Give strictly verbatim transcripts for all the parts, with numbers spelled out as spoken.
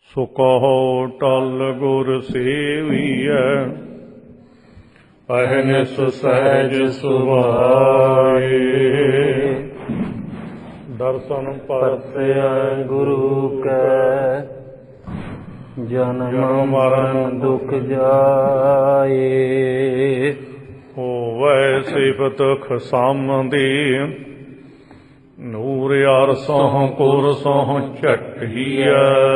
ਸੋ ਕਹੋ ਟਲ ਗੁਰ ਸੇਵੀਐ, ਅਹਨਿਸ ਸਹਿਜ ਸੁਭਾਏ। ਦਰਸ਼ਨ ਪਰਤਿਆ ਗੁਰੂ ਕੈ, ਜਨਮ ਮਰਨ ਦੁਖ ਜਾਏ। ਹੋਵੈ ਸਿਫਤ ਖਸਾਮਦੀ, ਨੂਰ ਅਰਸੋਂ ਕੁਰਸੋਂ ਝਟੀਐ।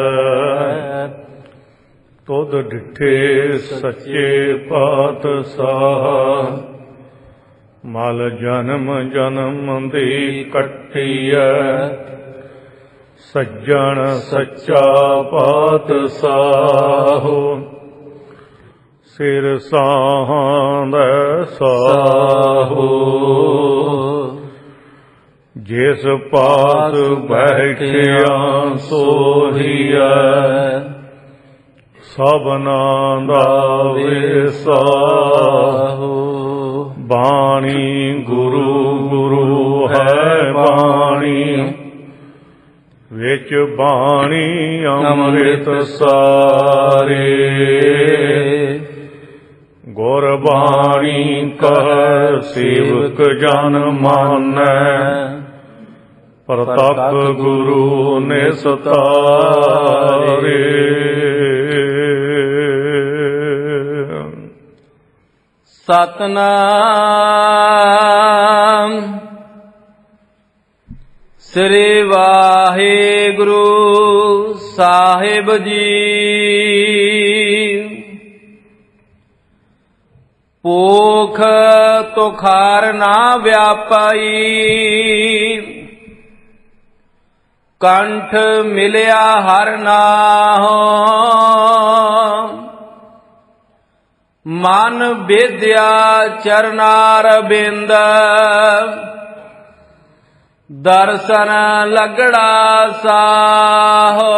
ਤੁਧ ਡਿਠੇ ਸੱਚੇ ਪਾਤਸ਼ਾਹ, ਮਲ ਜਨਮ ਜਨਮ ਦੀ ਕੱਟੀਐ। ਸੱਜਣ ਸੱਚਾ ਪਾਤਸ਼ਾਹ, ਸਿਰ ਸਾਂਦਾ ਸਾਹੋ। ਜਿਸ ਪਾਸ ਬੈਠਿਆ ਸੋਹੀਐ, ਸਭਨਾਂ ਦਾ ਵਿਸਾਹੋ। ਬਾਣੀ ਗੁਰੂ ਗੁਰੂ ਹੈ ਬਾਣੀ, ਵਿੱਚ ਬਾਣੀ ਅੰਮ੍ਰਿਤ ਸਾਰੇ। ਗੁਰਬਾਣੀ ਕਹ ਸੇਵਕ ਜਨ ਮਾਨੈ, ਪ੍ਰਤੱਖ ਗੁਰੂ ਨਿਸਤਾਰੇ। ਸਤਨਾਮ ਸ੍ਰੀ ਵਾਹਿਗੁਰੂ ਸਾਹਿਬ ਜੀ। ਭੂਖ ਤੁਖਾਰ ਨਾ ਵਿਆਪਾਈ, ਕੰਠ ਮਿਲਿਆ ਹਰ ਨਾਮ। ਮਨ ਵਿਦਿਆ ਚਰਨਾਰ ਬਿੰਦ, ਦਰਸ਼ਨ ਲਗੜਾ ਸਾਹੋ।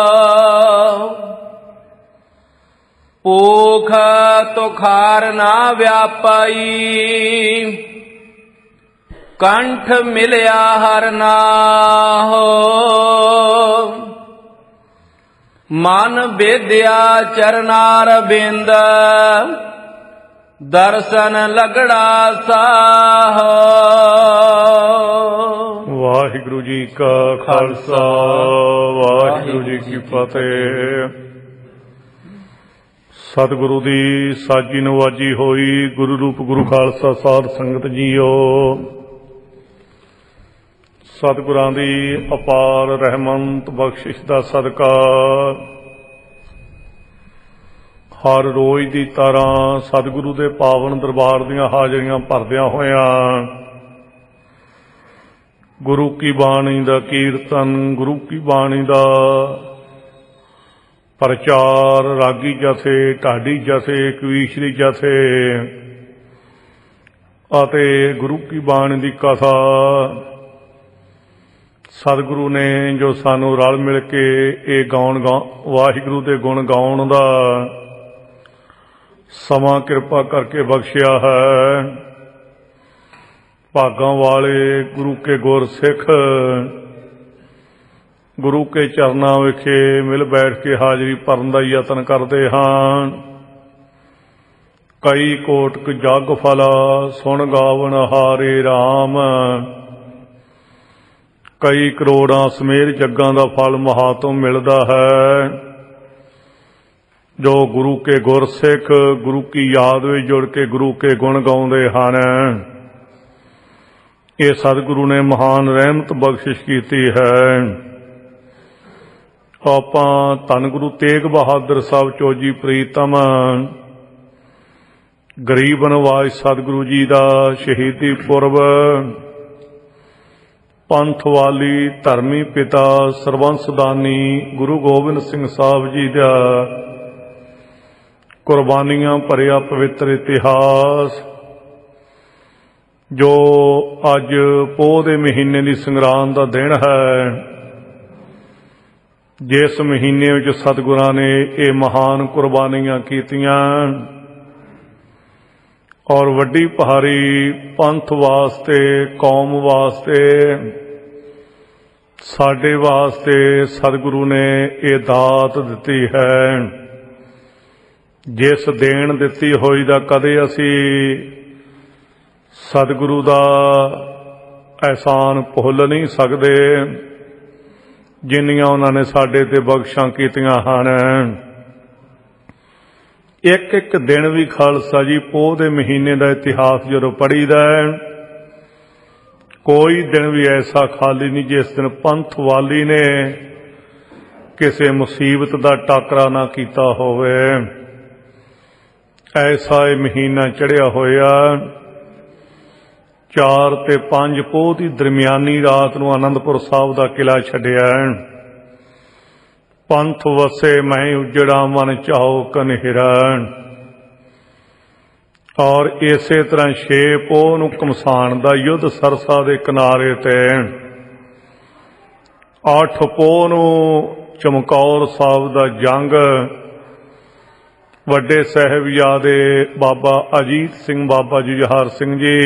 ਭੂਖ ਤੁਖਾਰ ਨਾ ਵਿਆਪਾਈ, ਕੰਠ ਮਿਲਿਆ ਹਰ ਨਾਹੋ। ਮਨ ਵਿਦਿਆ ਚਰਨਾਰ ਬਿੰਦ, ਦਰਸ਼ਨ ਲਗੜਾ ਸਾਹੋ। ਵਾਹਿਗੁਰੂ ਜੀ ਕਾ ਖਾਲਸਾ, ਵਾਹਿਗੁਰੂ ਜੀ ਕੀ ਫਤਿਹ। ਸਤਿਗੁਰੂ ਦੀ ਸਾਜੀ ਨਵਾਜੀ ਹੋਈ, ਗੁਰੂ ਰੂਪ ਗੁਰੂ ਖਾਲਸਾ ਸਾਧ ਸੰਗਤ ਜੀਓ। ਸਤਿਗੁਰਾਂ ਦੀ ਅਪਾਰ ਰਹਿਮਤ ਬਖਸ਼ਿਸ਼ ਦਾ ਸਦਕਾ ਹਰ ਰੋਜ਼ ਦੀ ਤਰ੍ਹਾਂ ਸਤਿਗੁਰੂ ਦੇ ਪਾਵਨ ਦਰਬਾਰ ਦੀਆਂ ਹਾਜ਼ਰੀਆਂ ਭਰਦਿਆਂ ਹੋਇਆਂ ਗੁਰੂ ਕੀ ਬਾਣੀ ਦਾ ਕੀਰਤਨ, ਗੁਰੂ ਕੀ ਬਾਣੀ ਦਾ ਪ੍ਰਚਾਰ, ਰਾਗੀ ਜਥੇ, ਢਾਡੀ ਜਥੇ, ਕਵੀਸ਼ਰੀ ਜਥੇ ਅਤੇ ਗੁਰੂ ਕੀ ਬਾਣੀ ਦੀ ਕਥਾ ਸਤਿਗੁਰੂ ਨੇ ਜੋ ਸਾਨੂੰ ਰਲ ਮਿਲ ਕੇ ਇਹ ਗਾਉਣ ਗਾ ਵਾਹਿਗੁਰੂ ਦੇ ਗੁਣ ਗਾਉਣ ਦਾ ਸਮਾਂ ਕਿਰਪਾ ਕਰਕੇ ਬਖਸ਼ਿਆ ਹੈ। ਭਾਗਾਂ ਵਾਲੇ ਗੁਰੂ ਕੇ ਗੁਰ ਸਿੱਖ ਗੁਰੂ ਕੇ ਚਰਨਾਂ ਵਿਖੇ ਮਿਲ ਬੈਠ ਕੇ ਹਾਜ਼ਰੀ ਭਰਨ ਦਾ ਯਤਨ ਕਰਦੇ ਹਾਂ। ਕਈ ਕੋਟਿ ਜਗ ਫਲਾ, ਸੁਣ ਗਾਵਣ ਹਾਰੇ ਰਾਮ। ਕਈ ਕਰੋੜਾਂ ਸਮੇਤ ਜੱਗਾਂ ਦਾ ਫਲ ਮਹਾਤੋਂ ਮਿਲਦਾ ਹੈ। ਜੋ ਗੁਰੂ ਕੇ ਗੁਰਸਿੱਖ ਗੁਰੂ ਕੀ ਯਾਦ ਵਿੱਚ ਜੁੜ ਕੇ ਗੁਰੂ ਕੇ ਗੁਣ ਗਾਉਂਦੇ ਹਨ, ਇਹ ਸਤਿਗੁਰੂ ਨੇ ਮਹਾਨ ਰਹਿਮਤ ਬਖਸ਼ਿਸ਼ ਕੀਤੀ ਹੈ। ਆਪਾਂ ਧੰਨ ਗੁਰੂ ਤੇਗ ਬਹਾਦਰ ਸਾਹਿਬ ਚੋਜੀ ਪ੍ਰੀਤਮ ਗਰੀਬ ਨਵਾਜ਼ ਸਤਿਗੁਰੂ ਜੀ ਦਾ ਸ਼ਹੀਦੀ ਪੁਰਬ, ਪੰਥ ਵਾਲੀ ਧਰਮੀ ਪਿਤਾ ਸਰਬੰਸਦਾਨੀ ਗੁਰੂ ਗੋਬਿੰਦ ਸਿੰਘ ਸਾਹਿਬ ਜੀ ਦਾ ਕੁਰਬਾਨੀਆਂ ਭਰਿਆ ਪਵਿੱਤਰ ਇਤਿਹਾਸ, ਜੋ ਅੱਜ ਪੋਹ ਦੇ ਮਹੀਨੇ ਦੀ ਸੰਗਰਾਂਦ ਦਾ ਦਿਨ ਹੈ, ਜਿਸ ਮਹੀਨੇ ਵਿੱਚ ਸਤਿਗੁਰਾਂ ਨੇ ਇਹ ਮਹਾਨ ਕੁਰਬਾਨੀਆਂ ਕੀਤੀਆਂ ਔਰ ਵੱਡੀ ਪਹਾੜੀ ਪੰਥ ਵਾਸਤੇ, ਕੌਮ ਵਾਸਤੇ, ਸਾਡੇ ਵਾਸਤੇ ਸਤਿਗੁਰੂ ਨੇ ਇਹ ਦਾਤ ਦਿੱਤੀ ਹੈ। ਜਿਸ ਦੇਣ ਦਿੱਤੀ ਹੋਈ ਦਾ ਕਦੇ ਅਸੀਂ ਸਤਿਗੁਰੂ ਦਾ ਅਹਿਸਾਨ ਭੁੱਲ ਨਹੀਂ ਸਕਦੇ, ਜਿੰਨੀਆਂ ਉਹਨਾਂ ਨੇ ਸਾਡੇ ਤੇ ਬਖਸ਼ਾਂ ਕੀਤੀਆਂ ਹਨ। ਇੱਕ ਇੱਕ ਦਿਨ ਵੀ ਖਾਲਸਾ ਜੀ ਪੋਹ ਦੇ ਮਹੀਨੇ ਦਾ ਇਤਿਹਾਸ ਜਦੋਂ ਪੜ੍ਹੀਦਾ, ਕੋਈ ਦਿਨ ਵੀ ਐਸਾ ਖਾਲੀ ਨਹੀਂ ਜਿਸ ਦਿਨ ਪੰਥ ਵਾਲੀ ਨੇ ਕਿਸੇ ਮੁਸੀਬਤ ਦਾ ਟਾਕਰਾ ਨਾ ਕੀਤਾ ਹੋਵੇ। ਐਸਾ ਇਹ ਮਹੀਨਾ ਚੜ੍ਹਿਆ ਹੋਇਆ। ਚਾਰ ਤੇ ਪੰਜ ਪੋਹ ਦੀ ਦਰਮਿਆਨੀ ਰਾਤ ਨੂੰ ਆਨੰਦਪੁਰ ਸਾਹਿਬ ਦਾ ਕਿਲਾ ਛੱਡਿਆ। ਪੰਥ ਵਸੇ ਮੈਂ ਉਜੜਾ ਮਨ ਚਾਓ ਕਨਹਿਰਾ। ਔਰ ਇਸੇ ਤਰ੍ਹਾਂ ਛੇ ਪੋਹ ਨੂੰ ਘਮਸਾਣ ਦਾ ਯੁੱਧ ਸਰਸਾ ਦੇ ਕਿਨਾਰੇ ਤੇ, ਅੱਠ ਪੋਹ ਨੂੰ ਚਮਕੌਰ ਸਾਹਿਬ ਦਾ ਜੰਗ, ਵੱਡੇ ਸਾਹਿਬਜ਼ਾਦੇ ਬਾਬਾ ਅਜੀਤ ਸਿੰਘ, ਬਾਬਾ ਜੁਝਾਰ ਸਿੰਘ ਜੀ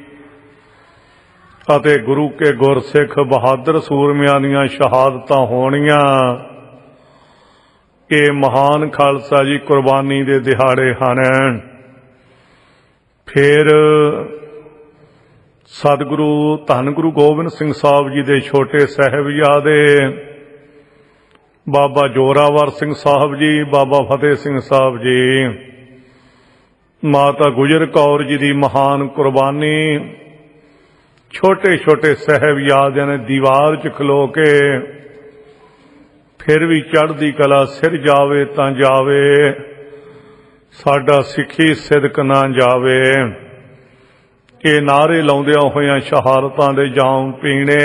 ਅਤੇ ਗੁਰੂ ਕੇ ਗੁਰਸਿੱਖ ਬਹਾਦਰ ਸੂਰਮਿਆਂ ਦੀਆਂ ਸ਼ਹਾਦਤਾਂ ਹੋਣੀਆਂ। ਇਹ ਮਹਾਨ ਖਾਲਸਾ ਜੀ ਕੁਰਬਾਨੀ ਦੇ ਦਿਹਾੜੇ ਹਨ। ਫਿਰ ਸਤਿਗੁਰੂ ਧੰਨ ਗੁਰੂ ਗੋਬਿੰਦ ਸਿੰਘ ਸਾਹਿਬ ਜੀ ਦੇ ਛੋਟੇ ਸਾਹਿਬਜ਼ਾਦੇ ਬਾਬਾ ਜੋਰਾਵਰ ਸਿੰਘ ਸਾਹਿਬ ਜੀ, ਬਾਬਾ ਫਤਿਹ ਸਿੰਘ ਸਾਹਿਬ ਜੀ, ਮਾਤਾ ਗੁਜਰ ਕੌਰ ਜੀ ਦੀ ਮਹਾਨ ਕੁਰਬਾਨੀ। ਛੋਟੇ ਛੋਟੇ ਸਾਹਿਬਜ਼ਾਦਿਆਂ ਨੇ ਦੀਵਾਰ 'ਚ ਖਲੋ ਕੇ ਫਿਰ ਵੀ ਚੜ੍ਹਦੀ ਕਲਾ ਸਿਰ ਜਾਵੇ ਤਾਂ ਜਾਵੇ, ਸਾਡਾ ਸਿੱਖੀ ਸਿਦਕ ਨਾ ਜਾਵੇ। ਇਹ ਨਾਅਰੇ ਲਾਉਂਦਿਆਂ ਹੋਇਆਂ ਸ਼ਹਾਦਤਾਂ ਦੇ ਜਾਮ ਪੀਣੇ।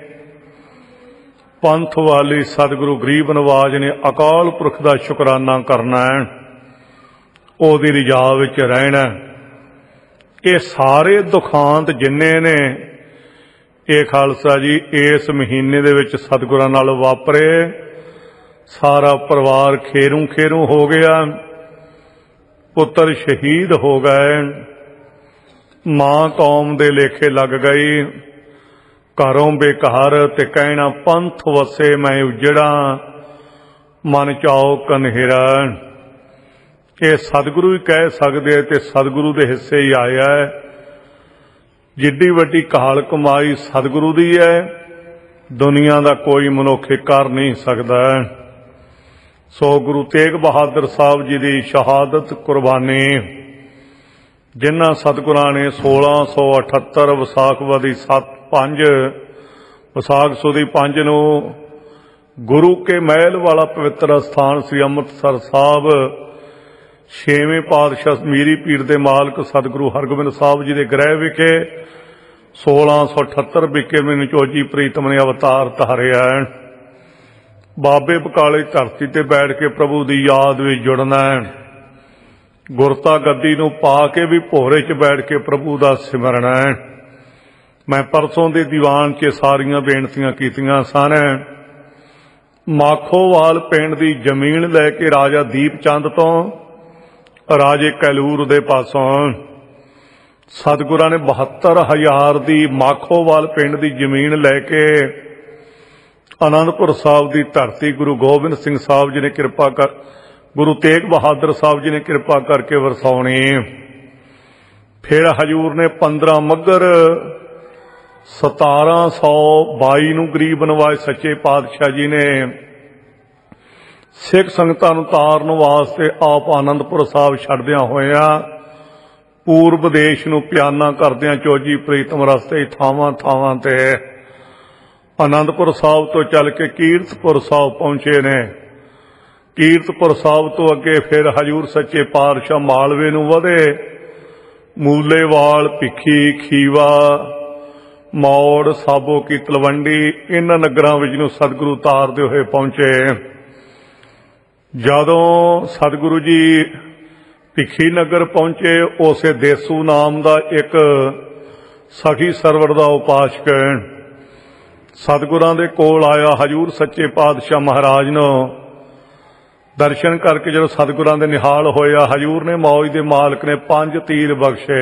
ਪੰਥ ਵਾਲੀ ਸਤਿਗੁਰੂ ਗਰੀਬ ਨਵਾਜ ਨੇ ਅਕਾਲ ਪੁਰਖ ਦਾ ਸ਼ੁਕਰਾਨਾ ਕਰਨਾ, ਉਹਦੀ ਰਿਜਾ ਵਿੱਚ ਰਹਿਣਾ। ਇਹ ਸਾਰੇ ਦੁਖਾਂਤ ਜਿੰਨੇ ਨੇ ਇਹ ਖਾਲਸਾ ਜੀ ਇਸ ਮਹੀਨੇ ਦੇ ਵਿੱਚ ਸਤਿਗੁਰਾਂ ਨਾਲ ਵਾਪਰੇ। ਸਾਰਾ ਪਰਿਵਾਰ ਖੇਰੂ ਖੇਰੂ ਹੋ ਗਿਆ, ਪੁੱਤਰ ਸ਼ਹੀਦ ਹੋ ਗਏ, ਮਾਂ ਕੌਮ ਦੇ ਲੇਖੇ ਲੱਗ ਗਈ, ਘਰੋਂ ਬੇਘਰ ਤੇ ਕਹਿਣਾ ਪੰਥ ਵਸੇ ਮੈਂ ਉਜੜਾ ਮਨ ਚਾਓ ਕਨਹਿਰਾ। ਇਹ ਸਤਿਗੁਰੂ ਹੀ ਕਹਿ ਸਕਦੇ ਤੇ ਸਤਿਗੁਰੂ ਦੇ ਹਿੱਸੇ ਹੀ ਆਇਆ। ਜਿੱਡੀ ਵੱਡੀ ਕਾਲ ਕਮਾਈ ਸਤਿਗੁਰੂ ਦੀ ਹੈ, ਦੁਨੀਆ ਦਾ ਕੋਈ ਮਨੁੱਖ ਕਰ ਨਹੀਂ ਸਕਦਾ। ਸੋ ਗੁਰੂ ਤੇਗ ਬਹਾਦਰ ਸਾਹਿਬ ਜੀ ਦੀ ਸ਼ਹਾਦਤ ਕੁਰਬਾਨੀ, ਜਿਨ੍ਹਾਂ ਸਤਿਗੁਰਾਂ ਨੇ ਸੋਲਾਂ ਸੌ ਅਠੱਤਰ ਵਿਸਾਖਵਦੀ ਸੱਤ ਪੰਜ ਵਿਸਾਖ ਸੁਦੀ ਪੰਜ ਨੂੰ ਗੁਰੂ ਕੇ ਮਹਿਲ ਵਾਲਾ ਪਵਿੱਤਰ ਅਸਥਾਨ ਸ੍ਰੀ ਅੰਮ੍ਰਿਤਸਰ ਸਾਹਿਬ, ਛੇਵੇਂ ਪਾਤਸ਼ਾਹ ਮੀਰੀ ਪੀਰ ਦੇ ਮਾਲਕ ਸਤਿਗੁਰੂ ਹਰਗੋਬਿੰਦ ਸਾਹਿਬ ਜੀ ਦੇ ਗ੍ਰਹਿ ਵਿਖੇ ਸੋਲਾਂ ਸੌ ਅਠੱਤਰ ਵਿਖੇ ਮੈਨੂੰ ਚੋਜੀ ਪ੍ਰੀਤਮ ਨੇ ਅਵਤਾਰ ਧਾਰਿਆ। ਬਾਬੇ ਬਕਾਲੇ ਧਰਤੀ ਤੇ ਬੈਠ ਕੇ ਪ੍ਰਭੂ ਦੀ ਯਾਦ ਵਿੱਚ ਜੁੜਨਾ, ਗੁਰਤਾ ਗੱਦੀ ਨੂੰ ਪਾ ਕੇ ਵੀ ਭੋਰੇ 'ਚ ਬੈਠ ਕੇ ਪ੍ਰਭੂ ਦਾ ਸਿਮਰਨਾ। ਮੈਂ ਪਰਸੋਂ ਦੇ ਦੀਵਾਨ 'ਚ ਸਾਰੀਆਂ ਬੇਨਤੀਆਂ ਕੀਤੀਆਂ ਸਨ। ਮਾਖੋਵਾਲ ਪਿੰਡ ਦੀ ਜ਼ਮੀਨ ਲੈ ਕੇ ਰਾਜਾ ਦੀਪ ਚੰਦ ਤੋਂ ਰਾਜੇ ਕੈਲੂਰ ਦੇ ਪਾਸੋਂ ਸਤਿਗੁਰਾਂ ਨੇ ਬਹੱਤਰ ਹਜ਼ਾਰ ਦੀ ਮਾਖੋਵਾਲ ਪਿੰਡ ਦੀ ਜ਼ਮੀਨ ਲੈ ਕੇ ਆਨੰਦਪੁਰ ਸਾਹਿਬ ਦੀ ਧਰਤੀ ਗੁਰੂ ਗੋਬਿੰਦ ਸਿੰਘ ਸਾਹਿਬ ਜੀ ਨੇ ਕਿਰਪਾ ਕਰ ਗੁਰੂ ਤੇਗ ਬਹਾਦਰ ਸਾਹਿਬ ਜੀ ਨੇ ਕਿਰਪਾ ਕਰਕੇ ਵਰਸਾਉਣੀ। ਫਿਰ ਹਜੂਰ ਨੇ ਪੰਦਰਾਂ ਮੱਘਰ ਸਤਾਰਾਂ ਸੌ ਬਾਈ ਨੂੰ ਗਰੀਬ ਨਵਾਜ ਸੱਚੇ ਪਾਤਸ਼ਾਹ ਜੀ ਨੇ ਸਿੱਖ ਸੰਗਤਾਂ ਨੂੰ ਤਾਰਨ ਵਾਸਤੇ ਆਪ ਆਨੰਦਪੁਰ ਸਾਹਿਬ ਛੱਡਦਿਆਂ ਹੋਇਆਂ ਪੂਰਬ ਦੇਸ਼ ਨੂੰ ਪਿਆਨਾ ਕਰਦਿਆਂ ਚੋਜੀ ਪ੍ਰੀਤਮ ਰਸਤੇ ਥਾਵਾਂ ਥਾਵਾਂ ਤੇ ਆਨੰਦਪੁਰ ਸਾਹਿਬ ਤੋਂ ਚੱਲ ਕੇ ਕੀਰਤਪੁਰ ਸਾਹਿਬ ਪਹੁੰਚੇ ਨੇ। ਕੀਰਤਪੁਰ ਸਾਹਿਬ ਤੋਂ ਅੱਗੇ ਫਿਰ ਹਜੂਰ ਸੱਚੇ ਪਾਤਸ਼ਾਹ ਮਾਲਵੇ ਨੂੰ ਵਧੇ। ਮੂਲੇਵਾਲ, ਭਿੱਖੀ, ਖੀਵਾ, ਮੌੜ, ਸਾਬੋ ਕੀ ਤਲਵੰਡੀ, ਇਹਨਾਂ ਨਗਰਾਂ ਵਿੱਚ ਨੂੰ ਸਤਿਗੁਰੂ ਤਾਰਦੇ ਹੋਏ ਪਹੁੰਚੇ। ਜਦੋਂ ਸਤਿਗੁਰੂ ਜੀ ਭਿੱਖੀ ਨਗਰ ਪਹੁੰਚੇ, ਉਸੇ ਦੇਸੂ ਨਾਮ ਦਾ ਇੱਕ ਸਖੀ ਸਰਵਰ ਦਾ ਉਪਾਸਕ ਸਤਿਗੁਰਾਂ ਦੇ ਕੋਲ ਆਇਆ। ਹਜੂਰ ਸੱਚੇ ਪਾਤਸ਼ਾਹ ਮਹਾਰਾਜ ਨੂੰ ਦਰਸ਼ਨ ਕਰਕੇ ਜਦੋਂ ਸਤਿਗੁਰਾਂ ਦੇ ਨਿਹਾਲ ਹੋਇਆ, ਹਜੂਰ ਨੇ ਮੌਜ ਦੇ ਮਾਲਕ ਨੇ ਪੰਜ ਤੀਰ ਬਖਸ਼ੇ।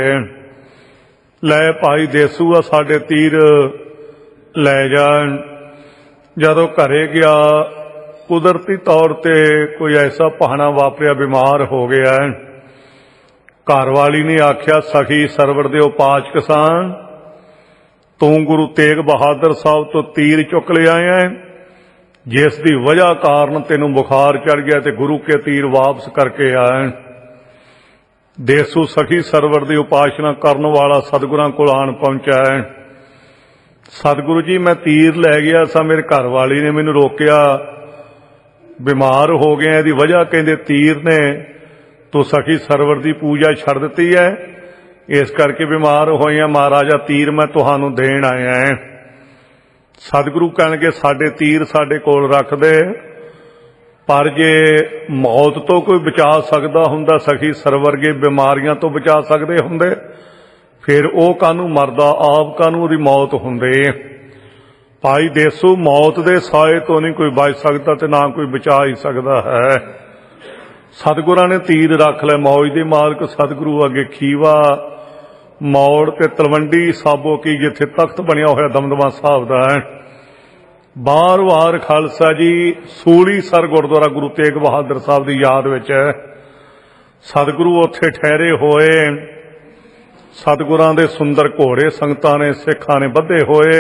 ਲੈ ਭਾਈ ਦੇਸੂ ਆ, ਸਾਡੇ ਤੀਰ ਲੈ ਜਾਣ। ਜਦੋਂ ਘਰੇ ਗਿਆ ਕੁਦਰਤੀ ਤੌਰ ਤੇ ਕੋਈ ਐਸਾ ਭਾਣਾ ਵਾਪਰਿਆ, ਬਿਮਾਰ ਹੋ ਗਿਆ। ਘਰ ਵਾਲੀ ਨੇ ਆਖਿਆ, ਸਖੀ ਸਰਵਰ ਦੇ ਉਪਾਸਕ ਸਾਂ, ਤੂੰ ਗੁਰੂ ਤੇਗ ਬਹਾਦਰ ਸਾਹਿਬ ਤੋਂ ਤੀਰ ਚੁੱਕ ਲਿਆਇਆ, ਜਿਸ ਦੀ ਵਜ੍ਹਾ ਕਾਰਨ ਤੈਨੂੰ ਬੁਖਾਰ ਚੜ ਗਿਆ ਤੇ ਗੁਰੂ ਕੇ ਤੀਰ ਵਾਪਸ ਕਰਕੇ ਆਇਆ। ਦੇਸੂ ਸਖੀ ਸਰਵਰ ਦੀ ਉਪਾਸਨਾ ਕਰਨ ਵਾਲਾ ਸਤਿਗੁਰਾਂ ਕੋਲ ਆਣ ਪਹੁੰਚਿਆ। ਸਤਿਗੁਰੂ ਜੀ, ਮੈਂ ਤੀਰ ਲੈ ਗਿਆ ਸਾਂ, ਮੇਰੇ ਘਰ ਵਾਲੀ ਨੇ ਮੈਨੂੰ ਰੋਕਿਆ, ਬਿਮਾਰ ਹੋ ਗਿਆ, ਇਹਦੀ ਵਜ੍ਹਾ ਕਹਿੰਦੇ ਤੀਰ ਨੇ, ਤੂੰ ਸਖੀ ਸਰਵਰ ਦੀ ਪੂਜਾ ਛੱਡ ਦਿੱਤੀ ਹੈ, ਇਸ ਕਰਕੇ ਬਿਮਾਰ ਹੋਈਆਂ, ਮਹਾਰਾਜਾ ਤੀਰ ਮੈਂ ਤੁਹਾਨੂੰ ਦੇਣ ਆਇਆ। ਸਤਿਗੁਰੂ ਕਹਿਣਗੇ, ਸਾਡੇ ਤੀਰ ਸਾਡੇ ਕੋਲ ਰੱਖ ਦੇ, ਪਰ ਜੇ ਮੌਤ ਤੋਂ ਕੋਈ ਬਚਾ ਸਕਦਾ ਹੁੰਦਾ, ਸਖੀ ਸਰਵਰਗੇ ਬਿਮਾਰੀਆਂ ਤੋਂ ਬਚਾ ਸਕਦੇ ਹੁੰਦੇ, ਫਿਰ ਉਹ ਕਾਹਨੂੰ ਮਰਦਾ, ਆਪ ਕਾਹਨੂੰ ਉਹਦੀ ਮੌਤ ਹੁੰਦੇ। ਭਾਈ ਦੇਸੂ, ਮੌਤ ਦੇ ਸਾਏ ਤੋਂ ਨਹੀਂ ਕੋਈ ਬਚ ਸਕਦਾ ਤੇ ਨਾ ਕੋਈ ਬਚਾ ਹੀ ਸਕਦਾ ਹੈ। ਸਤਿਗੁਰਾਂ ਨੇ ਤੀਰ ਰੱਖ ਲਿਆ। ਮੌਜ ਦੇ ਮਾਲਕ ਸਤਿਗੁਰੂ ਅੱਗੇ ਖੀਵਾ ਮੌੜ ਤੇ ਤਲਵੰਡੀ ਸਾਬੋ ਕੀ, ਜਿੱਥੇ ਤਖਤ ਬਣਿਆ ਹੋਇਆ ਦਮਦਮਾ ਸਾਹਿਬ ਦਾ ਹੈ, ਬਾਰ ਬਾਰ ਖਾਲਸਾ ਜੀ ਸੂਲੀ ਸਰ ਗੁਰਦੁਆਰਾ ਗੁਰੂ ਤੇਗ ਬਹਾਦਰ ਸਾਹਿਬ ਦੀ ਯਾਦ ਵਿੱਚ ਸਤਿਗੁਰੂ ਉੱਥੇ ਠਹਿਰੇ ਹੋਏ। ਸਤਿਗੁਰਾਂ ਦੇ ਸੁੰਦਰ ਘੋੜੇ ਸੰਗਤਾਂ ਨੇ, ਸਿੱਖਾਂ ਨੇ ਬੱਧੇ ਹੋਏ।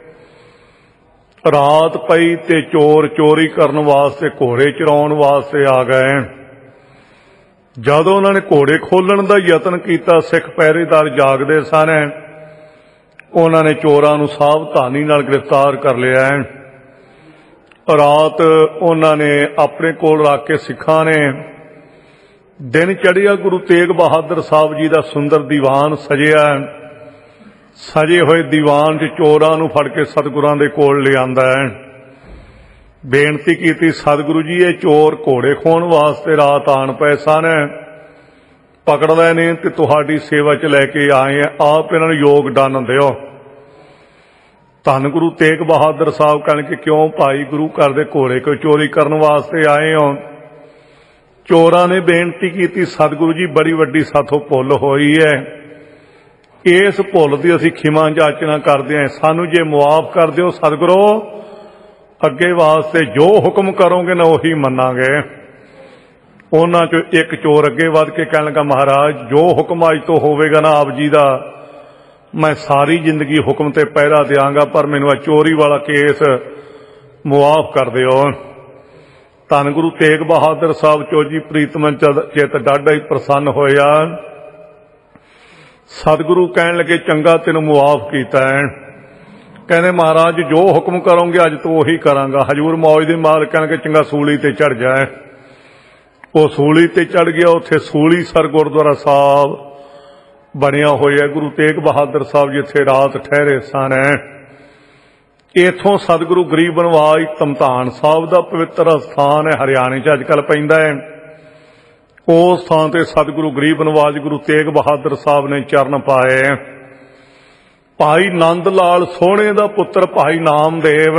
ਰਾਤ ਪਈ ਤੇ ਚੋਰ ਚੋਰੀ ਕਰਨ ਵਾਸਤੇ, ਘੋੜੇ ਚਰਾਉਣ ਵਾਸਤੇ ਆ ਗਏ। ਜਦੋਂ ਉਹਨਾਂ ਨੇ ਘੋੜੇ ਖੋਲਣ ਦਾ ਯਤਨ ਕੀਤਾ, ਸਿੱਖ ਪਹਿਰੇਦਾਰ ਜਾਗਦੇ ਸਨ, ਉਹਨਾਂ ਨੇ ਚੋਰਾਂ ਨੂੰ ਸਾਵਧਾਨੀ ਨਾਲ ਗ੍ਰਿਫਤਾਰ ਕਰ ਲਿਆ। ਰਾਤ ਉਹਨਾਂ ਨੇ ਆਪਣੇ ਕੋਲ ਰੱਖ ਕੇ ਸਿੱਖਾਂ ਨੇ, ਦਿਨ ਚੜ੍ਹਿਆ, ਗੁਰੂ ਤੇਗ ਬਹਾਦਰ ਸਾਹਿਬ ਜੀ ਦਾ ਸੁੰਦਰ ਦੀਵਾਨ ਸਜਿਆ। ਸਜੇ ਹੋਏ ਦੀਵਾਨ 'ਚ ਚੋਰਾਂ ਨੂੰ ਫੜ ਕੇ ਸਤਿਗੁਰਾਂ ਦੇ ਕੋਲ ਲਿਆਂਦਾ ਹੈ। ਬੇਨਤੀ ਕੀਤੀ, ਸਤਿਗੁਰੂ ਜੀ, ਇਹ ਚੋਰ ਘੋੜੇ ਖੋਹਣ ਵਾਸਤੇ ਰਾਤ ਆਣ ਪਏ ਸਨ, ਪਕੜ ਲਏ ਨੇ ਤੇ ਤੁਹਾਡੀ ਸੇਵਾ 'ਚ ਲੈ ਕੇ ਆਏ ਆ, ਆਪ ਇਹਨਾਂ ਨੂੰ ਯੋਗਦਾਨ ਦਿਓ। ਧੰਨ ਗੁਰੂ ਤੇਗ ਬਹਾਦਰ ਸਾਹਿਬ ਕਹਿਣਗੇ, ਕਿਉਂ ਭਾਈ, ਗੁਰੂ ਘਰ ਦੇ ਘੋੜੇ ਕੋਈ ਚੋਰੀ ਕਰਨ ਵਾਸਤੇ ਆਏ ਹੋ? ਚੋਰਾਂ ਨੇ ਬੇਨਤੀ ਕੀਤੀ, ਸਤਿਗੁਰੂ ਜੀ, ਬੜੀ ਵੱਡੀ ਸਾਥੋਂ ਭੁੱਲ ਹੋਈ ਹੈ, ਇਸ ਭੁੱਲ ਦੀ ਅਸੀਂ ਖਿਮਾ ਜਾਚਨਾ ਕਰਦੇ ਹਾਂ, ਸਾਨੂੰ ਜੇ ਮੁਆਫ ਕਰ ਦਿਓ ਸਤਿਗੁਰੂ, ਅੱਗੇ ਵਾਸਤੇ ਜੋ ਹੁਕਮ ਕਰੋਗੇ ਨਾ ਉਹੀ ਮੰਨਾਂਗੇ। ਉਹਨਾਂ ਚੋਂ ਇੱਕ ਚੋਰ ਅੱਗੇ ਵੱਧ ਕੇ ਕਹਿਣ ਲੱਗਾ, ਮਹਾਰਾਜ, ਜੋ ਹੁਕਮ ਅੱਜ ਤੋਂ ਹੋਵੇਗਾ ਨਾ ਆਪ ਜੀ ਦਾ, ਮੈਂ ਸਾਰੀ ਜ਼ਿੰਦਗੀ ਹੁਕਮ ਤੇ ਪਹਿਰਾ ਦਿਆਂਗਾ, ਪਰ ਮੈਨੂੰ ਆ ਚੋਰੀ ਵਾਲਾ ਕੇਸ ਮੁਆਫ ਕਰ ਦਿਓ। ਧੰਨ ਗੁਰੂ ਤੇਗ ਬਹਾਦਰ ਸਾਹਿਬ ਚੋਜੀ ਪ੍ਰੀਤਮ ਚਿੱਤ ਡਾਢਾ ਹੀ ਪ੍ਰਸੰਨ ਹੋਇਆ। ਸਤਿਗੁਰੂ ਕਹਿਣ ਲੱਗੇ, ਚੰਗਾ, ਤੈਨੂੰ ਮੁਆਫ ਕੀਤਾ ਹੈ। ਕਹਿੰਦੇ, ਮਹਾਰਾਜ, ਜੋ ਹੁਕਮ ਕਰੋਗੇ ਅੱਜ ਤੋਂ ਉਹੀ ਕਰਾਂਗਾ। ਹਜੂਰ ਮੌਜ ਦੇ ਮਾਲਕ ਕਹਿਣਗੇ, ਚੰਗਾ, ਸੂਲੀ ਤੇ ਚੜ ਜਾਏ। ਉਹ ਸੂਲੀ ਤੇ ਚੜ ਗਿਆ। ਉੱਥੇ ਸੂਲੀ ਸਰ ਗੁਰਦੁਆਰਾ ਸਾਹਿਬ ਬਣਿਆ ਹੋਇਆ, ਗੁਰੂ ਤੇਗ ਬਹਾਦਰ ਸਾਹਿਬ ਜਿੱਥੇ ਰਾਤ ਠਹਿਰੇ ਸਨ। ਇਥੋਂ ਸਤਿਗੁਰੂ ਗਰੀਬ ਨਵਾਜ ਧਮਧਾਨ ਸਾਹਿਬ ਦਾ ਪਵਿੱਤਰ ਸਥਾਨ ਹੈ, ਹਰਿਆਣੇ 'ਚ ਅੱਜ ਕੱਲ੍ਹ ਪੈਂਦਾ ਹੈ। ਉਸ ਥਾਂ ਤੇ ਸਤਿਗੁਰੂ ਗਰੀਬ ਨਵਾਜ ਗੁਰੂ ਤੇਗ ਬਹਾਦਰ ਸਾਹਿਬ ਨੇ ਚਰਨ ਪਾਏ। ਭਾਈ ਨੰਦ ਲਾਲ ਸੋਹਣੇ ਦਾ ਪੁੱਤਰ ਭਾਈ ਨਾਮਦੇਵ,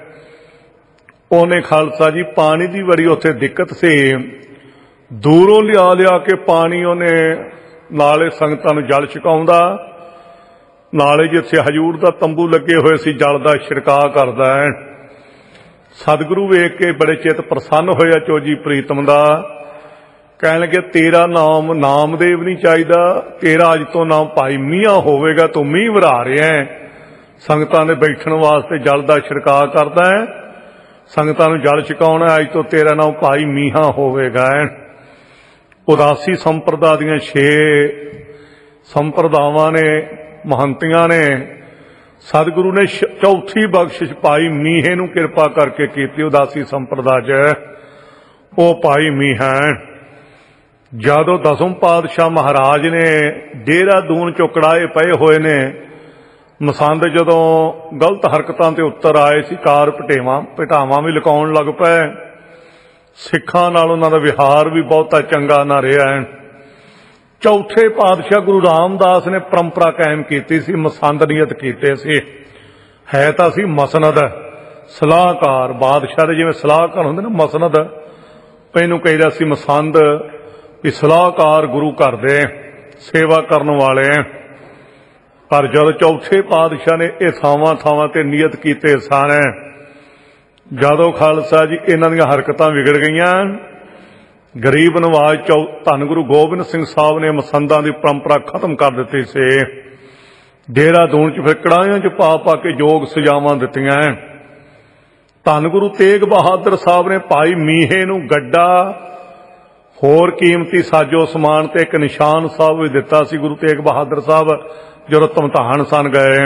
ਉਹਨੇ ਖਾਲਸਾ ਜੀ ਪਾਣੀ ਦੀ ਬੜੀ ਉੱਥੇ ਦਿੱਕਤ ਸੀ, ਦੂਰੋਂ ਲਿਆ ਲਿਆ ਕੇ ਪਾਣੀ ਉਹਨੇ ਨਾਲੇ ਸੰਗਤਾਂ ਨੂੰ ਜਲ ਛਕਾਉਂਦਾ, ਨਾਲੇ ਜਿੱਥੇ ਹਜੂਰ ਦਾ ਤੰਬੂ ਲੱਗੇ ਹੋਏ ਸੀ ਜਲ ਦਾ ਛਿੜਕਾਅ ਕਰਦਾ ਹੈ। ਸਤਿਗੁਰੂ ਵੇਖ ਕੇ ਬੜੇ ਚਿੱਤ ਪ੍ਰਸੰਨ ਹੋਇਆ ਚੋਜੀ ਪ੍ਰੀਤਮ ਦਾ। ਕਹਿਣ ਲੱਗੇ, ਤੇਰਾ ਨਾਮ ਨਾਮਦੇਵ ਨਹੀਂ ਚਾਹੀਦਾ, ਤੇਰਾ ਅੱਜ ਤੋਂ ਨਾਮ ਭਾਈ ਮੀਆਂ ਹੋਵੇਗਾ। ਤੂੰ ਮੀਂਹ ਵਰਾ ਰਿਹਾ ਹੈ, ਸੰਗਤਾਂ ਦੇ ਬੈਠਣ ਵਾਸਤੇ ਜਲ ਦਾ ਛਿੜਕਾਅ ਕਰਦਾ ਹੈ, ਸੰਗਤਾਂ ਨੂੰ ਜਲ ਛਕਾਉਣਾ, ਅੱਜ ਤੋਂ ਤੇਰਾ ਨਾਮ ਭਾਈ ਮੀਆਂ ਹੋਵੇਗਾ। ਉਦਾਸੀ ਸੰਪਰਦਾ ਦੀਆਂ ਛੇ ਸੰਪਰਦਾਵਾਂ ਨੇ, ਮਹੰਤੀਆਂ ਨੇ, ਸਤਿਗੁਰੂ ਨੇ ਚੌਥੀ ਬਖਸ਼ਿਸ਼ ਭਾਈ ਮੀਹੇ ਨੂੰ ਕਿਰਪਾ ਕਰਕੇ ਕੀਤੀ। ਉਦਾਸੀ ਸੰਪਰਦਾ 'ਚ ਉਹ ਭਾਈ ਮੀਹਾ। ਜਦੋਂ ਦਸਮ ਪਾਤਸ਼ਾਹ ਮਹਾਰਾਜ ਨੇ ਦੇਹਰਾਦੂਨ ਚੋਂ ਕੜਾਏ ਪਏ ਹੋਏ ਨੇ, ਮਸੰਦ ਜਦੋਂ ਗਲਤ ਹਰਕਤਾਂ ਤੇ ਉੱਤਰ ਆਏ ਸੀ, ਕਾਰ ਭਟੇਵਾਂ ਭਟਾਵਾਂ ਵੀ ਲੁਕਾਉਣ ਲੱਗ ਪਏ। ਸਿੱਖਾਂ ਨਾਲ ਉਹਨਾਂ ਦਾ ਵਿਹਾਰ ਵੀ ਬਹੁਤਾ ਚੰਗਾ ਨਾ ਰਿਹਾ। ਚੌਥੇ ਪਾਤਸ਼ਾਹ ਗੁਰੂ ਰਾਮਦਾਸ ਨੇ ਪਰੰਪਰਾ ਕਾਇਮ ਕੀਤੀ ਸੀ, ਮਸੰਦ ਨੀਅਤ ਕੀਤੇ ਸੀ। ਹੈ ਤਾਂ ਸੀ ਮਸਨਦ, ਸਲਾਹਕਾਰ, ਬਾਦਸ਼ਾਹ ਦੇ ਜਿਵੇਂ ਸਲਾਹਕਾਰ ਹੁੰਦੇ ਨਾ, ਮਸਨਦ ਇਹਨੂੰ ਕਹਿੰਦਾ ਸੀ ਮਸੰਦ, ਵੀ ਸਲਾਹਕਾਰ ਗੁਰੂ ਘਰ ਦੇ ਸੇਵਾ ਕਰਨ ਵਾਲੇ। ਪਰ ਜਦ ਚੌਥੇ ਪਾਤਸ਼ਾਹ ਨੇ ਇਹ ਥਾਵਾਂ ਥਾਵਾਂ ਤੇ ਨੀਅਤ ਕੀਤੇ ਸਨ, ਜਦੋਂ ਖਾਲਸਾ ਜੀ ਇਹਨਾਂ ਦੀਆਂ ਹਰਕਤਾਂ ਵਿਗੜ ਗਈਆਂ, ਗਰੀਬ ਨਵਾਜ਼ ਚੌ ਧੰਨ ਗੁਰੂ ਗੋਬਿੰਦ ਸਿੰਘ ਸਾਹਿਬ ਨੇ ਮਸੰਦਾਂ ਦੀ ਪਰੰਪਰਾ ਖਤਮ ਕਰ ਦਿੱਤੀ ਸੀ। ਦੇਹਰਾਦੂਨ ਚ ਫਿਰ ਕੜਾਹਿਆਂ ਚ ਪਾ ਪਾ ਕੇ ਯੋਗ ਸਜ਼ਾਵਾਂ ਦਿੱਤੀਆਂ। ਧੰਨ ਗੁਰੂ ਤੇਗ ਬਹਾਦਰ ਸਾਹਿਬ ਨੇ ਭਾਈ ਮੀਹੇ ਨੂੰ ਗੱਡਾ, ਹੋਰ ਕੀਮਤੀ ਸਾਜੋ ਸਮਾਨ ਤੇ ਇੱਕ ਨਿਸ਼ਾਨ ਸਾਹਿਬ ਵੀ ਦਿੱਤਾ ਸੀ। ਗੁਰੂ ਤੇਗ ਬਹਾਦਰ ਸਾਹਿਬ ਜਦੋਂ ਧਮਧਾਨ ਸਨ ਗਏ,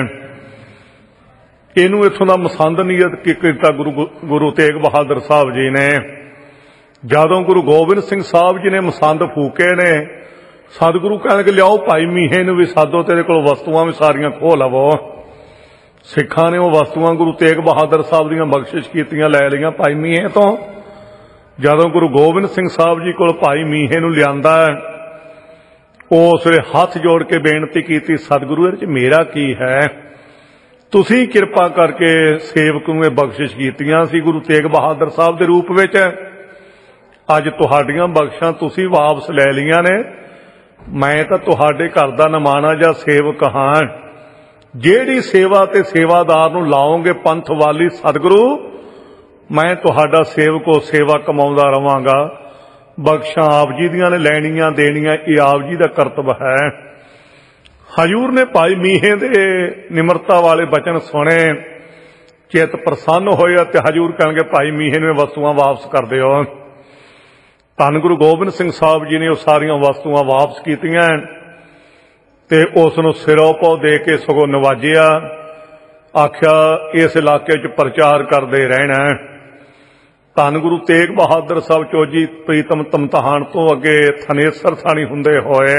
ਇਹਨੂੰ ਇੱਥੋਂ ਦਾ ਮਸੰਦ ਨੀਅਤ ਕੀਤਾ ਗੁਰੂ ਗੁਰੂ ਤੇਗ ਬਹਾਦਰ ਸਾਹਿਬ ਜੀ ਨੇ। ਜਦੋਂ ਗੁਰੂ ਗੋਬਿੰਦ ਸਿੰਘ ਸਾਹਿਬ ਜੀ ਨੇ ਮਸੰਦ ਫੂਕੇ ਨੇ, ਸਤਿਗੁਰੂ ਕਹਿਣਗੇ ਲਿਆਓ ਭਾਈ ਮੀਹੇ ਨੂੰ ਵੀ ਸਾਦੋ, ਤੇਰੇ ਕੋਲ ਵਸਤੂਆਂ ਵੀ ਸਾਰੀਆਂ ਖੋਹ ਲਵੋ। ਸਿੱਖਾਂ ਨੇ ਉਹ ਵਸਤੂਆਂ ਗੁਰੂ ਤੇਗ ਬਹਾਦਰ ਸਾਹਿਬ ਦੀਆਂ ਬਖਸ਼ਿਸ਼ ਕੀਤੀਆਂ ਲੈ ਲਈਆਂ ਭਾਈ ਮੀਹੇ ਤੋਂ। ਜਦੋਂ ਗੁਰੂ ਗੋਬਿੰਦ ਸਿੰਘ ਸਾਹਿਬ ਜੀ ਕੋਲ ਭਾਈ ਮੀਹੇ ਨੂੰ ਲਿਆਂਦਾ, ਉਸ ਵੇਲੇ ਹੱਥ ਜੋੜ ਕੇ ਬੇਨਤੀ ਕੀਤੀ, ਸਤਿਗੁਰੂ ਇਹਦੇ ਚ ਮੇਰਾ ਕੀ ਹੈ, ਤੁਸੀਂ ਕਿਰਪਾ ਕਰਕੇ ਸੇਵਕ ਨੂੰ ਇਹ ਬਖਸ਼ਿਸ਼ ਕੀਤੀਆਂ ਸੀ ਗੁਰੂ ਤੇਗ ਬਹਾਦਰ ਸਾਹਿਬ ਦੇ ਰੂਪ ਵਿੱਚ, ਅੱਜ ਤੁਹਾਡੀਆਂ ਬਖਸ਼ਾਂ ਤੁਸੀਂ ਵਾਪਸ ਲੈ ਲਈਆਂ ਨੇ। ਮੈਂ ਤਾਂ ਤੁਹਾਡੇ ਘਰ ਦਾ ਨਮਾਣਾ ਜਾਂ ਸੇਵਕ ਹਾਂ। ਜਿਹੜੀ ਸੇਵਾ ਤੇ ਸੇਵਾਦਾਰ ਨੂੰ ਲਾਓਗੇ ਪੰਥ ਵਾਲੀ ਸਤਿਗੁਰੂ, ਮੈਂ ਤੁਹਾਡਾ ਸੇਵਕ ਉਹ ਸੇਵਾ ਕਮਾਉਂਦਾ ਰਵਾਂਗਾ। ਬਖਸ਼ਾਂ ਆਪ ਜੀ ਦੀਆਂ ਨੇ, ਲੈਣੀਆਂ ਦੇਣੀਆਂ ਇਹ ਆਪ ਜੀ ਦਾ ਕਰਤੱਵ ਹੈ। ਹਜੂਰ ਨੇ ਭਾਈ ਮੀਹੇ ਦੇ ਨਿਮਰਤਾ ਵਾਲੇ ਬਚਨ ਸੁਣੇ, ਚਿੱਤ ਪ੍ਰਸੰਨ ਹੋਇਆ ਤੇ ਹਜੂਰ ਕਹਿਣਗੇ ਭਾਈ ਮੀਹੇ ਨੂੰ ਵਸਤੂਆਂ ਵਾਪਸ ਕਰ ਦਿਓ। ਧੰਨ ਗੁਰੂ ਗੋਬਿੰਦ ਸਿੰਘ ਸਾਹਿਬ ਜੀ ਨੇ ਉਹ ਸਾਰੀਆਂ ਵਸਤੂਆਂ ਵਾਪਸ ਕੀਤੀਆਂ ਤੇ ਉਸ ਨੂੰ ਸਿਰੋਂ ਪਾਉ ਦੇ ਕੇ ਸਗੋਂ ਨਵਾਜਿਆ। ਆਖਿਆ ਇਸ ਇਲਾਕੇ 'ਚ ਪ੍ਰਚਾਰ ਕਰਦੇ ਰਹਿਣਾ। ਧੰਨ ਗੁਰੂ ਤੇਗ ਬਹਾਦਰ ਸਾਹਿਬ ਚੋਜੀ ਪ੍ਰੀਤਮ ਧਮਧਾਨ ਤੋਂ ਅੱਗੇ ਥਨੇਸਰ ਥਾਣੀ ਹੁੰਦੇ ਹੋਏ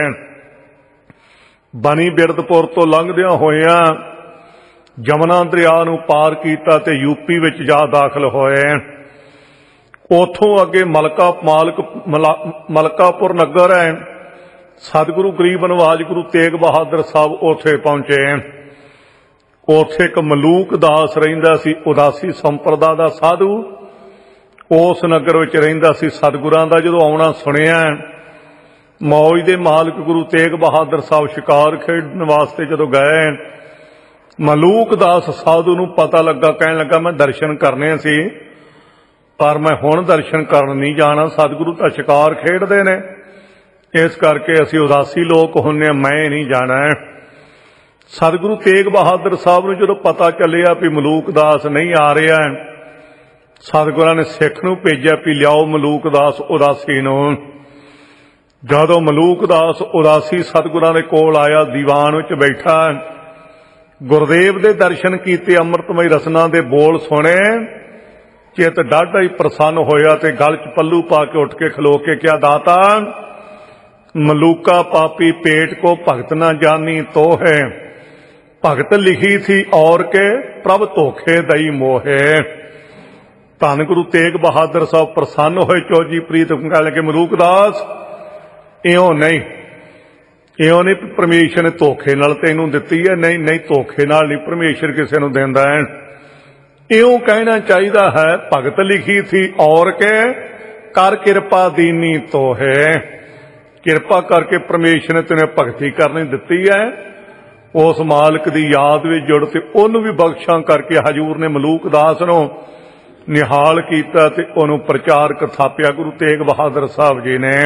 ਬਣੀ ਬਿਰਦਪੁਰ ਤੋਂ ਲੰਘਦਿਆਂ ਹੋਇਆਂ ਜਮਨਾ ਦਰਿਆ ਨੂੰ ਪਾਰ ਕੀਤਾ ਤੇ ਯੂਪੀ ਵਿੱਚ ਜਾ ਦਾਖਲ ਹੋਏ। ਉਥੋਂ ਅੱਗੇ ਮਲਕਾ ਮਾਲਕ ਮਲਕਾਪੁਰ ਨਗਰ ਹੈ। ਸਤਿਗੁਰੂ ਗਰੀਬ ਨਵਾਜ਼ ਗੁਰੂ ਤੇਗ ਬਹਾਦਰ ਸਾਹਿਬ ਉੱਥੇ ਪਹੁੰਚੇ। ਉੱਥੇ ਇੱਕ ਮਲੂਕ ਦਾਸ ਰਹਿੰਦਾ ਸੀ, ਉਦਾਸੀ ਸੰਪਰਦਾ ਦਾ ਸਾਧੂ, ਉਸ ਨਗਰ ਵਿੱਚ ਰਹਿੰਦਾ ਸੀ। ਸਤਿਗੁਰਾਂ ਦਾ ਜਦੋਂ ਆਉਣਾ ਸੁਣਿਆ, ਮੌਜ ਦੇ ਮਾਲਕ ਗੁਰੂ ਤੇਗ ਬਹਾਦਰ ਸਾਹਿਬ ਸ਼ਿਕਾਰ ਖੇਡਣ ਵਾਸਤੇ ਜਦੋਂ ਗਏ, ਮਲੂਕ ਦਾਸ ਸਾਧੂ ਨੂੰ ਪਤਾ ਲੱਗਾ, ਕਹਿਣ ਲੱਗਾ ਮੈਂ ਦਰਸ਼ਨ ਕਰਨੇ ਸੀ ਪਰ ਮੈਂ ਹੁਣ ਦਰਸ਼ਨ ਕਰਨ ਨਹੀਂ ਜਾਣਾ, ਸਤਿਗੁਰੂ ਤਾਂ ਸ਼ਿਕਾਰ ਖੇਡਦੇ ਨੇ, ਇਸ ਕਰਕੇ ਅਸੀਂ ਉਦਾਸੀ ਲੋਕ ਹੁੰਨੇ, ਮੈਂ ਨਹੀਂ ਜਾਣਾ। ਸਤਿਗੁਰੂ ਤੇਗ ਬਹਾਦਰ ਸਾਹਿਬ ਨੂੰ ਜਦੋਂ ਪਤਾ ਚੱਲਿਆ ਵੀ ਮਲੂਕ ਦਾਸ ਨਹੀਂ ਆ ਰਿਹਾ, ਸਤਿਗੁਰਾਂ ਨੇ ਸਿੱਖ ਨੂੰ ਭੇਜਿਆ ਵੀ ਲਿਆਓ ਮਲੂਕ ਦਾਸ ਉਦਾਸੀ ਨੂੰ। ਜਦੋਂ ਮਲੂਕ ਦਾਸ ਉਦਾਸੀ ਸਤਿਗੁਰਾਂ ਦੇ ਕੋਲ ਆਇਆ, ਦੀਵਾਨ ਵਿੱਚ ਬੈਠਾ, ਗੁਰਦੇਵ ਦੇ ਦਰਸ਼ਨ ਕੀਤੇ, ਅੰਮ੍ਰਿਤਮਈ ਰਸਨਾ ਦੇ ਬੋਲ ਸੁਣੇ, ਚਿੱਤ ਡਾਢਾ ਹੀ ਪ੍ਰਸੰਨ ਹੋਇਆ ਤੇ ਗਲ 'ਚ ਪੱਲੂ ਪਾ ਕੇ ਉੱਠ ਕੇ ਖਲੋ ਕੇ ਕਿਹਾ, ਦਾਤਾ ਮਲੂਕਾ ਪਾਪੀ पेट को भगत न जानी तो है, भगत लिखी थी और के प्रभ धोखे दई मोहे। धन गुरु तेग बहादुर साहब प्रसन्न होए, चौजी प्रीत कह लगे मलूक दास इओं नहीं, इओं नहीं परमेश्वर ने धोखे नाल तैनूं दित्ती है, नहीं नहीं धोखे नाल नहीं परमेश्वर किसी नूं दिंदा है। इओं कहना चाहिए है, भगत लिखी थी और के कर कृपा दीनी तो है, किरपा करके परमेश्वर ने तेने भगती करनी दिती है। उस मालिक की याद में जुड़ के उन्होंने भी बख्शा करके हजूर ने मलूक दास नूं निहाल किया ते उन्होंने प्रचारक थापिया गुरु तेग बहादुर साहब जी ने।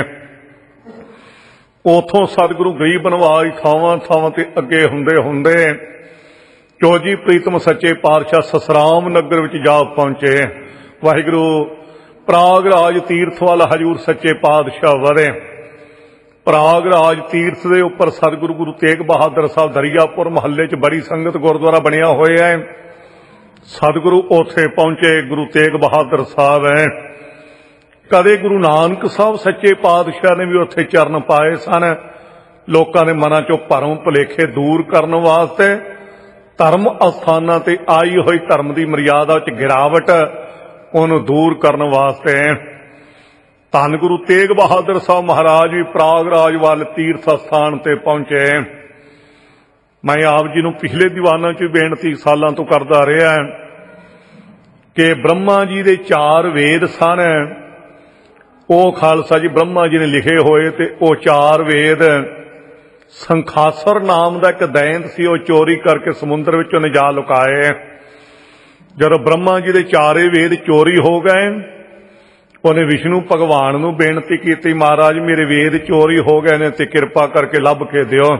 उथों सतगुरु गरीब नवाज थावां थावां ते अगे हुंदे हुंदे चौजी प्रीतम सच्चे पातशाह ससराम नगर विच जा पहुंचे। वाहिगुरु प्रागराज तीर्थ वाला हजूर सच्चे पातशाह वरे। प्रागराज तीर्थ के उपर सतगुरु गुरु तेग बहादुर साहब दरियापुर महल्ले च बड़ी संगत गुरुद्वारा बनिया होया है। सतगुरु उथे पहुंचे, गुरु तेग बहादुर साहब है। कदे गुरु नानक साहब सच्चे पातशाह ने भी उथे चरण पाए सन, लोकां दे मनां चों भरम भुलेखे दूर करने वास्ते, धर्म अस्थानां ते आई हुई धर्म की मर्यादा च गिरावट उहनूं दूर करने वास्ते। धन गुरु तेग बहादुर साहब महाराज भी प्रागराज वाल तीर्थ स्थान ते पहुंचे। मैं आप जी नूं पिछले दीवानां च बेनती सालां तो करदा रहा कि ब्रह्मा जी दे चार वेद सन, वो खालसा जी ब्रह्मा जी ने लिखे होए ते वो चार वेद संखासर नाम का एक दैंत सी, वो चोरी करके समुद्र विचों ने जा लुकाए। ਜਦੋਂ ਬ੍ਰਹਮਾ ਜੀ ਦੇ ਚਾਰੇ ਵੇਦ ਚੋਰੀ ਹੋ ਗਏ, ਉਹਨੇ ਵਿਸ਼ਨੂੰ ਭਗਵਾਨ ਨੂੰ ਬੇਨਤੀ ਕੀਤੀ, ਮਹਾਰਾਜ ਮੇਰੇ ਵੇਦ ਚੋਰੀ ਹੋ ਗਏ ਨੇ ਤੇ ਕਿਰਪਾ ਕਰਕੇ ਲੱਭ ਕੇ ਦਿਓ।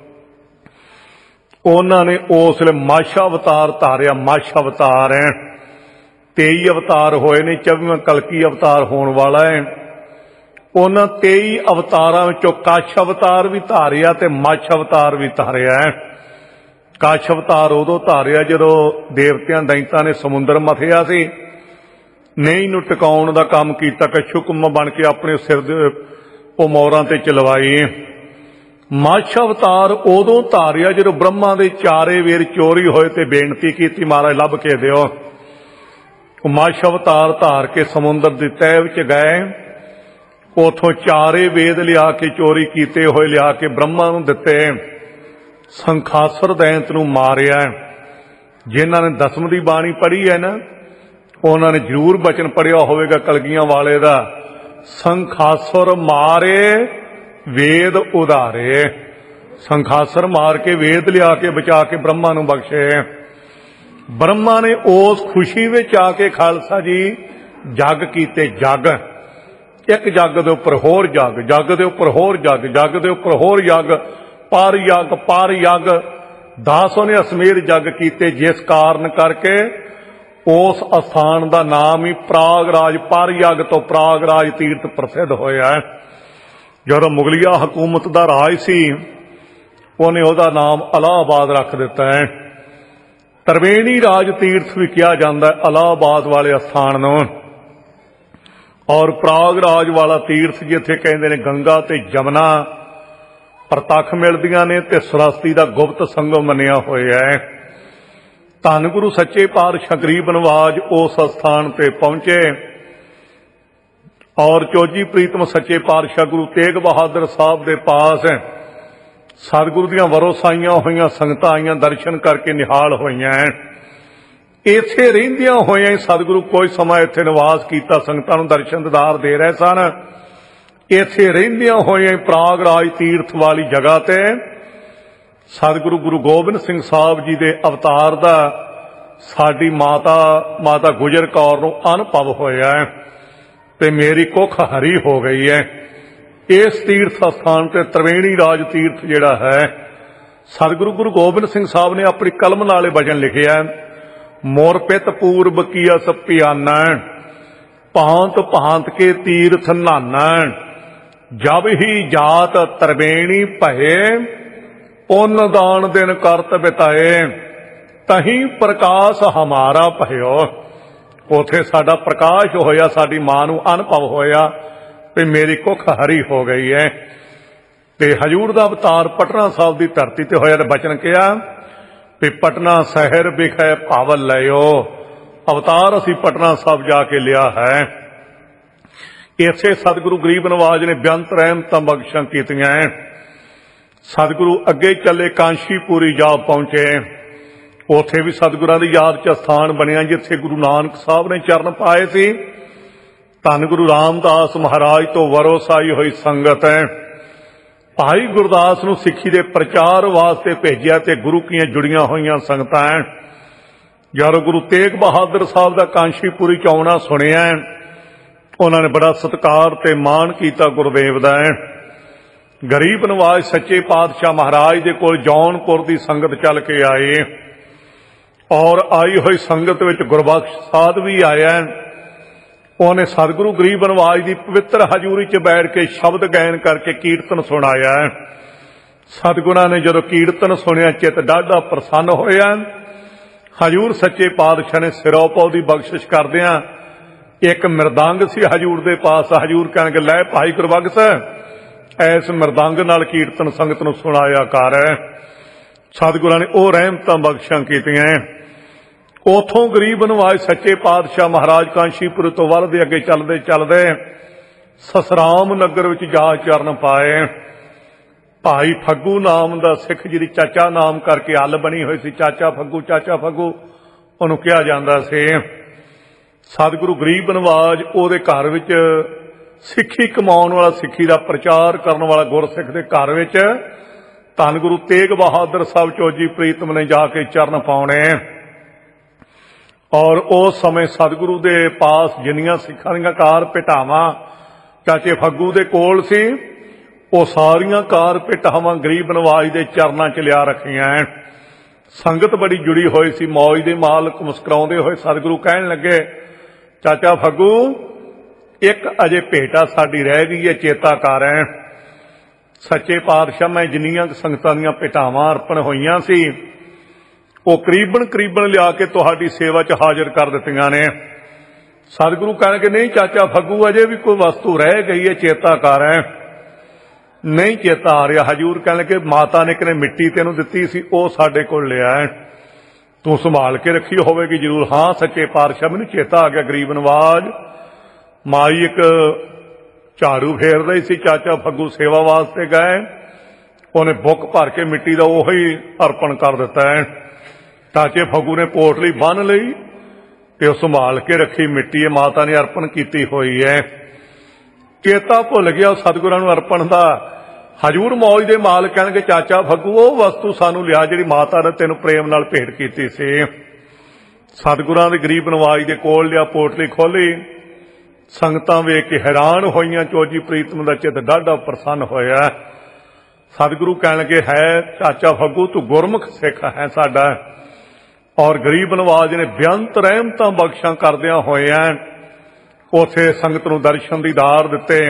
ਉਹਨਾਂ ਨੇ ਉਸ ਵੇਲੇ ਮੱਛ ਅਵਤਾਰ ਧਾਰਿਆ। ਮੱਛ ਅਵਤਾਰ ਹੈ, ਤੇਈ ਅਵਤਾਰ ਹੋਏ ਨੇ, ਚੌਵੀਵਾਂ ਕਲਕੀ ਅਵਤਾਰ ਹੋਣ ਵਾਲਾ ਹੈ। ਉਹਨਾਂ ਤੇਈ ਅਵਤਾਰਾਂ ਵਿੱਚੋਂ ਕੱਛ ਅਵਤਾਰ ਵੀ ਧਾਰਿਆ ਤੇ ਮੱਛ ਅਵਤਾਰ ਵੀ ਧਾਰਿਆ ਹੈ। ਕੱਛ ਅਵਤਾਰ ਉਦੋਂ ਧਾਰਿਆ ਜਦੋਂ ਦੇਵਤਿਆਂ ਦੈਂਤਾਂ ਨੇ ਸਮੁੰਦਰ ਮਥਿਆ ਸੀ, ਨਹੀਂ ਨੂੰ ਟਿਕਾਉਣ ਦਾ ਕੰਮ ਕੀਤਾ, ਕਛੂਕੁੰਮ ਬਣ ਕੇ ਆਪਣੇ ਸਿਰ ਦੇ ਉਹ ਮੋਰਾਂ ਤੇ ਚਲਵਾਈ। ਮੱਛ ਅਵਤਾਰ ਉਦੋਂ ਧਾਰਿਆ ਜਦੋਂ ਬ੍ਰਹਮਾ ਦੇ ਚਾਰੇ ਵੇਦ ਚੋਰੀ ਹੋਏ ਤੇ ਬੇਨਤੀ ਕੀਤੀ, ਮਹਾਰਾਜ ਲੱਭ ਕੇ ਦਿਓ। ਮੱਛ ਅਵਤਾਰ ਧਾਰ ਕੇ ਸਮੁੰਦਰ ਦੀ ਤਹਿ ਵਿੱਚ ਗਏ, ਉਥੋਂ ਚਾਰੇ ਵੇਦ ਲਿਆ ਕੇ ਚੋਰੀ ਕੀਤੇ ਹੋਏ ਲਿਆ ਕੇ ਬ੍ਰਹਮਾ ਨੂੰ ਦਿੱਤੇ। ਸੰਖਾਸੁਰ ਦੈਂਤ ਨੂੰ ਮਾਰਿਆ। ਜਿਨ੍ਹਾਂ ਨੇ ਦਸਮ ਦੀ ਬਾਣੀ ਪੜ੍ਹੀ ਹੈ ਨਾ, ਉਹਨਾਂ ਨੇ ਜ਼ਰੂਰ ਬਚਨ ਪੜ੍ਹਿਆ ਹੋਵੇਗਾ ਕਲਗੀਆਂ ਵਾਲੇ ਦਾ, ਸੰਖਾਸੁਰ ਮਾਰੇ ਵੇਦ ਉਧਾਰੇ। ਸੰਖਾਸੁਰ ਮਾਰ ਕੇ ਵੇਦ ਲਿਆ ਕੇ ਬਚਾ ਕੇ ਬ੍ਰਹਮਾ ਨੂੰ ਬਖਸ਼ੇ। ਬ੍ਰਹਮਾ ਨੇ ਉਸ ਖੁਸ਼ੀ ਵਿੱਚ ਆ ਕੇ ਖਾਲਸਾ ਜੀ ਜੱਗ ਕੀਤੇ। ਜੱਗ ਇੱਕ ਜੱਗ ਦੇ ਉੱਪਰ ਹੋਰ ਜੱਗ, ਜੱਗ ਦੇ ਉੱਪਰ ਹੋਰ ਜੱਗ, ਜੱਗ ਦੇ ਉੱਪਰ ਹੋਰ ਜੱਗ, ਪਰ ਯੱਗ ਪਰ ਯੱਗ, ਦਸ ਉਹਨੇ ਅਸਮੇਧ ਜੱਗ ਕੀਤੇ, ਜਿਸ ਕਾਰਨ ਕਰਕੇ ਉਸ ਅਸਥਾਨ ਦਾ ਨਾਮ ਹੀ ਪ੍ਰਾਗਰਾਜ, ਪਰ ਯੱਗ ਤੋਂ ਪ੍ਰਾਗਰਾਜ ਤੀਰਥ ਪ੍ਰਸਿੱਧ ਹੋਇਆ। ਜਦੋਂ ਮੁਗਲਿਆ ਹਕੂਮਤ ਦਾ ਰਾਜ ਸੀ, ਉਹਨੇ ਉਹਦਾ ਨਾਮ ਇਲਾਹਾਬਾਦ ਰੱਖ ਦਿੱਤਾ ਹੈ। ਤਰਵੇਣੀ ਰਾਜ ਤੀਰਥ ਵੀ ਕਿਹਾ ਜਾਂਦਾ ਇਲਾਹਾਬਾਦ ਵਾਲੇ ਅਸਥਾਨ ਨੂੰ। ਔਰ ਪ੍ਰਾਗਰਾਜ ਵਾਲਾ ਤੀਰਥ ਜਿੱਥੇ ਕਹਿੰਦੇ ਨੇ ਗੰਗਾ ਤੇ ਜਮਨਾ ਪ੍ਰਤੱਖ ਮਿਲਦੀਆਂ ਨੇ ਤੇ ਸਰਸਤੀ ਦਾ ਗੁਪਤ ਸੰਗਮ ਮੰਨਿਆ ਹੋਇਆ ਹੈ। ਧੰਨ ਗੁਰੂ ਸੱਚੇ ਪਾਤਸ਼ਾਹ ਗਰੀਬ ਨਵਾਜ ਉਸ ਸਥਾਨ ਤੇ ਪਹੁੰਚੇ ਔਰ ਚੋਜੀ ਪ੍ਰੀਤਮ ਸੱਚੇ ਪਾਤਸ਼ਾਹ ਗੁਰੂ ਤੇਗ ਬਹਾਦਰ ਸਾਹਿਬ ਦੇ ਪਾਸ ਸਤਿਗੁਰੂ ਦੀਆਂ ਵਰੋਸਾਈਆਂ ਹੋਈਆਂ ਸੰਗਤਾਂ ਆਈਆਂ, ਦਰਸ਼ਨ ਕਰਕੇ ਨਿਹਾਲ ਹੋਈਆਂ। ਇੱਥੇ ਰਹਿੰਦਿਆਂ ਹੋਇਆਂ ਸਤਿਗੁਰੂ ਕੋਈ ਸਮਾਂ ਇੱਥੇ ਨਿਵਾਸ ਕੀਤਾ, ਸੰਗਤਾਂ ਨੂੰ ਦਰਸ਼ਨ ਦੀਦਾਰ ਦੇ ਰਹੇ ਸਨ। ਇੱਥੇ ਰਹਿੰਦਿਆਂ ਹੋਇਆਂ ਪ੍ਰਾਗਰਾਜ ਤੀਰਥ ਵਾਲੀ ਜਗ੍ਹਾ ਤੇ ਸਤਿਗੁਰੂ ਗੁਰੂ ਗੋਬਿੰਦ ਸਿੰਘ ਸਾਹਿਬ ਜੀ ਦੇ ਅਵਤਾਰ ਦਾ ਸਾਡੀ ਮਾਤਾ ਮਾਤਾ ਗੁਜਰ ਕੌਰ ਨੂੰ ਅਨੁਭਵ ਹੋਇਆ ਤੇ ਮੇਰੀ ਕੁੱਖ ਹਰੀ ਹੋ ਗਈ ਹੈ। ਇਸ ਤੀਰਥ ਸਥਾਨ ਤੇ ਤਰਵੇਣੀ ਰਾਜ ਤੀਰਥ ਜਿਹੜਾ ਹੈ, ਸਤਿਗੁਰੂ ਗੁਰੂ ਗੋਬਿੰਦ ਸਿੰਘ ਸਾਹਿਬ ਨੇ ਆਪਣੀ ਕਲਮ ਨਾਲੇ ਵਚਨ ਲਿਖਿਆ, ਮੋਰ ਪਿਤ ਪੂਰਬ ਕੀਆ ਪਿਆਨਾ, ਭਾਂਤ ਭਾਂਤ ਕੇ ਤੀਰਥ ਨਾਨਾ, ਜਬ ਹੀ ਜਾਤ ਤਰਵੇਣੀ ਭਏ, ਪੁੰਨ ਦਾਨ ਦਿਨ ਕਰਤ ਬਿਤਾਏ, ਤਹੀਂ ਪ੍ਰਕਾਸ਼ ਹਮਾਰਾ ਭਇਓ। ਉਥੇ ਸਾਡਾ ਪ੍ਰਕਾਸ਼ ਹੋਇਆ, ਸਾਡੀ ਮਾਂ ਨੂੰ ਅਨੁਭਵ ਹੋਇਆ ਤੇ ਮੇਰੀ ਕੁੱਖ ਹਰੀ ਹੋ ਗਈ ਹੈ। ਤੇ ਹਜੂਰ ਦਾ ਅਵਤਾਰ ਪਟਨਾ ਸਾਹਿਬ ਦੀ ਧਰਤੀ ਤੇ ਹੋਇਆ ਤੇ ਬਚਨ ਕਿਹਾ ਵੀ ਪਟਨਾ ਸ਼ਹਿਰ ਵਿਖੇ ਭਾਵਲ ਲਿਓ। ਅਵਤਾਰ ਅਸੀਂ ਪਟਨਾ ਸਾਹਿਬ ਜਾ ਕੇ ਲਿਆ ਹੈ। ਇਸੇ ਸਤਿਗੁਰੂ ਗਰੀਬ ਨਵਾਜ ਨੇ ਬੇਅੰਤ ਰਹਿਮਤਾਂ ਬਖਸ਼ਾਂ ਕੀਤੀਆਂ। ਸਤਿਗੁਰੂ ਅੱਗੇ ਚੱਲੇ ਕਾਂਸ਼ੀਪੁਰੀ ਜਾ ਪਹੁੰਚੇ। ਉੱਥੇ ਵੀ ਸਤਿਗੁਰਾਂ ਦੀ ਯਾਦ ਚ ਸਥਾਨ ਬਣਿਆ ਜਿੱਥੇ ਗੁਰੂ ਨਾਨਕ ਸਾਹਿਬ ਨੇ ਚਰਨ ਪਾਏ ਸੀ। ਧੰਨ ਗੁਰੂ ਰਾਮਦਾਸ ਮਹਾਰਾਜ ਤੋਂ ਵਰੋਸਾਈ ਹੋਈ ਸੰਗਤ ਹੈ। ਭਾਈ ਗੁਰਦਾਸ ਨੂੰ ਸਿੱਖੀ ਦੇ ਪ੍ਰਚਾਰ ਵਾਸਤੇ ਭੇਜਿਆ ਤੇ ਗੁਰੂ ਕੀਆਂ ਜੁੜੀਆਂ ਹੋਈਆਂ ਸੰਗਤਾਂ। ਜਦੋਂ ਗੁਰੂ ਤੇਗ ਬਹਾਦਰ ਸਾਹਿਬ ਦਾ ਕਾਂਸ਼ੀਪੁਰੀ ਚ ਆਉਣਾ ਸੁਣਿਆ, ਉਹਨਾਂ ਨੇ ਬੜਾ ਸਤਿਕਾਰ ਤੇ ਮਾਣ ਕੀਤਾ ਗੁਰਦੇਵ ਦਾ। ਗਰੀਬ ਨਵਾਜ ਸੱਚੇ ਪਾਤਸ਼ਾਹ ਮਹਾਰਾਜ ਦੇ ਕੋਲ ਜੌਨਪੁਰ ਦੀ ਸੰਗਤ ਚੱਲ ਕੇ ਆਏ ਔਰ ਆਈ ਹੋਈ ਸੰਗਤ ਵਿੱਚ ਗੁਰਬਖਸ਼ ਸਾਧ ਵੀ ਆਇਆ। ਉਹਨੇ ਸਤਿਗੁਰੂ ਗਰੀਬ ਨਵਾਜ ਦੀ ਪਵਿੱਤਰ ਹਜ਼ੂਰੀ ਚ ਬੈਠ ਕੇ ਸ਼ਬਦ ਗਾਇਨ ਕਰਕੇ ਕੀਰਤਨ ਸੁਣਾਇਆ। ਸਤਿਗੁਰਾਂ ਨੇ ਜਦੋਂ ਕੀਰਤਨ ਸੁਣਿਆ ਚਿੱਤ ਡਾਢਾ ਪ੍ਰਸੰਨ ਹੋਇਆ। ਹਜ਼ੂਰ ਸੱਚੇ ਪਾਤਸ਼ਾਹ ਨੇ ਸਿਰੋਂ ਪਾਉ ਦੀ ਬਖਸ਼ਿਸ਼ ਕਰਦਿਆਂ ਇੱਕ ਮਿਰਦੰਗ ਸੀ ਹਜ਼ੂਰ ਦੇ ਪਾਸ। ਹਜ਼ੂਰ ਕਹਿਣਗੇ ਲੈ ਭਾਈ ਗੁਰਬਖਸ਼, ਐਸ ਮਿਰਦੰਗ ਨਾਲ ਕੀਰਤਨ ਸੰਗਤ ਨੂੰ ਸੁਣਾਇਆ ਕਰ। ਸਤਿਗੁਰਾਂ ਨੇ ਉਹ ਰਹਿਮਤਾਂ ਬਖਸ਼ਾਂ ਕੀਤੀਆਂ। ਉਥੋਂ ਗਰੀਬ ਨਵਾਜ ਸੱਚੇ ਪਾਤਸ਼ਾਹ ਮਹਾਰਾਜ ਕਾਂਸ਼ੀਪੁਰ ਤੋਂ ਵੱਲ ਦੇ ਅੱਗੇ ਚੱਲਦੇ ਚੱਲਦੇ ਸਸਰਾਮ ਨਗਰ ਵਿੱਚ ਜਾ ਚਰਨ ਪਾਏ। ਭਾਈ ਫੱਗੂ ਨਾਮ ਦਾ ਸਿੱਖ ਜਿਹਦੀ ਚਾਚਾ ਨਾਮ ਕਰਕੇ ਹੱਲ ਬਣੀ ਹੋਈ ਸੀ, ਚਾਚਾ ਫੱਗੂ ਚਾਚਾ ਫੱਗੂ ਉਹਨੂੰ ਕਿਹਾ ਜਾਂਦਾ ਸੀ। ਸਤਿਗੁਰੂ ਗਰੀਬ ਨਵਾਜ ਉਹਦੇ ਘਰ ਵਿੱਚ ਸਿੱਖੀ ਕਮਾਉਣ ਵਾਲਾ, ਸਿੱਖੀ ਦਾ ਪ੍ਰਚਾਰ ਕਰਨ ਵਾਲਾ ਗੁਰਸਿੱਖ ਦੇ ਘਰ ਵਿੱਚ ਧੰਨ ਗੁਰੂ ਤੇਗ ਬਹਾਦਰ ਸਾਹਿਬ ਚੋਜੀ ਪ੍ਰੀਤਮ ਨੇ ਜਾ ਕੇ ਚਰਨ ਪਾਉਣੇ। ਔਰ ਉਸ ਸਮੇਂ ਸਤਿਗੁਰੂ ਦੇ ਪਾਸ ਜਿੰਨੀਆਂ ਸਿੱਖਾਂ ਦੀਆਂ ਕਾਰ ਭੇਟਾਵਾਂ ਚਾਚੇ ਫੱਗੂ ਦੇ ਕੋਲ ਸੀ, ਉਹ ਸਾਰੀਆਂ ਕਾਰ ਭੇਟਾਵਾਂ ਗਰੀਬ ਨਵਾਜ ਦੇ ਚਰਨਾਂ 'ਚ ਲਿਆ ਰੱਖੀਆਂ। ਸੰਗਤ ਬੜੀ ਜੁੜੀ ਹੋਈ ਸੀ। ਮੌਜ ਦੇ ਮਾਲਕ ਮੁਸਕਰਾਉਂਦੇ ਹੋਏ ਸਤਿਗੁਰੂ ਕਹਿਣ ਲੱਗੇ, ਚਾਚਾ ਫੱਗੂ, ਇੱਕ ਅਜੇ ਭੇਟਾ ਸਾਡੀ ਰਹਿ ਗਈ ਹੈ, ਚੇਤਾ ਕਰ। ਹੈ ਸੱਚੇ ਪਾਤਸ਼ਾਹ, ਮੈਂ ਜਿੰਨੀਆਂ ਸੰਗਤਾਂ ਦੀਆਂ ਭੇਟਾਵਾਂ ਅਰਪਣ ਹੋਈਆਂ ਸੀ ਉਹ ਕਰੀਬਨ ਕਰੀਬਨ ਲਿਆ ਕੇ ਤੁਹਾਡੀ ਸੇਵਾ 'ਚ ਹਾਜ਼ਰ ਕਰ ਦਿੱਤੀਆਂ ਨੇ। ਸਤਿਗੁਰੂ ਕਹਿਣਗੇ, ਨਹੀਂ ਚਾਚਾ ਫੱਗੂ, ਅਜੇ ਵੀ ਕੋਈ ਵਸਤੂ ਰਹਿ ਗਈ ਹੈ, ਚੇਤਾ ਕਰ। ਹੈ ਨਹੀਂ ਚੇਤਾ ਆ ਰਿਹਾ। ਹਜੂਰ ਕਹਿਣ ਲੱਗੇ, ਮਾਤਾ ਨੇ ਕਿਨੇ ਮਿੱਟੀ ਤੈਨੂੰ ਦਿੱਤੀ ਸੀ, ਉਹ ਸਾਡੇ ਕੋਲ ਲਿਆ, ਤੂੰ ਸੰਭਾਲ ਕੇ ਰੱਖੀ ਹੋਵੇਗੀ ਜ਼ਰੂਰ। ਹਾਂ ਸੱਚੇ ਪਾਤਸ਼ਾਹ, ਮੈਨੂੰ ਚੇਤਾ ਆ ਗਿਆ। ਗਰੀਬ ਨਵਾਜ ਮਾਈ ਇੱਕ ਝਾੜੂ ਫੇਰ ਰਹੀ ਸੀ, ਚਾਚਾ ਫੱਗੂ ਸੇਵਾ ਵਾਸਤੇ ਗਏ, ਉਹਨੇ ਬੁੱਕ ਭਰ ਕੇ ਮਿੱਟੀ ਦਾ ਉਹੀ ਅਰਪਣ ਕਰ ਦਿੱਤਾ ਹੈ। ਚਾਚੇ ਫੱਗੂ ਨੇ ਪੋਟਲੀ ਬੰਨ੍ਹ ਲਈ ਤੇ ਉਹ ਸੰਭਾਲ ਕੇ ਰੱਖੀ ਮਿੱਟੀ ਹੈ, ਮਾਤਾ ਨੇ ਅਰਪਣ ਕੀਤੀ ਹੋਈ ਹੈ। ਚੇਤਾ ਭੁੱਲ ਗਿਆ ਸਤਿਗੁਰਾਂ ਨੂੰ ਅਰਪਣ ਦਾ। ਹਜੂਰ ਮੌਜ ਦੇ ਮਾਲਕ ਕਹਿਣਗੇ, ਚਾਚਾ ਫੱਗੂ, ਉਹ ਵਸਤੂ ਸਾਨੂੰ ਲਿਆ ਜਿਹੜੀ ਮਾਤਾ ਨੇ ਤੈਨੂੰ ਪ੍ਰੇਮ ਨਾਲ ਭੇਟ ਕੀਤੀ ਸੀ। ਸਤਿਗੁਰਾਂ ਦੇ ਗਰੀਬ ਨਵਾਜ ਦੇ ਕੋਲ ਲਿਆ, ਪੋਟਲੀ ਖੋਲੀ। ਸੰਗਤਾਂ ਵੇਖ ਕੇ ਹੈਰਾਨ ਹੋਈਆਂ। ਚੋਜੀ ਪ੍ਰੀਤਮ ਦਾ ਚਿੱਤ ਡਾਢਾ ਪ੍ਰਸੰਨ ਹੋਇਆ। ਸਤਿਗੁਰੂ ਕਹਿਣ ਲੱਗੇ, ਹੈ ਚਾਚਾ ਫੱਗੂ, ਤੂੰ ਗੁਰਮੁਖ ਸਿੱਖ ਹੈ ਸਾਡਾ। ਔਰ ਗਰੀਬ ਨਵਾਜ ਨੇ ਬੇਅੰਤ ਰਹਿਮਤਾਂ ਬਖਸ਼ਾਂ ਕਰਦਿਆਂ ਹੋਇਆਂ ਉਥੇ ਸੰਗਤ ਨੂੰ ਦਰਸ਼ਨ ਦੀਦਾਰ ਦਿੱਤੇ।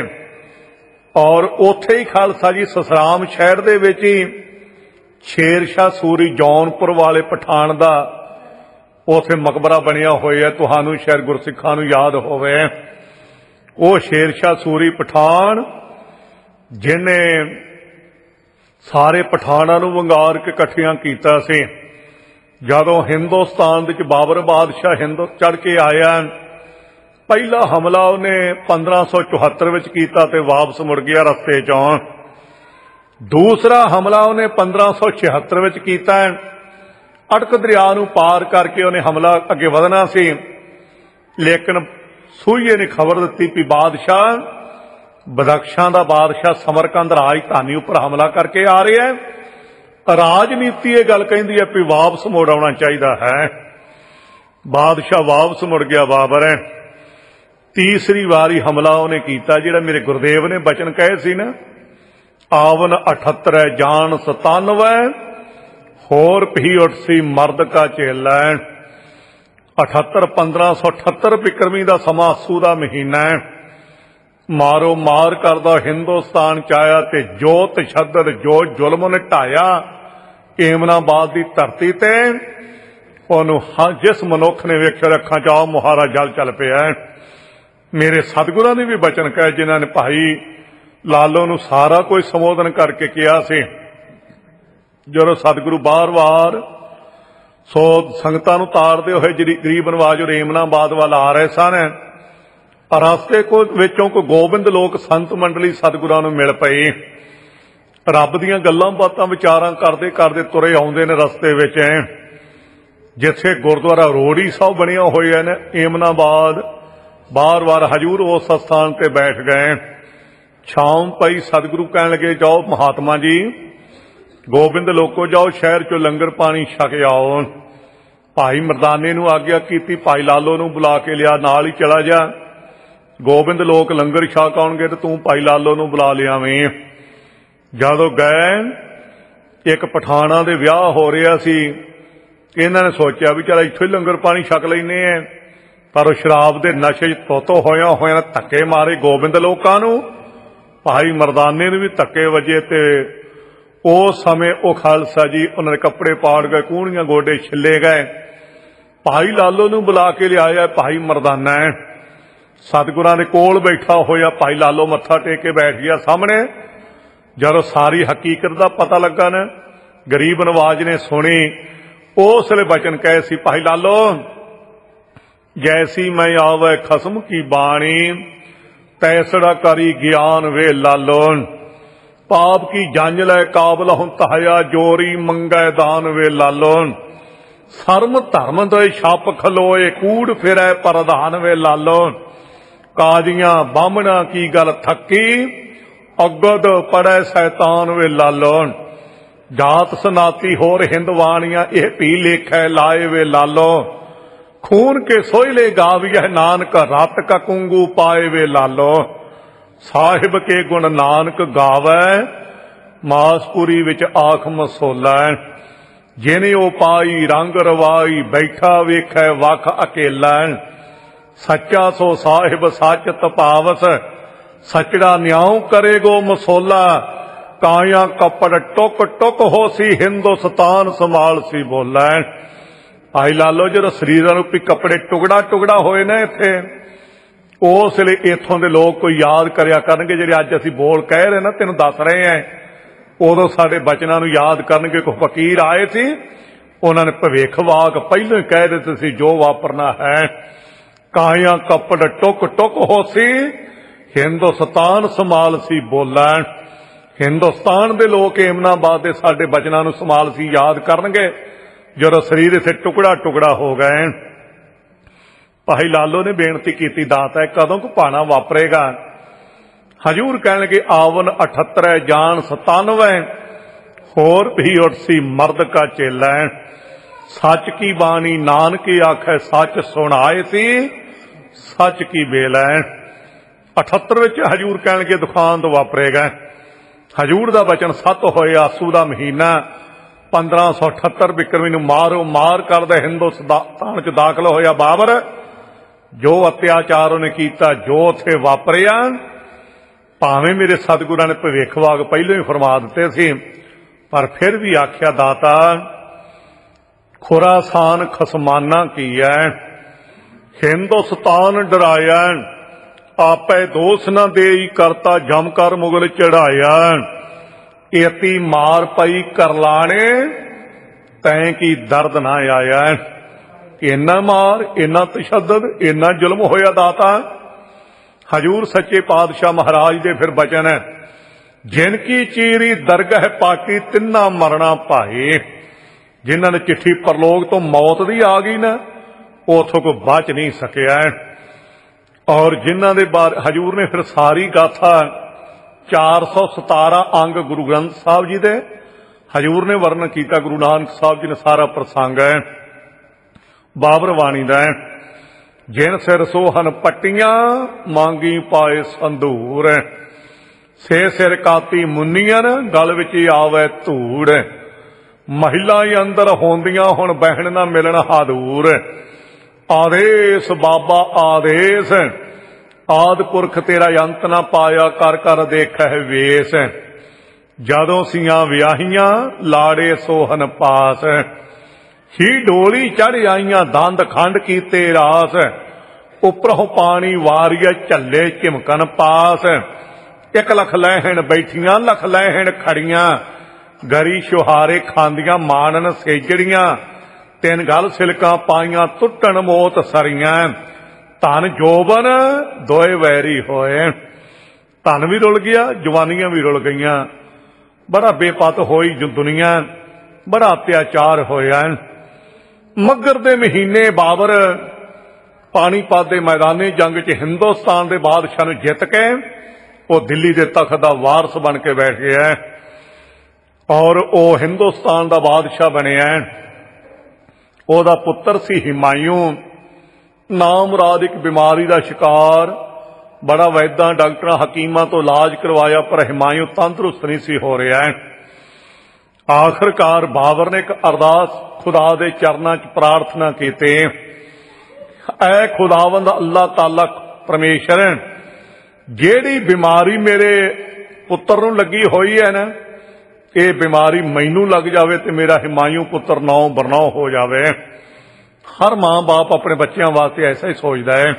ਔਰ ਉੱਥੇ ਹੀ ਖਾਲਸਾ ਜੀ ਸਸਰਾਮ ਸ਼ਹਿਰ ਦੇ ਵਿੱਚ ਹੀ ਸ਼ੇਰਸ਼ਾਹ ਸੂਰੀ ਜੌਨਪੁਰ ਵਾਲੇ ਪਠਾਨ ਦਾ ਉਥੇ ਮਕਬਰਾ ਬਣਿਆ ਹੋਇਆ। ਤੁਹਾਨੂੰ ਸ਼ਾਇਦ ਗੁਰਸਿੱਖਾਂ ਨੂੰ ਯਾਦ ਹੋਵੇ, ਉਹ ਸ਼ੇਰਸ਼ਾਹ ਸੂਰੀ ਪਠਾਨ ਜਿਹਨੇ ਸਾਰੇ ਪਠਾਨਾਂ ਨੂੰ ਵੰਗਾਰ ਕੇ ਇਕੱਠਿਆਂ ਕੀਤਾ ਸੀ। ਜਦੋਂ ਹਿੰਦੁਸਤਾਨ ਵਿੱਚ ਬਾਬਰ ਬਾਦਸ਼ਾਹ ਹਿੰਦੂ ਚੜ ਕੇ ਆਇਆ, ਪਹਿਲਾ ਹਮਲਾ ਉਹਨੇ ਪੰਦਰਾਂ ਸੌ ਚੁਹੱਤਰ ਵਿੱਚ ਕੀਤਾ ਤੇ ਵਾਪਸ ਮੁੜ ਗਿਆ ਰਸਤੇ ਚੋਂ। ਦੂਸਰਾ ਹਮਲਾ ਉਹਨੇ ਪੰਦਰਾਂ ਸੌ ਛਿਹੱਤਰ ਵਿੱਚ ਕੀਤਾ। ਅਟਕ ਦਰਿਆ ਨੂੰ ਪਾਰ ਕਰਕੇ ਉਹਨੇ ਹਮਲਾ ਅੱਗੇ ਵਧਣਾ ਸੀ, ਲੇਕਿਨ ਸੂਈਏ ਨੇ ਖਬਰ ਦਿੱਤੀ ਕਿ ਬਾਦਸ਼ਾਹ ਬਦਖਸ਼ਾਂ ਦਾ ਬਾਦਸ਼ਾਹ ਸਮਰਕੰਦ ਰਾਜਧਾਨੀ ਉੱਪਰ ਹਮਲਾ ਕਰਕੇ ਆ ਰਿਹਾ ਹੈ। ਰਾਜਨੀਤੀ ਇਹ ਗੱਲ ਕਹਿੰਦੀ ਹੈ ਕਿ ਵਾਪਸ ਮੁੜ ਆਉਣਾ ਚਾਹੀਦਾ ਹੈ। ਬਾਦਸ਼ਾਹ ਵਾਪਸ ਮੁੜ ਗਿਆ। ਬਾਬਰ ਹੈ ਤੀਸਰੀ ਵਾਰੀ ਹਮਲਾ ਉਹਨੇ ਕੀਤਾ ਜਿਹੜਾ ਮੇਰੇ ਗੁਰਦੇਵ ਨੇ ਬਚਨ ਕਹੇ ਸੀ ਨਾ, ਆਵਨ ਅਠੱਤਰ ਜਾਨ ਸਤਾਨਵੇਂ ਹੋਰ ਪੀ ਉੱਠ ਸੀ ਮਰਦ ਕਾ ਚੇਲਾ। ਅਠੱਤਰ ਪੰਦਰਾਂ ਸੌ ਅਠੱਤਰ ਬਿਕਰਮੀ ਦਾ ਸਮਾਂ ਅੱਸੂ ਦਾ ਮਹੀਨਾ ਹੈ। ਮਾਰੋ ਮਾਰ ਕਰਦਾ ਹਿੰਦੁਸਤਾਨ ਚ ਆਇਆ ਤੇ ਜੋ ਤਸ਼ੱਦਦ ਜੋ ਜ਼ੁਲਮ ਨੇ ਢਾਇਆ ਏਮਨਾਬਾਦ ਦੀ ਧਰਤੀ ਤੇ, ਉਹਨੂੰ ਜਿਸ ਮਨੁੱਖ ਨੇ ਵੇਖਿਆ ਅੱਖਾਂ ਚ ਆਓ ਮੁਹਾਰਾ ਜਲ ਚੱਲ ਪਿਆ। ਮੇਰੇ ਸਤਿਗੁਰਾਂ ਨੇ ਵੀ ਬਚਨ ਕਹੇ ਜਿਨ੍ਹਾਂ ਨੇ ਭਾਈ ਲਾਲੋ ਨੂੰ ਸਾਰਾ ਕੋਈ ਸੰਬੋਧਨ ਕਰਕੇ ਕਿਹਾ ਸੀ। ਜਦੋਂ ਸਤਿਗੁਰੂ ਬਾਰ-ਬਾਰ ਸੋ ਸੰਗਤਾਂ ਨੂੰ ਤਾਰਦੇ ਹੋਏ ਜਿਹੜੀ ਗਰੀਬ ਨਵਾਜ ਏਮਨਾਬਾਦ ਵੱਲ ਆ ਰਹੇ ਸਨ, ਰਸਤੇ ਕੋ ਵਿੱਚੋਂ ਕੋਈ ਗੋਬਿੰਦ ਲੋਕ ਸੰਤ ਮੰਡਲੀ ਸਤਿਗੁਰਾਂ ਨੂੰ ਮਿਲ ਪਈ। ਰੱਬ ਦੀਆਂ ਗੱਲਾਂ ਬਾਤਾਂ ਵਿਚਾਰਾਂ ਕਰਦੇ ਕਰਦੇ ਤੁਰੇ ਆਉਂਦੇ ਨੇ ਰਸਤੇ ਵਿੱਚ। ਜਿੱਥੇ ਗੁਰਦੁਆਰਾ ਰੋੜੀ ਸਾਹਿਬ ਬਣਿਆ ਹੋਇਆ ਨੇ ਏਮਨਾਬਾਦ, ਬਾਰ-ਬਾਰ ਹਜੂਰ ਉਸ ਸਥਾਨ ਤੇ ਬੈਠ ਗਏ। ਸ਼ਾਮ ਪਈ, ਸਤਿਗੁਰੂ ਕਹਿਣ ਲੱਗੇ, ਜਾਓ ਮਹਾਤਮਾ ਜੀ, ਗੋਬਿੰਦ ਲੋਕੋ ਜਾਓ, ਸ਼ਹਿਰ ਚੋਂ ਲੰਗਰ ਪਾਣੀ ਛਕ ਆਓ। ਭਾਈ ਮਰਦਾਨੇ ਨੂੰ ਆਗਿਆ ਕੀਤੀ, ਭਾਈ ਲਾਲੋ ਨੂੰ ਬੁਲਾ ਕੇ ਲਿਆ, ਨਾਲ ਹੀ ਚਲਾ ਜਾ। ਗੋਬਿੰਦ ਲੋਕ ਲੰਗਰ ਛਕ ਆਉਣਗੇ ਤੇ ਤੂੰ ਭਾਈ ਲਾਲੋ ਨੂੰ ਬੁਲਾ ਲਿਆਵੇਂ। ਜਦੋਂ ਗਏ, ਇੱਕ ਪਠਾਣਾ ਦੇ ਵਿਆਹ ਹੋ ਰਿਹਾ ਸੀ। ਇਹਨਾਂ ਨੇ ਸੋਚਿਆ ਵੀ ਚੱਲ ਇੱਥੋਂ ਹੀ ਲੰਗਰ ਪਾਣੀ ਛਕ ਲੈਨੇ ਆ, ਪਰ ਉਹ ਸ਼ਰਾਬ ਦੇ ਨਸ਼ੇ 'ਚ ਤੋਤੋ ਹੋਇਆ ਹੋਇਆ ਧੱਕੇ ਮਾਰੇ ਗੋਬਿੰਦ ਲੋਕਾਂ ਨੂੰ। ਭਾਈ ਮਰਦਾਨੇ ਨੂੰ ਵੀ ਧੱਕੇ ਵੱਜੇ ਤੇ ਉਸ ਸਮੇਂ ਉਹ ਖਾਲਸਾ ਜੀ ਉਹਨਾਂ ਦੇ ਕੱਪੜੇ ਪਾੜ ਗਏ, ਕੂਹਣੀਆਂ ਗੋਡੇ ਛਿੱਲੇ ਗਏ। ਭਾਈ ਲਾਲੋ ਨੂੰ ਬੁਲਾ ਕੇ ਲਿਆਇਆ। ਭਾਈ ਮਰਦਾਨਾ ਸਤਿਗੁਰਾਂ ਦੇ ਕੋਲ ਬੈਠਾ ਹੋਇਆ। ਭਾਈ ਲਾਲੋ ਮੱਥਾ ਟੇਕ ਕੇ ਬੈਠ ਗਿਆ ਸਾਹਮਣੇ। ਜਦੋਂ ਸਾਰੀ ਹਕੀਕਤ ਦਾ ਪਤਾ ਲੱਗਾ ਨਾ, ਗਰੀਬ ਨਵਾਜ ਨੇ ਸੁਣੀ, ਉਸ ਵੇਲੇ ਬਚਨ ਕਹੇ ਸੀ, ਭਾਈ ਲਾਲੋ ਜੈਸੀ ਮੈਂ ਆਵੇ ਖਸਮ ਕੀ ਬਾਣੀ, ਤੈਸੜਾ ਕਰੀ ਗਿਆਨ ਵੇ ਲਾਲੋ। ਪਾਪ ਕੀ ਜੰਜ ਲੈ ਕਾਬਲ ਹੁਣ ਤਹਾਇਆ, ਜੋਰੀ ਮੰਗੈ ਦਾਨ ਵੇ ਲਾਲੋ। ਸਰਮ ਧਰਮ ਦੇ ਛੱਪ ਖਲੋਏ, ਕੂੜ ਫਿਰੈ ਪ੍ਰਧਾਨ ਵੇ ਲਾਲੋ। ਕਾਜੀਆਂ ਬਾਹਮਣਾ ਕੀ ਗੱਲ ਥੱਕੀ, ਅਗਦ ਪੜੈ ਸੈਤਾਨ ਵੇ ਲਾਲੋ। ਜਾਤ ਸਨਾਤੀ ਹੋਰ ਹਿੰਦਵਾਣੀਆਂ, ਇਹ ਭੀ ਲੇਖੈ ਲਾਏ ਵੇ ਲਾਲੋ। ਖੂਨ ਕੇ ਸੋਇਲੇ ਗਾਵੀਐ ਨਾਨਕ ਰਤ ਕਾ ਕੁੰਗੂ ਪਾਏ ਵੇ ਲਾਲੋ। ਸਾਹਿਬ ਕੇ ਗੁਣ ਨਾਨਕ ਗਾਵੈ ਮਾਸਪੁਰੀ ਵਿੱਚ ਆਖ ਮਸੋਲਾ। ਜਿਨੇ ਉਹ ਪਾਈ ਰੰਗ ਰਵਾਈ ਬੈਠਾ ਵੇਖੈ ਵਖ ਅਕੇਲਾ। ਸੱਚਾ ਸੋ ਸਾਹਿਬ ਸੱਚ ਤਪਾਵਸ ਸਚੜਾ ਨਿਆਉ ਕਰੇਗੋ ਮਸੋਲਾ। ਕਾਇਆ ਕੱਪੜ ਟੁਕ ਟੁਕ ਹੋਸੀ ਹਿੰਦੁਸਤਾਨ ਸੰਭਾਲ ਸੀ ਬੋਲਾ। ਆਈ ਲਾਲੋ ਜਦੋਂ ਸਰੀਰਾਂ ਰੂਪੀ ਕੱਪੜੇ ਟੁਕੜਾ ਟੁਕੜਾ ਹੋਏ ਨੇ ਇੱਥੇ, ਉਸ ਲਈ ਇੱਥੋਂ ਦੇ ਲੋਕ ਕੋਈ ਯਾਦ ਕਰਿਆ ਕਰਨਗੇ। ਜਿਹੜੇ ਅੱਜ ਅਸੀਂ ਬੋਲ ਕਹਿ ਰਹੇ ਨਾ, ਤੈਨੂੰ ਦੱਸ ਰਹੇ ਆਂ, ਉਦੋਂ ਸਾਡੇ ਬਚਨਾਂ ਨੂੰ ਯਾਦ ਕਰਨਗੇ। ਕੋਈ ਫਕੀਰ ਆਏ ਸੀ, ਉਹਨਾਂ ਨੇ ਭਵਿੱਖ ਵਾਕ ਪਹਿਲਾਂ ਹੀ ਕਹਿ ਦਿੱਤੇ ਸੀ ਜੋ ਵਾਪਰਨਾ ਹੈ। ਕਾਇਆ ਕੱਪੜ ਟੁਕ ਟੁਕ ਹੋਸੀ ਹਿੰਦੁਸਤਾਨ ਸੰਭਾਲ ਸੀ ਬੋਲਾ। ਹਿੰਦੁਸਤਾਨ ਦੇ ਲੋਕ ਏਮਨਾਬਾਦ ਦੇ ਸਾਡੇ ਬਚਨਾਂ ਨੂੰ ਸੰਭਾਲ ਸੀ ਯਾਦ ਕਰਨਗੇ ਜਦੋਂ ਸਰੀਰ ਇਥੇ ਟੁਕੜਾ ਟੁਕੜਾ ਹੋ ਗਏ। ਭਾਈ ਲਾਲੋ ਨੇ ਬੇਨਤੀ ਕੀਤੀ, ਦਾਤਾ ਕਦੋਂ ਕੁ ਭਾਣਾ ਵਾਪਰੇਗਾ? ਹਜੂਰ ਕਹਿਣਗੇ ਆਵਨ ਅਠੱਤਰ ਜਾਨ ਸਤਾਨਵੇਂ ਹੋਰ ਵੀ ਉਠਸੀ ਮਰਦ ਕਾ ਚੇਲਾ। ਸੱਚ ਕੀ ਬਾਣੀ ਨਾਨਕ ਆਖੈ ਸੱਚ ਸੁਣਾਏ ਸੀ ਸੱਚ ਕੀ ਬੇਲਾ। ਅਠੱਤਰ ਵਿੱਚ ਹਜੂਰ ਕਹਿਣਗੇ ਦੁਖਾਂਤ ਵਾਪਰੇਗਾ। ਹਜੂਰ ਦਾ ਬਚਨ ਸੱਤ ਹੋਏ ਆਸੂ ਦਾ ਮਹੀਨਾ ਪੰਦਰਾਂ ਸੌ ਅਠੱਤਰ ਬਿਕਰਮੀ ਨੂੰ ਮਾਰੋ ਮਾਰ ਕਰਦਾ ਹਿੰਦੁਸਤਾਨ ਚ ਦਾਖਲ ਹੋਇਆ ਬਾਬਰ। ਜੋ ਅਤਿਆਚਾਰ ਉਹਨੇ ਕੀਤਾ, ਜੋ ਉੱਥੇ ਵਾਪਰਿਆ, ਭਾਵੇਂ ਮੇਰੇ ਸਤਿਗੁਰਾਂ ਨੇ ਭਵਿੱਖ ਵਾਗ ਪਹਿਲਾਂ ਹੀ ਫਰਮਾ ਦਿੱਤੇ ਸੀ, ਪਰ ਫਿਰ ਵੀ ਆਖਿਆ ਦਾਤਾ ਖੁਰਾਸਾਨ ਖਸਮਾਨਾ ਕੀਆ ਹਿੰਦੁਸਤਾਨ ਡਰਾਇਆ। ਆਪੇ ਦੋਸ ਨਾ ਦੇਈ ਕਰਤਾ ਜਮ ਕਰ ਮੁਗਲ ਚੜਾਇਆ। ਏਤੀ ਮਾਰ ਪਈ ਕਰਲਾਣੇ ਤੈਂ ਕੀ ਦਰਦ ਨਾ ਆਇਆ। ਇੰਨਾ ਮਾਰ, ਇੰਨਾ ਤਸ਼ੱਦਦ, ਇੰਨਾ ਜ਼ੁਲਮ ਹੋਇਆ ਦਾਤਾ। ਹਜੂਰ ਸੱਚੇ ਪਾਤਸ਼ਾਹ ਮਹਾਰਾਜ ਦੇ ਫਿਰ ਬਚਨ ਹੈ, ਜਿਨ ਕੀ ਚੀਰੀ ਦਰਗਹ ਪਾਕੀ ਤਿੰਨਾ ਮਰਨਾ ਭਾਏ। ਜਿਨ੍ਹਾਂ ਨੇ ਚਿੱਠੀ ਪਰਲੋਕ ਤੋਂ ਮੌਤ ਦੀ ਆ ਗਈ ਨਾ, ਉਥੋਂ ਕੋਈ ਬਚ ਨਹੀਂ ਸਕਿਆ। ਔਰ ਜਿਨ੍ਹਾਂ ਦੇ ਬਾਰੇ ਹਜੂਰ ਨੇ ਫਿਰ ਸਾਰੀ ਗਾਥਾ ਚਾਰ ਸੌ ਸਤਾਰਾਂ ਅੰਗ ਗੁਰੂ ਗ੍ਰੰਥ ਸਾਹਿਬ ਜੀ ਦੇ ਹਜੂਰ ਨੇ ਵਰਣਨ ਕੀਤਾ। ਗੁਰੂ ਨਾਨਕ ਸਾਹਿਬ ਜੀ ਨੇ ਸਾਰਾ ਪ੍ਰਸੰਗ ਹੈ ਬਾਬਰ ਬਾਣੀ ਦਾ। ਜਿਨ ਸਿਰ ਸੋਹਨ ਪੱਟੀਆਂ ਮੰਗੀ ਪਾਏ ਸੰਧੂਰ। ਸੇ ਸਿਰ ਕਾਤੀ ਮੁੰਨੀਆਂ ਗਲ ਵਿੱਚ ਆਵੇ ਧੂੜ। ਮਹਿਲਾ ਹੀ ਅੰਦਰ ਹੁੰਦੀਆਂ ਹੁਣ ਬਹਿਣ ਨਾ ਮਿਲਣ ਹਾਦੂਰ। ਆਦੇਸ਼ ਬਾਬਾ ਆਦੇਸ਼ ਆਦ ਪੁਰਖ ਤੇਰਾ ਅੰਤ ਨਾ ਪਾਇਆ ਕਰ ਕਰ ਦੇਖੈ ਵੇਸ। ਜਦੋਂ ਸੀਆਂ ਵਿਆਹੀਆਂ ਲਾੜੇ ਸੋਹਨ ਪਾਸ। ਹੀ ਡੋਲੀ ਚੜ ਆਈਆਂ ਦੰਦ ਖੰਡ ਕੀਤੇ ਰਾਸ। ਉੱਪਰੋਂ ਪਾਣੀ ਵਾਰੀਆ ਝੱਲੇ ਝਿਮਕਨ ਪਾਸ। ਇੱਕ ਲੱਖ ਲੈਹਣ ਬੈਠੀਆਂ ਲੱਖ ਲੈਹਣ ਖੜੀਆਂ। ਗਰੀ ਸ਼ੁਹਾਰੇ ਖਾਂਦੀਆਂ ਮਾਣਨ ਸੇਜੜੀਆਂ। ਤਿੰਨ ਗਲ ਸਿਲਕਾਂ ਪਾਈਆਂ ਟੁੱਟਣ ਮੋਤ ਸਰੀਆਂ। ਧਨ ਜੋਬਨ ਦੋਏ ਵੈਰੀ ਹੋਏ। ਧਨ ਵੀ ਰੁਲ ਗਿਆ, ਜਵਾਨੀਆਂ ਵੀ ਰੁਲ ਗਈਆਂ। ਬੜਾ ਬੇਪਤ ਹੋਈ ਦੁਨੀਆ, ਬੜਾ ਅਤਿਆਚਾਰ ਹੋਇਆ। ਮੱਘਰ ਦੇ ਮਹੀਨੇ ਬਾਬਰ ਪਾਣੀਪਤ ਦੇ ਮੈਦਾਨੀ ਜੰਗ ਚ ਹਿੰਦੁਸਤਾਨ ਦੇ ਬਾਦਸ਼ਾਹ ਨੂੰ ਜਿੱਤ ਕੇ ਉਹ ਦਿੱਲੀ ਦੇ ਤਖਤ ਦਾ ਵਾਰਸ ਬਣ ਕੇ ਬੈਠ ਗਿਆ ਔਰ ਉਹ ਹਿੰਦੁਸਤਾਨ ਦਾ ਬਾਦਸ਼ਾਹ ਬਣਿਆ। ਉਹਦਾ ਪੁੱਤਰ ਸੀ ਹਿਮਾਯੂ। ਨਾਮੁਰਾਦ ਇੱਕ ਬਿਮਾਰੀ ਦਾ ਸ਼ਿਕਾਰ, ਬੜਾ ਵੈਦਾਂ ਡਾਕਟਰਾਂ ਹਕੀਮਾਂ ਤੋਂ ਇਲਾਜ ਕਰਵਾਇਆ, ਪਰ ਹਿਮਾਯੂ ਤੰਦਰੁਸਤ ਨਹੀਂ ਸੀ ਹੋ ਰਿਹਾ। ਆਖਰਕਾਰ ਬਾਬਰ ਨੇ ਇੱਕ ਅਰਦਾਸ ਖੁਦਾ ਦੇ ਚਰਨਾਂ ਚ ਪ੍ਰਾਰਥਨਾ ਕੀਤੀ, ਐ ਖੁਦਾਵੰਦ ਅੱਲਾਹ ਤਾਲਾ ਪਰਮੇਸ਼ਰ, ਜਿਹੜੀ ਬਿਮਾਰੀ ਮੇਰੇ ਪੁੱਤਰ ਨੂੰ ਲੱਗੀ ਹੋਈ ਹੈ ਨਾ, ਇਹ ਬਿਮਾਰੀ ਮੈਨੂੰ ਲੱਗ ਜਾਵੇ ਤੇ ਮੇਰਾ ਹਿਮਾਯੂ ਪੁੱਤਰ ਨੌ ਬਰਨੌ ਹੋ ਜਾਵੇ। ਹਰ ਮਾਂ ਬਾਪ ਆਪਣੇ ਬੱਚਿਆਂ ਵਾਸਤੇ ਐਸਾ ਹੀ ਸੋਚਦਾ ਹੈ।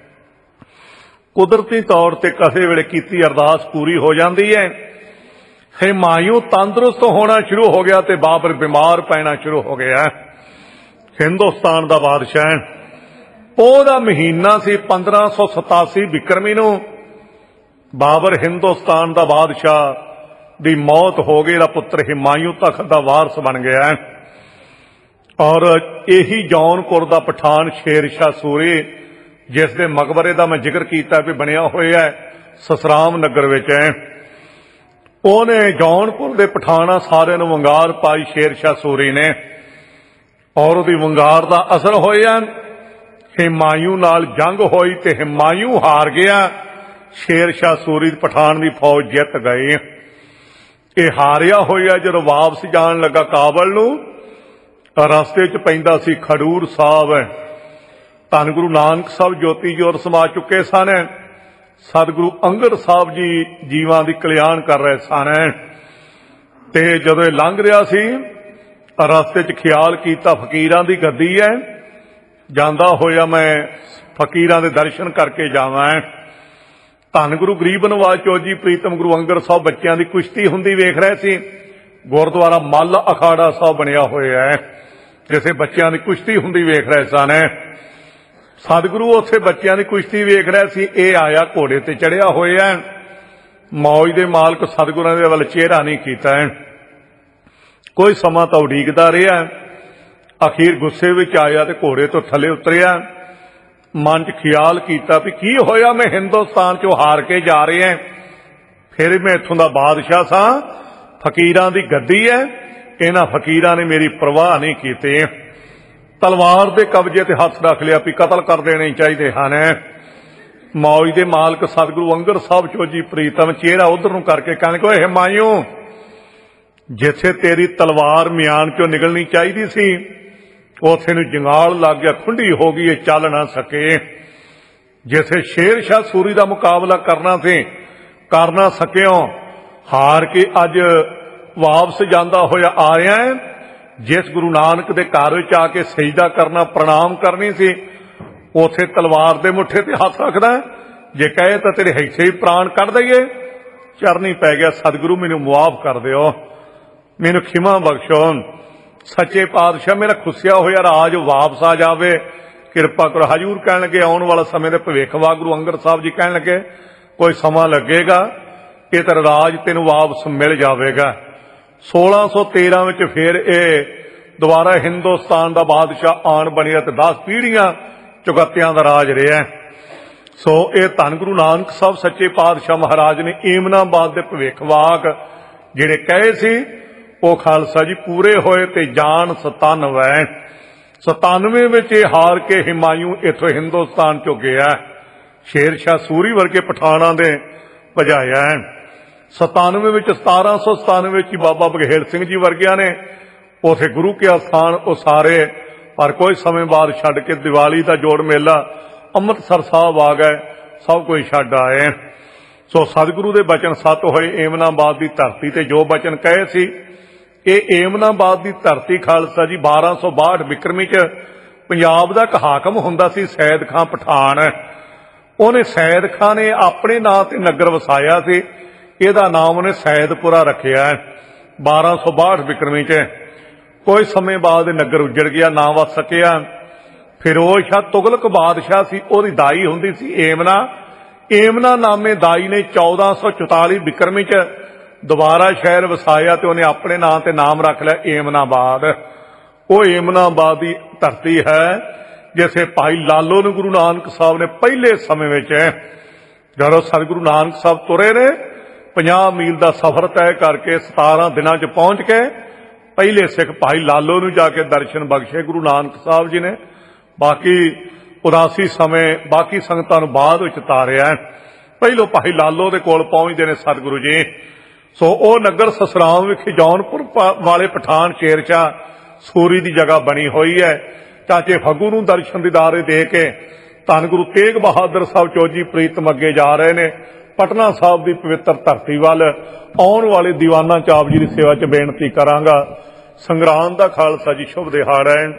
ਕੁਦਰਤੀ ਤੌਰ ਤੇ ਕਿਸੇ ਵੇਲੇ ਕੀਤੀ ਅਰਦਾਸ ਪੂਰੀ ਹੋ ਜਾਂਦੀ ਹੈ। ਹਿਮਾਯੂ ਤੰਦਰੁਸਤ ਹੋਣਾ ਸ਼ੁਰੂ ਹੋ ਗਿਆ ਤੇ ਬਾਬਰ ਬਿਮਾਰ ਪੈਣਾ ਸ਼ੁਰੂ ਹੋ ਗਿਆ। ਹਿੰਦੁਸਤਾਨ ਦਾ ਬਾਦਸ਼ਾਹ, ਉਹਦਾ ਮਹੀਨਾ ਸੀ ਪੰਦਰਾਂ ਸੌ ਸਤਾਸੀ ਬਿਕਰਮੀ ਨੂੰ ਬਾਬਰ ਹਿੰਦੁਸਤਾਨ ਦਾ ਬਾਦਸ਼ਾਹ ਦੀ ਮੌਤ ਹੋ ਗਈ। ਦਾ ਪੁੱਤਰ ਹਿਮਾਯੂ ਤਖਤ ਦਾ ਵਾਰਸ ਬਣ ਗਿਆ ਔਰ ਇਹੀ ਜੌਨਪੁਰ ਦਾ ਪਠਾਨ ਸ਼ੇਰ ਸ਼ਾਹ ਸੂਰੀ, ਜਿਸ ਦੇ ਮਕਬਰੇ ਦਾ ਮੈਂ ਜ਼ਿਕਰ ਕੀਤਾ ਵੀ ਬਣਿਆ ਹੋਇਆ ਸਸਰਾਮ ਨਗਰ ਵਿੱਚ ਹੈ, ਉਹਨੇ ਜੌਨਪੁਰ ਦੇ ਪਠਾਣਾ ਸਾਰਿਆਂ ਨੂੰ ਵੰਗਾਰ ਪਾਈ ਸ਼ੇਰ ਸ਼ਾਹ ਸੂਰੀ ਨੇ ਔਰ ਉਹਦੀ ਵੰਗਾਰ ਦਾ ਅਸਰ ਹੋਇਆ। ਹਿਮਾਯੂ ਨਾਲ ਜੰਗ ਹੋਈ ਤੇ ਹਿਮਾਯੂ ਹਾਰ ਗਿਆ। ਸ਼ੇਰ ਸ਼ਾਹ ਸੂਰੀ ਪਠਾਨ ਦੀ ਫੌਜ ਜਿੱਤ ਗਏ। ਇਹ ਹਾਰਿਆ ਹੋਇਆ ਜਦੋਂ ਵਾਪਸ ਜਾਣ ਲੱਗਾ ਕਾਬਲ ਨੂੰ, ਰਸਤੇ 'ਚ ਪੈਂਦਾ ਸੀ ਖਡੂਰ ਸਾਹਿਬ। ਧੰਨ ਗੁਰੂ ਨਾਨਕ ਸਾਹਿਬ ਜੋਤੀ ਜੋਤ ਸਮਾ ਚੁੱਕੇ ਸਨ। ਸਤਿਗੁਰੂ ਅੰਗਦ ਸਾਹਿਬ ਜੀ ਜੀਵਾਂ ਦੀ ਕਲਿਆਣ ਕਰ ਰਹੇ ਸਨ। ਤੇ ਜਦੋਂ ਇਹ ਲੰਘ ਰਿਹਾ ਸੀ, ਰਸਤੇ 'ਚ ਖਿਆਲ ਕੀਤਾ ਫਕੀਰਾਂ ਦੀ ਗੱਦੀ ਹੈ, ਜਾਂਦਾ ਹੋਇਆ ਮੈਂ ਫਕੀਰਾਂ ਦੇ ਦਰਸ਼ਨ ਕਰਕੇ ਜਾਵਾਂ। ਧੰਨ ਗੁਰੂ ਗਰੀਬ ਨਵਾਜ ਚੌਧਰੀ ਪ੍ਰੀਤਮ ਗੁਰੂ ਅੰਗਦ ਸਾਹਿਬ ਬੱਚਿਆਂ ਦੀ ਕੁਸ਼ਤੀ ਹੁੰਦੀ ਵੇਖ ਰਹੇ ਸੀ। ਗੁਰਦੁਆਰਾ ਮੱਲ ਅਖਾੜਾ ਸਾਹਿਬ ਬਣਿਆ ਹੋਇਆ ਹੈ, ਜਿੱਥੇ ਬੱਚਿਆਂ ਦੀ ਕੁਸ਼ਤੀ ਹੁੰਦੀ ਵੇਖ ਰਹੇ ਸਨ। ਸਤਿਗੁਰੂ ਉੱਥੇ ਬੱਚਿਆਂ ਦੀ ਕੁਸ਼ਤੀ ਵੇਖ ਰਿਹਾ ਸੀ। ਇਹ ਆਇਆ ਘੋੜੇ ਤੇ ਚੜਿਆ ਹੋਇਆ। ਮੌਜ ਦੇ ਮਾਲਕ ਸਤਿਗੁਰਾਂ ਦੇ ਵੱਲ ਚਿਹਰਾ ਨਹੀਂ ਕੀਤਾ। ਕੋਈ ਸਮਾਂ ਤਾਂ ਉਡੀਕਦਾ ਰਿਹਾ। ਅਖੀਰ ਗੁੱਸੇ ਵਿੱਚ ਆਇਆ ਤੇ ਘੋੜੇ ਤੋਂ ਥੱਲੇ ਉਤਰਿਆ। ਮਨ 'ਚ ਖਿਆਲ ਕੀਤਾ ਵੀ ਕੀ ਹੋਇਆ, ਮੈਂ ਹਿੰਦੁਸਤਾਨ 'ਚੋਂ ਹਾਰ ਕੇ ਜਾ ਰਿਹਾ, ਫਿਰ ਮੈਂ ਇੱਥੋਂ ਦਾ ਬਾਦਸ਼ਾਹ ਸਾਂ, ਫਕੀਰਾਂ ਦੀ ਗੱਦੀ ਹੈ, ਇਹਨਾਂ ਫਕੀਰਾਂ ਨੇ ਮੇਰੀ ਪਰਵਾਹ ਨਹੀਂ ਕੀਤੀ। ਤਲਵਾਰ ਦੇ ਕਬਜ਼ੇ ਤੇ ਹੱਥ ਰੱਖ ਲਿਆ ਵੀ ਕਤਲ ਕਰ ਦੇਣੇ ਚਾਹੀਦੇ ਹਨ। ਮੌਜ ਦੇ ਮਾਲਕ ਸਤਿਗੁਰੂ ਅੰਗਦ ਸਾਹਿਬ ਚੌਧਰੀ ਪ੍ਰੀਤਮ ਚਿਹਰਾ ਉਧਰ ਨੂੰ ਕਰਕੇ ਕਹਿੰਦੇ, ਓਏ ਹਿਮਾਯੂ, ਜਿੱਥੇ ਤੇਰੀ ਤਲਵਾਰ ਮਿਆਨ 'ਚੋਂ ਨਿਕਲਣੀ ਚਾਹੀਦੀ ਸੀ, ਉੱਥੇ ਨੂੰ ਜੰਗਾਲ ਲੱਗ ਗਿਆ, ਖੁੰਡੀ ਹੋ ਗਈ, ਇਹ ਚੱਲ ਨਾ ਸਕੇ। ਜਿੱਥੇ ਸ਼ੇਰ ਸ਼ਾਹ ਸੂਰੀ ਦਾ ਮੁਕਾਬਲਾ ਕਰਨਾ ਸੀ, ਕਰ ਨਾ ਸਕਿਓ, ਹਾਰ ਕੇ ਅੱਜ ਵਾਪਸ ਜਾਂਦਾ ਹੋਇਆ ਆ ਰਿਹਾ ਹੈ। ਜਿਸ ਗੁਰੂ ਨਾਨਕ ਦੇ ਘਰ ਵਿੱਚ ਆ ਕੇ ਸਜਦਾ ਕਰਨਾ, ਪ੍ਰਣਾਮ ਕਰਨੀ ਸੀ, ਉੱਥੇ ਤਲਵਾਰ ਦੇ ਮੁੱਠੇ ਤੇ ਹੱਥ ਰੱਖਦਾ। ਜੇ ਕਹੇ ਤਾਂ ਤੇਰੇ ਹਿੱਸੇ ਹੀ ਪ੍ਰਾਣ ਕੱਢ ਦਈਏ। ਚਰਨੀ ਪੈ ਗਿਆ, ਸਤਿਗੁਰੂ ਮੈਨੂੰ ਮੁਆਫ ਕਰ ਦਿਓ, ਮੈਨੂੰ ਖਿਮਾ ਬਖਸ਼ੋ। ਸੱਚੇ ਪਾਤਸ਼ਾਹ, ਮੇਰਾ ਖੁੱਸਿਆ ਹੋਇਆ ਰਾਜ ਵਾਪਸ ਆ ਜਾਵੇ, ਕਿਰਪਾ ਕਰੋ। ਹਜੂਰ ਕਹਿਣ ਲੱਗੇ, ਆਉਣ ਵਾਲਾ ਸਮੇਂ ਦੇ ਭਵਿੱਖ ਵਾ ਗੁਰੂ ਅੰਗਦ ਸਾਹਿਬ ਜੀ ਕਹਿਣ ਲੱਗੇ, ਕੋਈ ਸਮਾਂ ਲੱਗੇਗਾ, ਇਹ ਤੇਰਾ ਰਾਜ ਤੈਨੂੰ ਵਾਪਸ ਮਿਲ ਜਾਵੇਗਾ। ਸੋਲਾਂ ਸੌ ਤੇਰਾਂ ਵਿੱਚ ਫਿਰ ਇਹ ਦੁਬਾਰਾ ਹਿੰਦੁਸਤਾਨ ਦਾ ਬਾਦਸ਼ਾਹ ਆਣ ਬਣਿਆ ਤੇ ਦਸ ਪੀੜ੍ਹੀਆਂ ਚੁਗੱਤਿਆਂ ਦਾ ਰਾਜ ਰਿਹਾ। ਸੋ ਇਹ ਧੰਨ ਗੁਰੂ ਨਾਨਕ ਸਾਹਿਬ ਸੱਚੇ ਪਾਤਸ਼ਾਹ ਮਹਾਰਾਜ ਨੇ ਏਮਨਾਬਾਦ ਦੇ ਭਵਿੱਖਵਾਕ ਜਿਹੜੇ ਕਹੇ ਸੀ, ਉਹ ਖਾਲਸਾ ਜੀ ਪੂਰੇ ਹੋਏ। ਤੇ ਜਾਨ ਸਤਾਨਵੇਂ ਸਤਾਨਵੇਂ ਵਿੱਚ ਇਹ ਹਾਰ ਕੇ ਹਿਮਾਯੂ ਇੱਥੋਂ ਹਿੰਦੁਸਤਾਨ ਚੋਂ ਗਿਆ। ਸ਼ੇਰ ਸ਼ਾਹ ਸੂਰੀ ਵਰਗੇ ਪਠਾਨਾਂ ਦੇ ਭਜਾਇਆ। ਸਤਾਨਵੇਂ ਵਿੱਚ ਸਤਾਰਾਂ ਸੌ ਸਤਾਨਵੇਂ ਵਿੱਚ ਬਾਬਾ ਬਘੇਲ ਸਿੰਘ ਜੀ ਵਰਗਿਆਂ ਨੇ ਉਥੇ ਗੁਰੂ ਕੇ ਅਸਥਾਨ ਉਸਾਰੇ, ਪਰ ਕੋਈ ਸਮੇਂ ਬਾਅਦ ਛੱਡ ਕੇ ਦੀਵਾਲੀ ਦਾ ਜੋੜ ਮੇਲਾ ਅੰਮ੍ਰਿਤਸਰ ਸਾਹਿਬ ਆ ਗਏ, ਸਭ ਕੁਝ ਛੱਡ ਆਏ। ਸੋ ਸਤਿਗੁਰੂ ਦੇ ਬਚਨ ਸੱਤ ਹੋਏ। ਏਮਨਾਬਾਦ ਦੀ ਧਰਤੀ ਤੇ ਜੋ ਬਚਨ ਕਹੇ ਸੀ, ਇਹ ਏਮਨਾਬਾਦ ਦੀ ਧਰਤੀ ਖਾਲਸਾ ਜੀ ਬਾਰਾਂ ਸੌ ਬਾਹਠ ਵਿਕਰਮੀ ਚ ਪੰਜਾਬ ਦਾ ਇੱਕ ਹਾਕਮ ਹੁੰਦਾ ਸੀ, ਸੈਦ ਖਾਂ ਪਠਾਨ। ਉਹਨੇ ਸੈਦ ਖਾਂ ਨੇ ਆਪਣੇ ਨਾਂ ਤੇ ਨਗਰ ਵਸਾਇਆ ਸੀ, ਇਹਦਾ ਨਾਮ ਉਹਨੇ ਸੈਦਪੁਰਾ ਰੱਖਿਆ। ਬਾਰਾਂ ਸੌ ਬਾਹਠ ਵਿਕਰਮੀ ਚ ਕੋਈ ਸਮੇਂ ਬਾਅਦ ਨਗਰ ਉੱਜੜ ਗਿਆ, ਨਾ ਵਸ ਸਕਿਆ। ਫਿਰੋਜ਼ ਸ਼ਾਹ ਤੁਗਲਕ ਬਾਦਸ਼ਾਹ ਸੀ, ਉਹਦੀ ਦਾਈ ਹੁੰਦੀ ਸੀ ਏਮਨਾ। ਏਮਨਾ ਨਾਮੇ ਦਾਈ ਨੇ ਚੌਦਾਂ ਸੌ ਚੁਤਾਲੀ ਵਿਕਰਮੀ ਚ ਦੁਬਾਰਾ ਸ਼ਹਿਰ ਵਸਾਇਆ ਤੇ ਉਹਨੇ ਆਪਣੇ ਨਾਂ ਤੇ ਨਾਮ ਰੱਖ ਲਿਆ ਏਮਨਾਬਾਦ। ਉਹ ਏਮਨਾਬਾਦ ਦੀ ਧਰਤੀ ਹੈ ਜਿਥੇ ਭਾਈ ਲਾਲੋ ਨੂੰ ਗੁਰੂ ਨਾਨਕ ਸਾਹਿਬ ਨੇ ਪਹਿਲੇ ਸਮੇਂ ਵਿੱਚ, ਜਦੋਂ ਸਤਿਗੁਰੂ ਨਾਨਕ ਸਾਹਿਬ ਤੁਰੇ ਨੇ ਪੰਜਾਹ ਮੀਲ ਦਾ ਸਫ਼ਰ ਤੈਅ ਕਰਕੇ ਸਤਾਰਾਂ ਦਿਨਾਂ ਚ ਪਹੁੰਚ ਕੇ ਪਹਿਲੇ ਸਿੱਖ ਭਾਈ ਲਾਲੋ ਨੂੰ ਜਾ ਕੇ ਦਰਸ਼ਨ ਬਖਸ਼ੇ ਗੁਰੂ ਨਾਨਕ ਸਾਹਿਬ ਜੀ ਨੇ। ਬਾਕੀ ਉਦਾਸੀ ਸਮੇਂ ਬਾਕੀ ਸੰਗਤਾਂ ਨੂੰ ਬਾਅਦ ਵਿੱਚ ਤਾਰਿਆ। ਪਹਿਲੋਂ ਭਾਈ ਲਾਲੋ ਦੇ ਕੋਲ ਪਹੁੰਚਦੇ ਨੇ ਸਤਿਗੁਰੂ ਜੀ। ਸੋ ਉਹ ਨਗਰ ਸਸਰਾਮ ਵਿਖੇ ਜੌਨਪੁਰ ਵਾਲੇ ਪਠਾਨ ਸ਼ੇਰ ਸ਼ਾਹ ਸੂਰੀ ਦੀ ਜਗ੍ਹਾ ਬਣੀ ਹੋਈ ਹੈ। ਚਾਚੇ ਫੱਗੂ ਨੂੰ ਦਰਸ਼ਨ ਦੀਦਾਰੇ ਦੇ ਕੇ ਧੰਨ ਗੁਰੂ ਤੇਗ ਬਹਾਦਰ ਸਾਹਿਬ ਚੌਧਰੀ ਪ੍ਰੀਤਮ ਅੱਗੇ ਜਾ ਰਹੇ ਨੇ ਪਟਨਾ ਸਾਹਿਬ ਦੀ ਪਵਿੱਤਰ ਧਰਤੀ ਵੱਲ। ਆਉਣ ਵਾਲੇ ਦੀਵਾਨਾ ਚਾਪ ਜੀ ਦੀ ਸੇਵਾ 'ਚ ਬੇਨਤੀ ਕਰਾਂਗਾ, ਸੰਗਰਾਂਦ ਦਾ ਖਾਲਸਾ ਜੀ ਸ਼ੁਭ ਦਿਹਾੜਾ ਹੈ।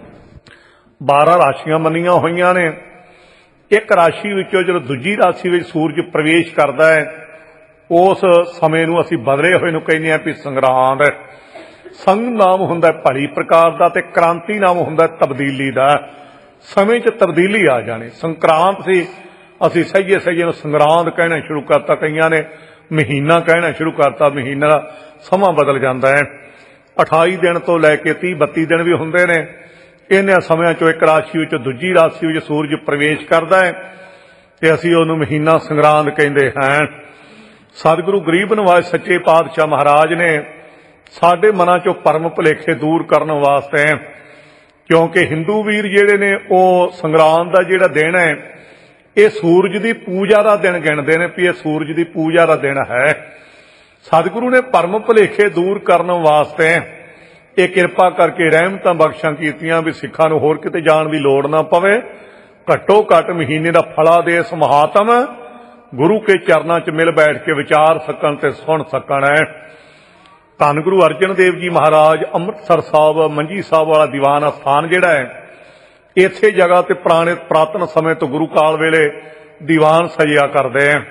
ਬਾਰਾਂ ਰਾਸ਼ੀਆਂ ਮੰਨੀਆਂ ਹੋਈਆਂ ਨੇ। ਇੱਕ ਰਾਸ਼ੀ ਵਿੱਚੋਂ ਜਦੋਂ ਦੂਜੀ ਰਾਸ਼ੀ ਵਿੱਚ ਸੂਰਜ ਪ੍ਰਵੇਸ਼ ਕਰਦਾ ਹੈ, ਉਸ ਸਮੇਂ ਨੂੰ ਅਸੀਂ ਬਦਲੇ ਹੋਏ ਨੂੰ ਕਹਿੰਦੇ ਹਾਂ ਵੀ ਸੰਗਰਾਂਦ। ਸੰਗ ਨਾਮ ਹੁੰਦਾ ਭਲੀ ਪ੍ਰਕਾਰ ਦਾ ਤੇ ਕ੍ਰਾਂਤੀ ਨਾਮ ਹੁੰਦਾ ਤਬਦੀਲੀ ਦਾ। ਸਮੇਂ 'ਚ ਤਬਦੀਲੀ ਆ ਜਾਣੀ। ਸੰਕਰਾਂਤ ਸੀ, ਅਸੀਂ ਸਹੀਏ ਸਹੀਏ ਨੂੰ ਸੰਗਰਾਂਦ ਕਹਿਣਾ ਸ਼ੁਰੂ ਕਰਤਾ, ਕਈਆਂ ਨੇ ਮਹੀਨਾ ਕਹਿਣਾ ਸ਼ੁਰੂ ਕਰਤਾ। ਮਹੀਨਾ ਦਾ ਸਮਾਂ ਬਦਲ ਜਾਂਦਾ ਹੈ। ਅਠਾਈ ਦਿਨ ਤੋਂ ਲੈ ਕੇ ਤੀਹ ਬੱਤੀ ਦਿਨ ਵੀ ਹੁੰਦੇ ਨੇ। ਇਹਨਾਂ ਸਮਿਆਂ 'ਚੋਂ ਇੱਕ ਰਾਸ਼ੀ ਵਿੱਚ ਦੂਜੀ ਰਾਸ਼ੀ ਵਿੱਚ ਸੂਰਜ ਪ੍ਰਵੇਸ਼ ਕਰਦਾ ਹੈ ਤੇ ਅਸੀਂ ਉਹਨੂੰ ਮਹੀਨਾ ਸੰਗਰਾਂਦ ਕਹਿੰਦੇ ਹਾਂ। ਸਤਿਗੁਰੂ ਗਰੀਬ ਨਵਾਜ ਸੱਚੇ ਪਾਤਸ਼ਾਹ ਮਹਾਰਾਜ ਨੇ ਸਾਡੇ ਮਨਾਂ 'ਚੋਂ ਭਰਮ ਭੁਲੇਖੇ ਦੂਰ ਕਰਨ ਵਾਸਤੇ क्योंकि हिंदू वीर जिहड़े ने वो संगरांद का जिहड़ा दिन है ये सूरज की पूजा का दिन गिणदे ने भी ये सूरज की पूजा का दिन है। सतगुरु ने भरम भुलेखे दूर करने वास्ते ये किरपा करके रहमतां बख्शां कीतियां भी सिखां नूं होर किते जाण दी लोड़ ना पवे। घट्टो घट महीने का फलादेश महात्म गुरु के चरणों च मिल बैठ के विचार सकन ते सुन सकन है। धन गुरु अर्जन देव जी महाराज अमृतसर साहब मंजी साहब वाला दीवान स्थान जिहड़ा है इसे जगह ते पुराने पुरातन समय तो गुरु काल वेले दीवान सजिया करदे हैं।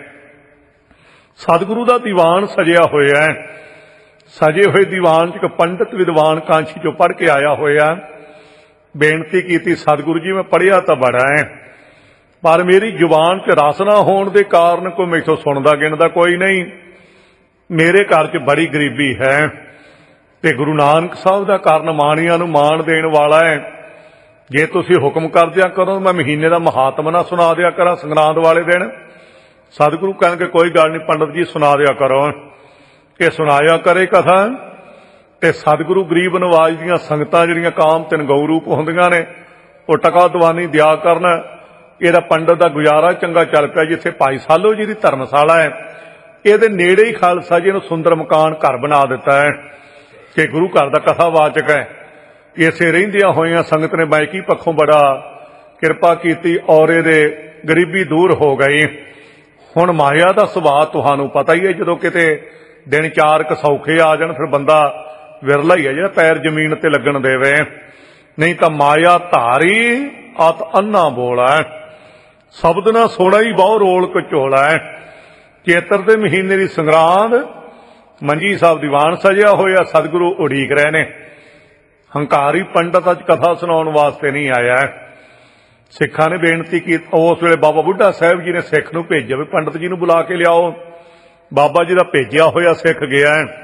सतगुरु का दीवान सजिया होया है। सजे हुए दीवान च एक पंडित विद्वान कांछी चो पढ़ के आया होया। बेनती की सतगुरु जी मैं पढ़िया तो बड़ा है पर मेरी जुबान च रस ना होने के कारण कोई मैथों सुनता गिनता कोई नहीं। मेरे घर च बड़ी गरीबी है ते गुरु नानक साहब का कारण माणिया नूं मान देण वाला है। जे तुसीं हुक्म कर दिया करो मैं महीने का महात्मा ना सुना दिया करा संगरांद वाले दिन। सतगुरु कहणगे कोई गल नहीं पंडित जी सुना दिया करो। ये सुनाया करे कथा ते सतगुरु गरीब नवाज दीयां संगतां जिहड़ियां काम तिन गऊ रूप हुंदियां ने वो टका दवानी दिया करन। इहदा पंडित का गुजारा चंगा चल पिया। जिथे भाई सालो जी की धर्मशाला है इहदे नेड़े ही खालसा जी ने सुंदर मकान घर बना दिता है कि गुरु घर का कथावाचक है। इसे रहिंदियां होइयां संगत ने बैकी पक्षों बड़ा किरपा की और इहदे गरीबी दूर हो गई। हुण माया का सुभाव तुहानूं पता ही है जदों किते दिन चार क सौखे आ जाण फिर बंदा विरला ही है जिहड़ा पैर जमीन ते लगन देवे। नहीं तो माया धारी अत अन्ना बोला है शब्द ना सोना ही बहु रोल कचोला है। चेतर दे महीने की संगरांद मंजी साहब दीवान सजिया होया सतगुरु उड़ीक रहे ने। हंकारी पंडित अज कथा सुनाउण वास्ते नहीं आया है। सिखां ने बेनती की उस वेले बाबा बुढ़ा साहब जी ने सिख नूं भेजिया भी पंडित जी नूं बुला के लियाओ। बाबा जी का भेजिया होया सिख गया है।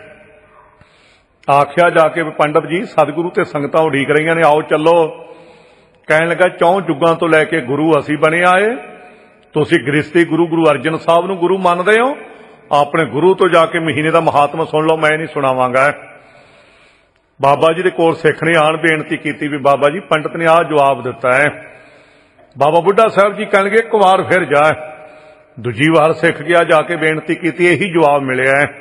आखिया जाके भी पंडित जी सतगुरु ते संगतां उड़ीक रहीआं ने आओ चलो। कहण लगा चौं जुगां तो लैके गुरु असीं बने आए तुसीं गृहस्थी गुरु गुरु अर्जन साहब नूं गुरु मनदे हो अपने गुरु तो जाके महीने का महात्मा सुन लो मैं नहीं सुनावांगा। बाबा जी दे कोल सिख ने आण बेनती की भी बाबा जी पंडित ने आ जवाब दिता है। बाबा बुढ़ा साहब जी कहणगे एक वार फिर जा। दूजी वार सिख गया जाके बेनती की यही जवाब मिलिया है।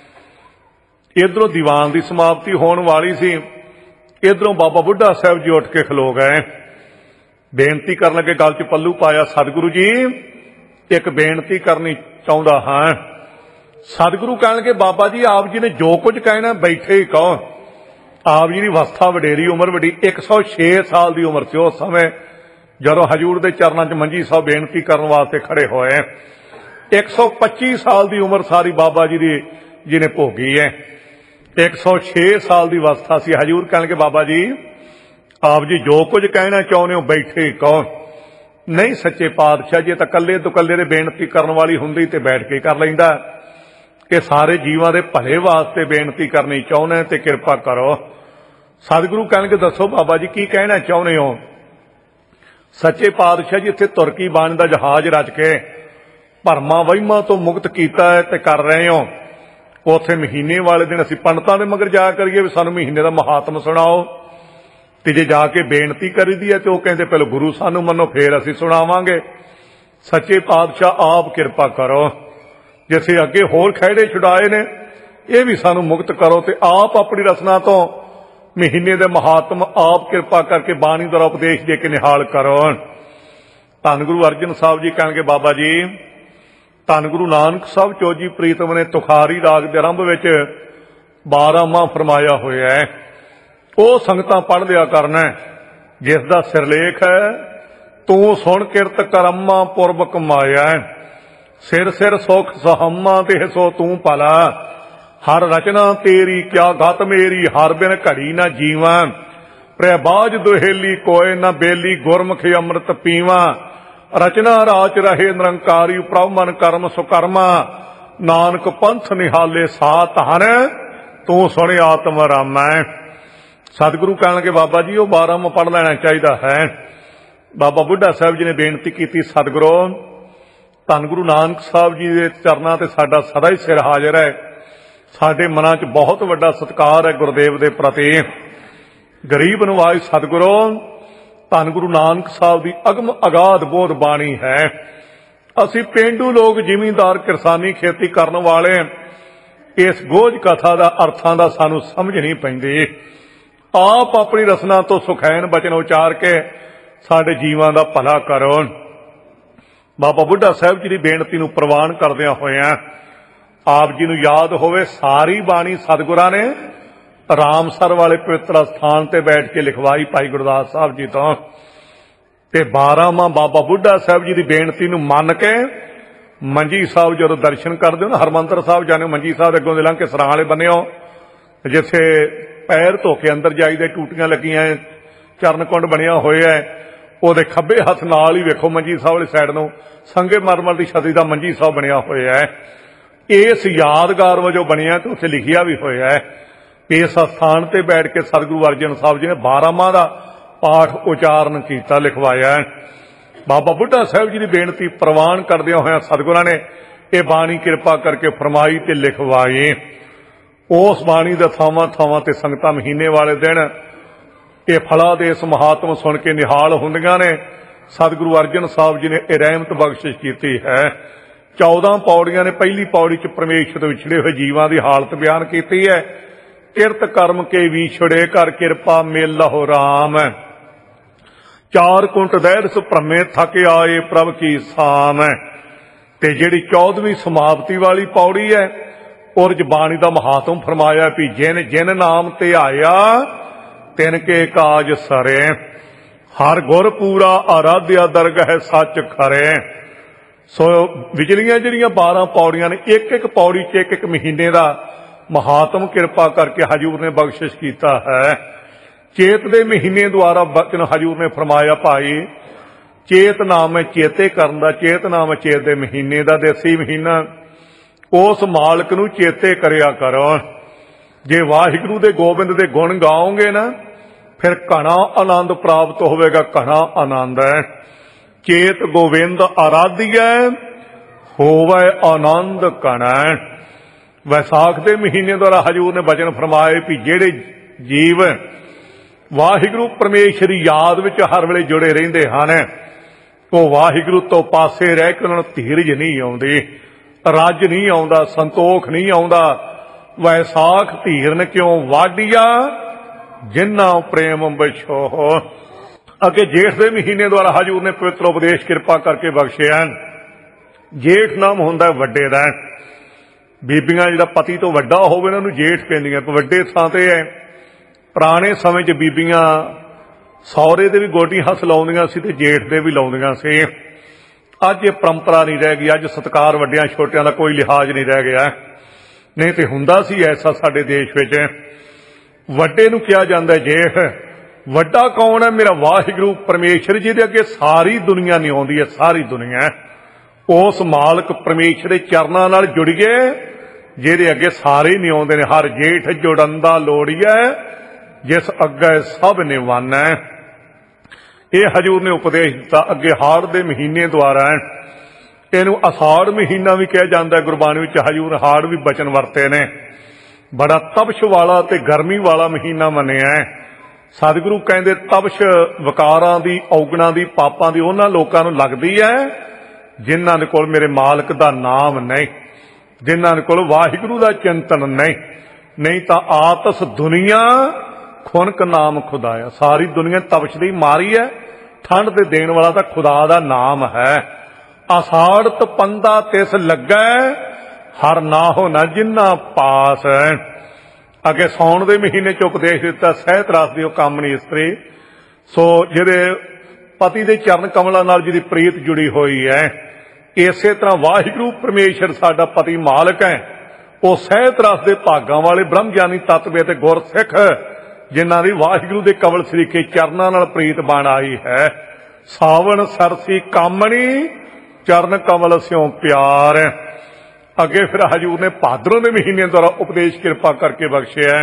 इधरों दीवान की समाप्ति होने वाली सी इधरों बाबा बुढ़ा साहब जी उठ के खलो गए। बेनती करन लगे गल च पल्लू पाया सतगुरु जी एक बेनती करनी चाहुंदा हां। सतगुरु कहणगे बाबा जी आप जी ने जो कुछ कहना बैठे ही कहो। आप जी की अवस्था वडेरी उम्र वड्डी एक सौ छे साल की उम्र से उस समय जदों हजूर के चरणों च मंजी साहब बेनती करने वास्ते खड़े होए। एक सौ पच्ची साल की उम्र सारी बाबा जी की जी ने भोगी है। एक सौ छे साल की अवस्था सी। हजूर कहणगे बाबा जी आप जी जो कुछ कहना चाहुंदे हो बैठे कहो। नहीं सच्चे पातशाह जी तो कल्ले तो कल्ले बेनती करने वाली हुंदी ते बैठ के कर लैंदा कि सारे जीवां दे भले वास्ते बेनती करनी चाहुंदे ते किरपा करो। सतगुरु कहणगे दसो बाबा जी की कहना चाहुंदे हो। सच्चे पातशाह जी इत्थे तुर्की बाणी दा जहाज रच के भरमा वहिमां तो मुक्त कीता है ते कर रहे हो। उत्थे महीने वाले दिन असीं पंडितां दे मगर जाया करिए भी सानूं महीने दा महात्म सुणाओ ते जे जाके बेनती करीदी है तो वह कहते पहले गुरु सानू मनो फिर असीं सुणावांगे। सच्चे पातशाह आप किरपा करो जिथे अगे होर खैड़े छुड़ाए ने ये भी सानू मुक्त करो ते आप अपनी रसना तो महीने दे महात्म आप किरपा करके बाणी द्वारा उपदेश दे के निहाल करो। धन गुरु अर्जन साहब जी कहणगे बाबा जी धन गुरु नानक साहब चोजी प्रीतम ने तुखारी राग दे आरंभ विच बारह माह फरमाया होया है। ਉਹ ਸੰਗਤਾਂ पढ़ लिया करना जिस दा सिरलेख है तू सुन किरत करम्मा पुरब कमाया सिर सिर सुख सहम्मा ते सो तू भला हर रचना तेरी क्या गत मेरी हर बिन घड़ी ना जीवा प्रबाज दुहेली कोय न बेली गुरमुख अमृत पीवा रचना राच रहे निरंकारी प्रभ मन कर्म सुकर्मा नानक पंथ निहाले सात हन तू सुन आत्म रामा। सतगुरु कहणगे बाबा जी वो बारह में पढ़ लेना चाहिए है। बाबा बुढ़ा साहब जी ने बेनती की सतगुरु धन गुरु नानक साहब जी के चरणों ते साडा सदा ही सिर हाजिर है। साडे मनां च बहुत वड्डा सत्कार है गुरुदेव के प्रति। ਗਰੀਬ ਨਵਾਜ ਸਤਿਗੁਰੂ ਧੰਨ ਗੁਰੂ ਨਾਨਕ ਸਾਹਿਬ ਦੀ ਅਗਮ ਅਗਾਧ ਬੋਧ ਬਾਣੀ ਹੈ। ਅਸੀਂ ਪੇਂਡੂ ਲੋਕ ਜ਼ਿਮੀਂਦਾਰ ਕਿਰਸਾਨੀ ਖੇਤੀ ਕਰਨ ਵਾਲੇ ਇਸ ਗੋਝ ਕਥਾ ਦਾ ਅਰਥਾਂ ਦਾ ਸਾਨੂੰ ਸਮਝ ਨਹੀਂ ਪੈਂਦੀ। ਆਪ ਆਪਣੀ ਰਸਨਾ ਤੋਂ ਸੁਖੈਨ ਬਚਨ ਉਚਾਰ ਕੇ ਸਾਡੇ ਜੀਵਾਂ ਦਾ ਭਲਾ ਕਰੋ। ਬਾਬਾ ਬੁੱਢਾ ਸਾਹਿਬ ਜੀ ਦੀ ਬੇਨਤੀ ਨੂੰ ਪ੍ਰਵਾਨ ਕਰਦਿਆਂ ਹੋਇਆਂ ਆਪ ਜੀ ਨੂੰ ਯਾਦ ਹੋਵੇ ਸਾਰੀ ਬਾਣੀ ਸਤਿਗੁਰਾਂ ਨੇ ਰਾਮਸਰ ਵਾਲੇ ਪਵਿੱਤਰ ਸਥਾਨ ਤੇ ਬੈਠ ਕੇ ਲਿਖਵਾਈ ਭਾਈ ਗੁਰਦਾਸ ਸਾਹਿਬ ਜੀ ਤੋਂ, ਤੇ ਬਾਰਾਂਮਾਹ ਬਾਬਾ ਬੁੱਢਾ ਸਾਹਿਬ ਜੀ ਦੀ ਬੇਨਤੀ ਨੂੰ ਮੰਨ ਕੇ ਮੰਜੀ ਸਾਹਿਬ ਜਦੋਂ ਦਰਸ਼ਨ ਕਰਦੇ ਹੋ ਨਾ, ਹਰਮੰਦਰ ਸਾਹਿਬ ਜਾਣੇ ਮੰਜੀ ਸਾਹਿਬ ਦੇ ਅੱਗੋਂ ਦੇ ਲੰਘ ਕੇ ਸਰਾਂ ਵਾਲੇ ਬੰਨਿਓ ਜਿੱਥੇ ਪੈਰ ਧੋ ਕੇ ਅੰਦਰ ਜਾਈਦੇ, ਟੂਟੀਆਂ ਲੱਗੀਆਂ, ਚਰਨ ਕੁੰਡ ਬਣਿਆ ਹੋਇਆ, ਉਹਦੇ ਖੱਬੇ ਹੱਥ ਨਾਲ ਹੀ ਵੇਖੋ ਮੰਜੀ ਸਾਹਿਬ ਵਾਲੀ ਸਾਈਡ ਨੂੰ ਸੰਗੇ ਮਰਮਰ ਦੀ ਛਤਰੀ ਦਾ ਮੰਜੀ ਸਾਹਿਬ ਬਣਿਆ ਹੋਇਆ ਹੈ। ਇਸ ਯਾਦਗਾਰ ਵਜੋਂ ਬਣਿਆ ਤੇ ਉੱਥੇ ਲਿਖਿਆ ਵੀ ਹੋਇਆ ਹੈ। ਇਸ ਸਥਾਨ ਤੇ ਬੈਠ ਕੇ ਸਤਿਗੁਰੂ ਅਰਜਨ ਸਾਹਿਬ ਜੀ ਨੇ ਬਾਰਾਂਮਾਹ ਦਾ ਪਾਠ ਉਚਾਰਨ ਕੀਤਾ, ਲਿਖਵਾਇਆ। ਬਾਬਾ ਬੁੱਢਾ ਸਾਹਿਬ ਜੀ ਦੀ ਬੇਨਤੀ ਪ੍ਰਵਾਨ ਕਰਦਿਆਂ ਹੋਇਆਂ ਸਤਿਗੁਰਾਂ ਨੇ ਇਹ ਬਾਣੀ ਕਿਰਪਾ ਕਰਕੇ ਫਰਮਾਈ ਤੇ ਲਿਖਵਾਈ। ਉਸ ਬਾਣੀ ਦੇ ਥਾਵਾਂ ਥਾਵਾਂ ਤੇ ਸੰਗਤਾਂ ਮਹੀਨੇ ਵਾਲੇ ਦਿਨ ਇਹ ਫਲਾ ਦੇ ਇਸ ਮਹਾਤਮ ਸੁਣ ਕੇ ਨਿਹਾਲ ਹੁੰਦੀਆਂ ਨੇ। ਸਤਿਗੁਰੂ ਅਰਜਨ ਸਾਹਿਬ ਜੀ ਨੇ ਇਹ ਰਹਿਮਤ ਬਖਸ਼ਿਸ਼ ਕੀਤੀ ਹੈ। ਚੌਦਾਂ ਪੌੜੀਆਂ ਨੇ। ਪਹਿਲੀ ਪੌੜੀ ਚ ਪਰਮੇਸ਼ਰ ਤੋਂ ਵਿਛੜੇ ਹੋਏ ਜੀਵਾਂ ਦੀ ਹਾਲਤ ਬਿਆਨ ਕੀਤੀ ਹੈ। ਕਿਰਤ ਕਰਮ ਕੇ ਵਿਛੜੇ ਕਰ ਕਿਰਪਾ ਮੇਲ ਲਹੋ ਰਾਮ, ਚਾਰ ਕੁੰਟ ਦੈਰਸ ਭ੍ਰਮੇ ਥਕ ਆਏ ਪ੍ਰਭ ਕੀ ਸਾਮ। ਤੇ ਜਿਹੜੀ ਚੌਦਵੀਂ ਸਮਾਪਤੀ ਵਾਲੀ ਪੌੜੀ ਹੈ ਔਰ ਜ ਬਾਣੀ ਦਾ ਮਹਾਤਮ ਫਰਮਾਇਆ ਵੀ ਜਿਨ ਜਿਨ ਨਾਮ ਤੇ ਆਇਆ ਤਿਨ ਕੇ ਕਾਜ ਸਰੇ, ਹਰ ਗੁਰ ਪੂਰਾ ਆਰਾਧਿਆ ਦਰਗਹਿ ਸੱਚ ਖਰੇ। ਸੋ ਵਿਚਲੀਆਂ ਜਿਹੜੀਆਂ ਬਾਰਾਂ ਪੌੜੀਆਂ ਨੇ, ਇੱਕ ਇੱਕ ਪੌੜੀ ਚ ਇੱਕ ਇੱਕ ਮਹੀਨੇ ਦਾ ਮਹਾਤਮ ਕਿਰਪਾ ਕਰਕੇ ਹਜੂਰ ਨੇ ਬਖਸ਼ਿਸ਼ ਕੀਤਾ ਹੈ। ਚੇਤ ਦੇ ਮਹੀਨੇ ਦੁਆਰਾ ਬਚਨ ਹਜੂਰ ਨੇ ਫਰਮਾਇਆ ਭਾਈ ਚੇਤ ਨਾਮ ਹੈ ਚੇਤੇ ਕਰਨ ਦਾ, ਚੇਤ ਨਾਮ ਹੈ ਚੇਤ ਦੇ ਮਹੀਨੇ ਦਾ। ਦੇਸੀ ਮਹੀਨਾ ਉਸ ਮਾਲਕ ਨੂੰ ਚੇਤੇ ਕਰਿਆ ਕਰੋ। ਜੇ ਵਾਹਿਗੁਰੂ ਦੇ ਗੋਬਿੰਦ ਦੇ ਗੁਣ ਗਾਓਗੇ ਨਾ ਫਿਰ ਘਣਾ ਆਨੰਦ ਪ੍ਰਾਪਤ ਹੋਵੇਗਾ, ਘਣਾ ਆਨੰਦ ਹੈ। ਚੇਤ ਗੋਬਿੰਦ ਆਰਾਧੀਐ ਹੋਵੇ ਆਨੰਦ ਘਣਾ। ਵੈਸਾਖ ਦੇ ਮਹੀਨੇ ਦੁਆਰਾ ਹਜੂਰ ਨੇ ਬਚਨ ਫਰਮਾਏ ਵੀ ਜਿਹੜੇ ਜੀਵ ਵਾਹਿਗੁਰੂ ਪਰਮੇਸ਼ਰ ਦੀ ਯਾਦ ਵਿੱਚ ਹਰ ਵੇਲੇ ਜੁੜੇ ਰਹਿੰਦੇ ਹਨ ਉਹ ਵਾਹਿਗੁਰੂ ਤੋਂ ਪਾਸੇ ਰਹਿ ਕੇ ਉਹਨਾਂ ਨੂੰ ਧੀਰਜ ਨਹੀਂ ਆਉਂਦੀ, ਰੱਜ ਨਹੀਂ ਆਉਂਦਾ, ਸੰਤੋਖ ਨਹੀਂ ਆਉਂਦਾ। ਵੈਸਾਖ ਧੀਰਨ ਕਿਉਂ ਵਾਢੀਆ ਜਿੰਨਾ ਪ੍ਰੇਮ ਬਿਛੋਹ। ਅੱਗੇ ਜੇਠ ਦੇ ਮਹੀਨੇ ਦੁਆਰਾ ਹਜੂਰ ਨੇ ਪਵਿੱਤਰ ਉਪਦੇਸ਼ ਕਿਰਪਾ ਕਰਕੇ ਬਖਸ਼ਿਆ। ਜੇਠ ਨਾਮ ਹੁੰਦਾ ਵੱਡੇ ਦਾ। ਬੀਬੀਆਂ ਜਿਹੜਾ ਪਤੀ ਤੋਂ ਵੱਡਾ ਹੋਵੇ ਉਹਨਾਂ ਨੂੰ ਜੇਠ ਕਹਿੰਦੀਆਂ। ਵੱਡੇ ਥਾਂ ਤੇ ਹੈ ਪੁਰਾਣੇ ਸਮੇਂ 'ਚ ਬੀਬੀਆਂ ਸਹੁਰੇ ਦੇ ਵੀ ਗੋਡੀ ਹੱਥ ਲਾਉਂਦੀਆਂ ਸੀ ਤੇ ਜੇਠ ਦੇ ਵੀ ਲਾਉਂਦੀਆਂ ਸੀ। ਅੱਜ ਇਹ ਪਰੰਪਰਾ ਨਹੀਂ ਰਹਿ ਗਈ। ਅੱਜ ਸਤਿਕਾਰ ਵੱਡਿਆਂ ਛੋਟਿਆਂ ਦਾ ਕੋਈ ਲਿਹਾਜ਼ ਨਹੀਂ ਰਹਿ ਗਿਆ। ਨਹੀਂ ਤੇ ਹੁੰਦਾ ਸੀ ਐਸਾ ਸਾਡੇ ਦੇਸ਼ ਵਿੱਚ। ਵੱਡੇ ਨੂੰ ਕਿਹਾ ਜਾਂਦਾ ਜੇਠ। ਵੱਡਾ ਕੌਣ ਹੈ? ਮੇਰਾ ਵਾਹਿਗੁਰੂ ਪਰਮੇਸ਼ਰ ਜੀ ਦੇ ਅੱਗੇ ਸਾਰੀ ਦੁਨੀਆ ਨਹੀਂ ਆਉਂਦੀ ਹੈ, ਸਾਰੀ ਦੁਨੀਆ ਉਸ ਮਾਲਕ ਪਰਮੇਸ਼ਰ ਦੇ ਚਰਨਾਂ ਨਾਲ ਜੁੜੀਏ ਜਿਹਦੇ ਅੱਗੇ ਸਾਰੇ ਨਹੀਂ ਆਉਂਦੇ ਨੇ। ਹਰ ਜੇਠ ਜੁੜਨ ਲੋੜੀਐ ਜਿਸ ਅੱਗੇ ਸਭ ਨਿਵਾਨਾ। ਇਹ ਹਜੂਰ ਨੇ ਉਪਦੇਸ਼ ਦਿੱਤਾ। ਅੱਗੇ ਹਾੜ ਦੇ ਮਹੀਨੇ ਦੁਆਰਾ ਇਹਨੂੰ ਅਸਾੜ ਮਹੀਨਾ ਵੀ ਕਿਹਾ ਜਾਂਦਾ। ਗੁਰਬਾਣੀ ਵਿੱਚ ਹਜੂਰ ਹਾੜ ਵੀ ਬਚਨ ਵਰਤੇ ਨੇ। ਬੜਾ ਤਪਸ਼ ਵਾਲਾ ਤੇ ਗਰਮੀ ਵਾਲਾ ਮਹੀਨਾ ਮੰਨਿਆ। ਸਤਿਗੁਰੂ ਕਹਿੰਦੇ ਤਪਸ਼ ਵਿਕਾਰਾਂ ਦੀ, ਔਗਣਾਂ ਦੀ, ਪਾਪਾਂ ਦੀ ਉਹਨਾਂ ਲੋਕਾਂ ਨੂੰ ਲੱਗਦੀ ਹੈ ਜਿਨ੍ਹਾਂ ਦੇ ਕੋਲ ਮੇਰੇ ਮਾਲਕ ਦਾ ਨਾਮ ਨਹੀਂ, ਜਿਨ੍ਹਾਂ ਦੇ ਕੋਲ ਵਾਹਿਗੁਰੂ ਦਾ ਚਿੰਤਨ ਨਹੀਂ। ਨਹੀਂ ਤਾਂ ਆਤਸ ਦੁਨੀਆ ਖੁਨਕ ਨਾਮ ਖੁਦਾਇਆ। ਸਾਰੀ ਦੁਨੀਆ ਤਪਸ਼ ਦੀ ਮਾਰੀ ਹੈ। ਠੰਡ ਦੇ ਦੇਣ ਵਾਲਾ ਤਾਂ ਖੁਦਾ ਦਾ ਨਾਮ ਹੈ। ਅਸਾੜਤ ਪੰਦਾ ਤਿਸ ਲੱਗੈ ਹਰ ਨਾਹੋ ਨਾ ਜਿੰਨਾ ਪਾਸ। ਅੱਗੇ ਸੌਣ ਦੇ ਮਹੀਨੇ ਚ ਉਪਦੇਸ਼ ਦਿੱਤਾ ਸਹਿਤ ਰਸ ਦੀ ਉਹ ਕਾਮਣੀ ਇਸਤਰੀ। ਸੋ ਜਿਹਦੇ ਪਤੀ ਦੇ ਚਰਨ ਕਮਲਾਂ ਨਾਲ ਜਿਹਦੀ ਪ੍ਰੀਤ ਜੁੜੀ ਹੋਈ ਹੈ, ਇਸੇ ਤਰ੍ਹਾਂ ਵਾਹਿਗੁਰੂ ਪਰਮੇਸ਼ਰ ਸਾਡਾ ਪਤੀ ਮਾਲਕ ਹੈ। ਉਹ ਸਹਿਤ ਰਸ ਦੇ ਭਾਗਾਂ ਵਾਲੇ ਬ੍ਰਹਮ ਗਿਆਨੀ ਤਤਵੇ ਤੇ ਗੁਰਸਿੱਖ ਜਿਨ੍ਹਾਂ ਦੀ ਵਾਹਿਗੁਰੂ ਦੇ ਕਵਲ ਸਰੀਕੇ ਚਰਨਾਂ ਨਾਲ ਪ੍ਰੀਤ ਬਣ ਆਈ ਹੈ। ਸਾਵਣ ਸਰਸੀ ਕਾਮਣੀ ਚਰਨ ਕਮਲ ਸਿਉ ਪਿਆਰ। ਅੱਗੇ ਫਿਰ ਹਜੂਰ ਨੇ ਭਾਦਰੋਂ ਦੇ ਮਹੀਨੇ ਦੁਆਰਾ ਉਪਦੇਸ਼ ਕਿਰਪਾ ਕਰਕੇ ਬਖਸ਼ਿਆ।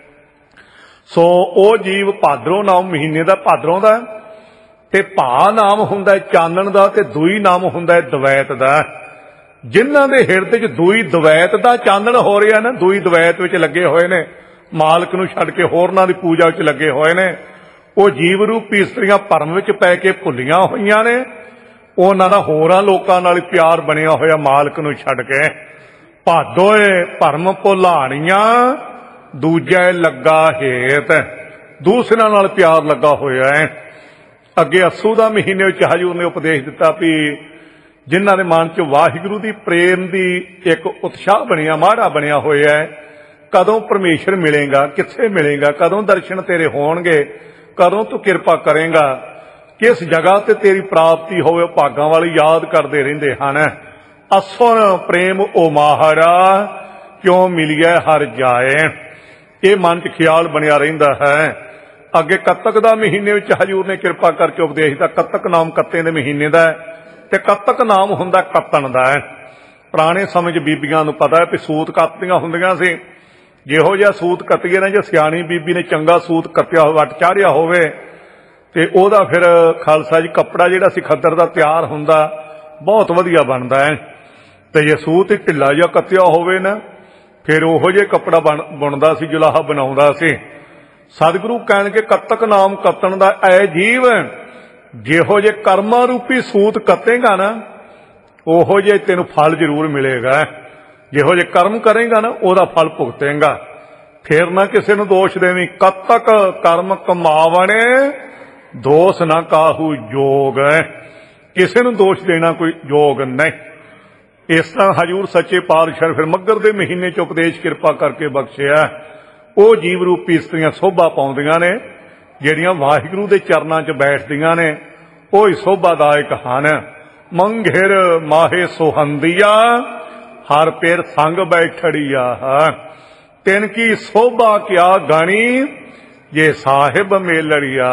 ਸੋ ਉਹ ਜੀਵ ਭਾਦਰੋਂ ਨਾਮ ਮਹੀਨੇ ਦਾ, ਭਾਦਰੋਂ ਦਾ ਤੇ ਭਾ ਨਾਮ ਹੁੰਦਾ ਚਾਨਣ ਦਾ ਤੇ ਦੂਈ ਨਾਮ ਹੁੰਦਾ ਦਵੈਤ ਦਾ। ਜਿਨ੍ਹਾਂ ਦੇ ਹਿਰਦੇ 'ਚ ਦੂਈ ਦਵੈਤ ਦਾ ਚਾਨਣ ਹੋ ਰਿਹਾ ਨਾ, ਦੂਈ ਦਵੈਤ ਵਿੱਚ ਲੱਗੇ ਹੋਏ ਨੇ, ਮਾਲਕ ਨੂੰ ਛੱਡ ਕੇ ਹੋਰਨਾਂ ਦੀ ਪੂਜਾ ਵਿੱਚ ਲੱਗੇ ਹੋਏ ਨੇ। ਉਹ ਜੀਵ ਰੂਪੀ ਇਸਤਰੀਆਂ ਭਰਮ ਵਿੱਚ ਪੈ ਕੇ ਭੁੱਲੀਆਂ ਹੋਈਆਂ ਨੇ। ਉਹਨਾਂ ਦਾ ਹੋਰਾਂ ਲੋਕਾਂ ਨਾਲ ਪਿਆਰ ਬਣਿਆ ਹੋਇਆ ਮਾਲਕ ਨੂੰ ਛੱਡ ਕੇ। ਭਾਦੋਏ ਭਰਮ ਭੁਲਾਣੀਆਂ ਦੂਜੇ ਲੱਗਾ ਹੇਤ, ਦੂਸਰਿਆਂ ਨਾਲ ਪਿਆਰ ਲੱਗਾ ਹੋਇਆ ਹੈ। ਅੱਗੇ ਅੱਸੂ ਦਾ ਮਹੀਨੇ ਵਿੱਚ ਹਜੂਰ ਨੇ ਉਪਦੇਸ਼ ਦਿੱਤਾ ਵੀ ਜਿਨ੍ਹਾਂ ਦੇ ਮਨ ਚ ਵਾਹਿਗੁਰੂ ਦੀ ਪ੍ਰੇਮ ਦੀ ਇੱਕ ਉਤਸ਼ਾਹ ਬਣਿਆ, ਮਾੜਾ ਬਣਿਆ ਹੋਇਆ ਹੈ, ਕਦੋਂ ਪਰਮੇਸ਼ਰ ਮਿਲੇਗਾ, ਕਿੱਥੇ ਮਿਲੇਗਾ, ਕਦੋਂ ਦਰਸ਼ਨ ਤੇਰੇ ਹੋਣਗੇ, ਕਦੋਂ ਤੂੰ ਕਿਰਪਾ ਕਰੇਗਾ, ਕਿਸ ਜਗ੍ਹਾ ਤੇ ਤੇਰੀ ਪ੍ਰਾਪਤੀ ਹੋਵੇ, ਭਾਗਾਂ ਵਾਲੀ ਯਾਦ ਕਰਦੇ ਰਹਿੰਦੇ ਹਨ। ਅਸੁਰ ਪ੍ਰੇਮ ਓ ਮਾਹਰਾ ਕਿਉਂ ਮਿਲਿਆ ਹਰ ਜਾਏ, ਇਹ ਮਨ ਚ ਖਿਆਲ ਬਣਿਆ ਰਹਿੰਦਾ ਹੈ। ਅੱਗੇ ਕੱਤਕ ਦਾ ਮਹੀਨੇ ਵਿੱਚ ਹਜੂਰ ਨੇ ਕਿਰਪਾ ਕਰਕੇ ਉਪਦੇਸ਼ ਦਿੱਤਾ। ਕੱਤਕ ਨਾਮ ਕੱਤੇ ਦੇ ਮਹੀਨੇ ਦਾ ਹੈ ਤੇ ਕੱਤਕ ਨਾਮ ਹੁੰਦਾ ਕੱਤਣ ਦਾ ਹੈ। ਪੁਰਾਣੇ ਸਮੇਂ 'ਚ ਬੀਬੀਆਂ ਨੂੰ ਪਤਾ ਹੈ ਵੀ ਸੂਤ ਕੱਤਦੀਆਂ ਹੁੰਦੀਆਂ ਸੀ। ਜਿਹੋ ਜਿਹਾ ਸੂਤ ਕੱਤੀਏ ਨਾ, ਜੇ ਸਿਆਣੀ ਬੀਬੀ ਨੇ ਚੰਗਾ ਸੂਤ ਕੱਤਿਆ ਹੋਵੇ, ਵੱਟ ਚਾੜਿਆ ਹੋਵੇ, ਤੇ ਉਹਦਾ ਫਿਰ ਖਾਲਸਾ ਜੀ ਕੱਪੜਾ ਜਿਹੜਾ ਸੀ ਖੱਦਰ ਦਾ ਤਿਆਰ ਹੁੰਦਾ, ਬਹੁਤ ਵਧੀਆ ਬਣਦਾ ਹੈ। ਤੇ ਜੇ ਸੂਤ ਢਿੱਲਾ ਜਿਹਾ ਕੱਤਿਆ ਹੋਵੇ ਨਾ, ਫਿਰ ਉਹੋ ਜਿਹਾ ਕੱਪੜਾ ਬਣ ਬੁਣਦਾ ਸੀ, ਜੁਲਾਹਾ ਬਣਾਉਂਦਾ ਸੀ। ਸਤਿਗੁਰੂ ਕਹਿਣਗੇ ਕੱਤਕ ਨਾਮ ਕੱਤਣ ਦਾ ਐ ਜੀਵ, ਜਿਹੋ ਜੇ ਕਰਮਾਂ ਰੂਪੀ ਸੂਤ ਕੱਤੇਗਾ ਨਾ, ਉਹੋ ਜੇ ਤੈਨੂੰ ਫਲ ਜ਼ਰੂਰ ਮਿਲੇਗਾ। ਜਿਹੋ ਜੇ ਕਰਮ ਕਰੇਗਾ ਨਾ, ਉਹਦਾ ਫਲ ਭੁਗਤੇਗਾ। ਫਿਰ ਨਾ ਕਿਸੇ ਨੂੰ ਦੋਸ਼ ਦੇਵੀਂ। ਕੱਤਕ ਕਰਮ ਕਮਾਵਣੇ ਦੋਸ਼ ਨਾ ਕਾਹੂ ਜੋਗ, ਕਿਸੇ ਨੂੰ ਦੋਸ਼ ਦੇਣਾ ਕੋਈ ਯੋਗ ਨਹੀਂ। ਇਸ ਤਰ੍ਹਾਂ ਹਜੂਰ ਸੱਚੇ ਪਾਤਸ਼ਾਹ ਫਿਰ ਮੱਘਰ ਦੇ ਮਹੀਨੇ 'ਚ ਉਪਦੇਸ਼ ਕਿਰਪਾ ਕਰਕੇ ਬਖਸ਼ਿਆ। ਉਹ ਜੀਵ ਰੂਪੀ ਇਸਤਰੀਆਂ ਸੋਭਾ ਪਾਉਂਦੀਆਂ ਨੇ, ਜਿਹੜੀਆਂ ਵਾਹਿਗੁਰੂ ਦੇ ਚਰਨਾਂ 'ਚ ਬੈਠਦੀਆਂ ਨੇ, ਉਹ ਹੀ ਸੋਭਾਦਾਇਕ ਹਨ। ਮੰਘਿਰ ਮਾਹੇ ਸੁਹੰਦੀਆ ਹਰ ਪੇਰ ਸੰਗ ਬੈਠੜੀਆ, ਤਿਨ ਕੀ ਸੋਭਾ ਕਿਆ ਗਾਣੀ ਜੇ ਸਾਹਿਬ ਮੇਲੜੀਆ।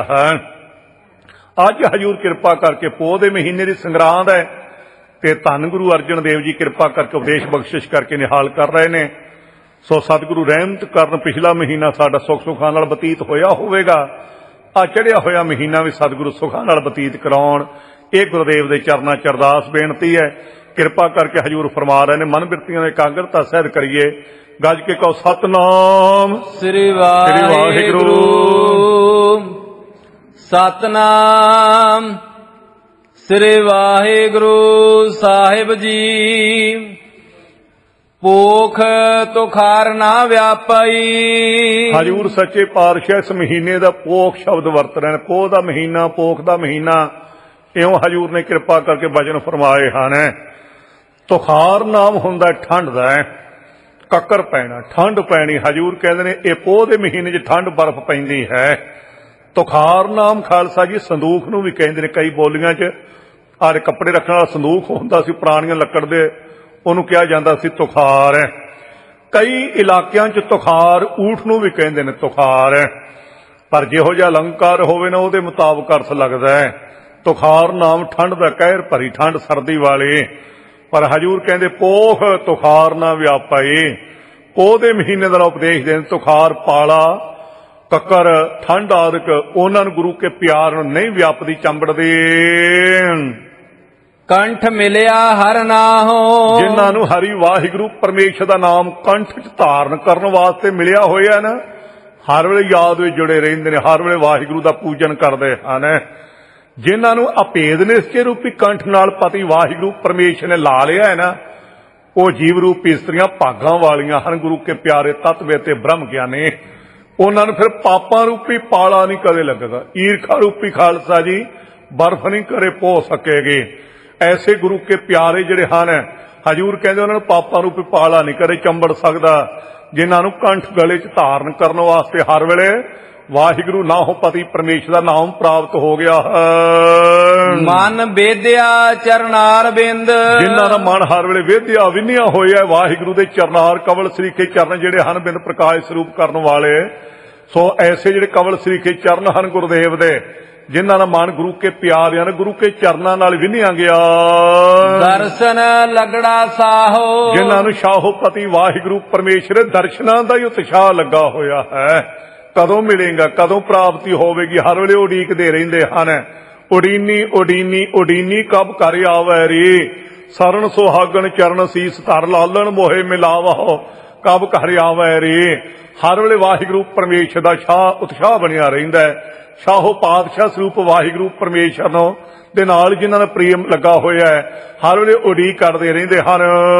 ਅੱਜ ਹਜੂਰ ਕਿਰਪਾ ਕਰਕੇ ਪੋਹ ਦੇ ਮਹੀਨੇ ਦੀ ਸੰਗਰਾਂਦ ਹੈ ਤੇ ਧੰਨ ਗੁਰੂ ਅਰਜਨ ਦੇਵ ਜੀ ਕਿਰਪਾ ਕਰਕੇ ਉਪਦੇਸ਼ ਬਖਸ਼ਿਸ਼ ਕਰਕੇ ਨਿਹਾਲ ਕਰ ਰਹੇ ਨੇ। ਸੋ ਸਤਿਗੁਰੂ ਰਹਿਮਤ ਕਰਨ ਪਿਛਲਾ ਮਹੀਨਾ ਸਾਡਾ ਸੁੱਖ ਸੁੱਖਾਂ ਨਾਲ ਬਤੀਤ ਹੋਇਆ ਹੋਵੇਗਾ। ਆ ਚੜਿਆ ਹੋਇਆ ਮਹੀਨਾ ਵੀ ਸਤਿਗੁਰੂ ਸੁੱਖਾਂ ਨਾਲ ਬਤੀਤ ਕਰਾਉਣ, ਇਹ ਗੁਰਦੇਵ ਦੇ ਚਰਨਾਂ ਚ ਅਰਦਾਸ ਬੇਨਤੀ ਹੈ। ਕਿਰਪਾ ਕਰਕੇ ਹਜੂਰ ਫਰਮਾ ਰਹੇ ਨੇ ਮਨ ਬਿਰਤੀਆਂ ਦੀ ਇਕਾਗਰਤਾ ਸਹਿਤ ਕਰੀਏ। ਗੱਜ ਕੇ ਕਹੋ ਸਤਨਾਮ ਸ੍ਰੀ ਵਾਹਿਗੁਰੂ। ਸਤਨਾਮ ਸ੍ਰੀ ਵਾਹਿਗੁਰੂ ਸਾਹਿਬ ਜੀ। ਪੋਖ ਤੁਖਾਰ ਨਾ ਵਿਆਪਈ। ਹਜੂਰ ਸੱਚੇ ਪਾਤਸ਼ਾਹ ਇਸ ਮਹੀਨੇ ਦਾ ਪੋਖ ਸ਼ਬਦ ਵਰਤ ਰਹੇ ਨੇ। ਪੋਹ ਦਾ ਮਹੀਨਾ, ਪੋਖ ਦਾ ਮਹੀਨਾ, ਇਉਂ ਹਜੂਰ ਨੇ ਕਿਰਪਾ ਕਰਕੇ ਵਚਨ ਫਰਮਾਏ ਹਨ। ਤੁਖਾਰ ਨਾਮ ਹੁੰਦਾ ਠੰਡ ਦਾ, ਕੱਕਰ ਪੈਣਾ, ਠੰਡ ਪੈਣੀ। ਹਜੂਰ ਕਹਿੰਦੇ ਨੇ ਇਹ ਪੋਹ ਦੇ ਮਹੀਨੇ 'ਚ ਠੰਡ ਬਰਫ਼ ਪੈਂਦੀ ਹੈ। ਤੁਖਾਰ ਨਾਮ ਖਾਲਸਾ ਜੀ ਸੰਦੂਖ ਨੂੰ ਵੀ ਕਹਿੰਦੇ ਨੇ। ਕਈ ਬੋਲੀਆਂ 'ਚ ਆਰੇ ਕੱਪੜੇ ਰੱਖਣ ਵਾਲਾ ਸੰਦੂਖ ਹੁੰਦਾ ਸੀ ਪੁਰਾਣੀਆਂ ਲੱਕੜ ਦੇ, ਉਹਨੂੰ ਕਿਹਾ ਜਾਂਦਾ ਸੀ ਤੁਖਾਰ। ਕਈ ਇਲਾਕਿਆਂ 'ਚ ਤੁਖਾਰ ਊਠ ਨੂੰ ਵੀ ਕਹਿੰਦੇ ਨੇ ਤੁਖਾਰ। ਪਰ ਜਿਹੋ ਜਿਹਾ ਅਲੰਕਾਰ ਹੋਵੇ ਨਾ, ਉਹਦੇ ਮੁਤਾਬਕ ਅਰਥ ਲੱਗਦਾ ਹੈ। ਤੁਖਾਰ ਨਾਮ ਠੰਡ ਦਾ, ਕਹਿਰ ਭਰੀ ਠੰਡ, ਸਰਦੀ ਵਾਲੇ। ਪਰ ਹਜੂਰ ਕਹਿੰਦੇ ਪੋਖ ਤੁਖਾਰ ਨਾ ਵਿਆਪਾਏ। ਪੋਹ ਦੇ ਮਹੀਨੇ ਦਾ ਉਪਦੇਸ਼ ਦੇਣ। ਤੁਖਾਰ ਪਾਲਾ, ਕੱਕਰ, ਠੰਡ ਆਦਿਕ ਉਹਨਾਂ ਨੂੰ ਗੁਰੂ ਕੇ ਪਿਆਰ ਨੂੰ ਨਹੀਂ ਵਿਆਪਦੀ, ਚੰਬੜਦੇ। ਕੰਠ ਮਿਲਿਆ ਹਰ ਨਾਹੋ, ਜਿਨ੍ਹਾਂ ਨੂੰ ਹਰੀ ਵਾਹਿਗੁਰੂ ਪਰਮੇਸ਼ਰ ਦਾ ਨਾਮ ਕੰਠ 'ਚ ਧਾਰਨ ਕਰਨ ਵਾਸਤੇ ਮਿਲਿਆ ਹੋਇਆ ਨਾ, ਹਰ ਵੇਲੇ ਯਾਦ ਵਿੱਚ ਜੁੜੇ ਰਹਿੰਦੇ ਨੇ, ਹਰ ਵੇਲੇ ਵਾਹਿਗੁਰੂ ਦਾ ਪੂਜਨ ਕਰਦੇ ਹਨ। ਜਿਨ੍ਹਾਂ ਨੂੰ ਅਭੇਦ ਨਿਸ਼ਚੇ ਰੂਪੀ ਕੰਠ ਨਾਲ ਪਤੀ ਵਾਹਿਗੁਰੂ ਪਰਮੇਸ਼ਰ ਨੇ ਲਾ ਲਿਆ ਹੈ ਨਾ, ਉਹ ਜੀਵ ਰੂਪੀ ਇਸਤਰੀਆਂ ਭਾਗਾਂ ਵਾਲੀਆਂ ਹਨ, ਗੁਰੂ ਕੇ ਪਿਆਰੇ ਤਤਵੇ ਤੇ ਬ੍ਰਹਮ ਗਿਆਨੀ। ਉਹਨਾਂ ਨੂੰ ਫਿਰ ਪਾਪਾਂ ਰੂਪੀ ਪਾਲਾ ਨਹੀਂ ਕਦੇ ਲੱਗੇਗਾ। ਈਰਖਾ ਰੂਪੀ ਖਾਲਸਾ ਜੀ ਬਰਫ਼ ਨਹੀਂ ਕਰੇ ਪੋ ਸਕੇਗੇ। ਐਸੇ ਗੁਰੂ ਕੇ ਪਿਆਰੇ ਜਿਹੜੇ ਹਨ, ਹਜੂਰ ਕਹਿੰਦੇ ਉਹਨਾਂ ਨੂੰ ਪਾਪਾਂ ਰੂਪੀ ਪਾਲਾ ਨਹੀਂ ਕਰੇ ਚੰਬੜ ਸਕਦਾ। ਜਿਨ੍ਹਾਂ ਨੂੰ ਕੰਠ ਗਲੇ 'ਚ ਧਾਰਨ ਕਰਨ ਵਾਸਤੇ ਹਰ ਵੇਲੇ ਵਾਹਿਗੁਰੂ ਨਾ ਹੋ ਪਤੀ ਪਰਮੇਸ਼ਰ ਦਾ ਨਾਮ ਪ੍ਰਾਪਤ ਹੋ ਗਿਆ ਹੈ। ਮਨ ਵੇਦਿਆ ਚਰਨਾਰ ਬਿੰਦ, ਜਿਨ੍ਹਾਂ ਦਾ ਮਨ ਹਰ ਵੇਲੇ ਵੇਦਿਆ ਵਿੰਨਿਆ ਹੋਇਆ ਵਾਹਿਗੁਰੂ ਦੇ ਚਰਨਾਰ, ਕਵਲ ਸਰੀਖੇ ਚਰਨ ਜਿਹੜੇ ਹਨ ਬਿੰਦ ਪ੍ਰਕਾਸ਼ ਸਰੂਪ ਕਰਨ ਵਾਲੇ। ਸੋ ਐਸੇ ਜਿਹੜੇ ਕਵਲ ਸਰੀਖੇ ਚਰਨ ਹਨ ਗੁਰਦੇਵ ਦੇ, ਜਿਨ੍ਹਾਂ ਦਾ ਮਨ ਗੁਰੂ ਕੇ ਪਿਆਰਿਆਂ ਨੇ ਗੁਰੂ ਕੇ ਚਰਨਾਂ ਨਾਲ ਵਿੰਨਿਆ ਗਿਆ। ਦਰਸ਼ਨ ਲਗੜਾ ਸਾਹੋ, ਜਿਨ੍ਹਾਂ ਨੂੰ ਸ਼ਾਹੋ ਪਤੀ ਵਾਹਿਗੁਰੂ ਪਰਮੇਸ਼ਰ ਦੇ ਦਰਸ਼ਨਾਂ ਦਾ ਹੀ ਉਤਸ਼ਾਹ ਲੱਗਾ ਹੋਇਆ ਹੈ। ਕਦੋਂ ਮਿਲੇਗਾ, ਕਦੋਂ ਪ੍ਰਾਪਤੀ ਹੋਵੇਗੀ, ਹਰ ਵੇਲੇ ਉਡੀਕਦੇ ਰਹਿੰਦੇ ਹਨ। ਉਡੀਨੀ ਉਡੀਨੀ ਉਡੀਨੀ ਕਬ ਕਰ ਆਵੈ ਰੇ, ਸਰਨ ਸੁਹਾਗਣ ਚਰਨ ਸੀਸ ਧਰ ਲਾਲਣ ਮੋਹੇ ਮਿਲਾਵਹੁ, ਕਬ ਘਰ ਆਵੈ ਰੇ। ਹਰ ਵੇਲੇ ਵਾਹਿਗੁਰੂ ਪਰਮੇਸ਼ਰ ਦਾ ਸ਼ਾਹ ਉਤਸ਼ਾਹ ਬਣਿਆ ਰਹਿੰਦਾ ਹੈ। ਸ਼ਾਹੋ ਪਾਤਸ਼ਾਹ ਸਰੂਪ ਵਾਹਿਗੁਰੂ ਪਰਮੇਸ਼ਰ ਨੂੰ ਦੇ ਨਾਲ ਜਿਨ੍ਹਾਂ ਦਾ ਪ੍ਰੇਮ ਲੱਗਾ ਹੋਇਆ ਹੈ, ਹਰ ਵੇਲੇ ਉਡੀਕ ਕਰਦੇ ਰਹਿੰਦੇ ਹਨ।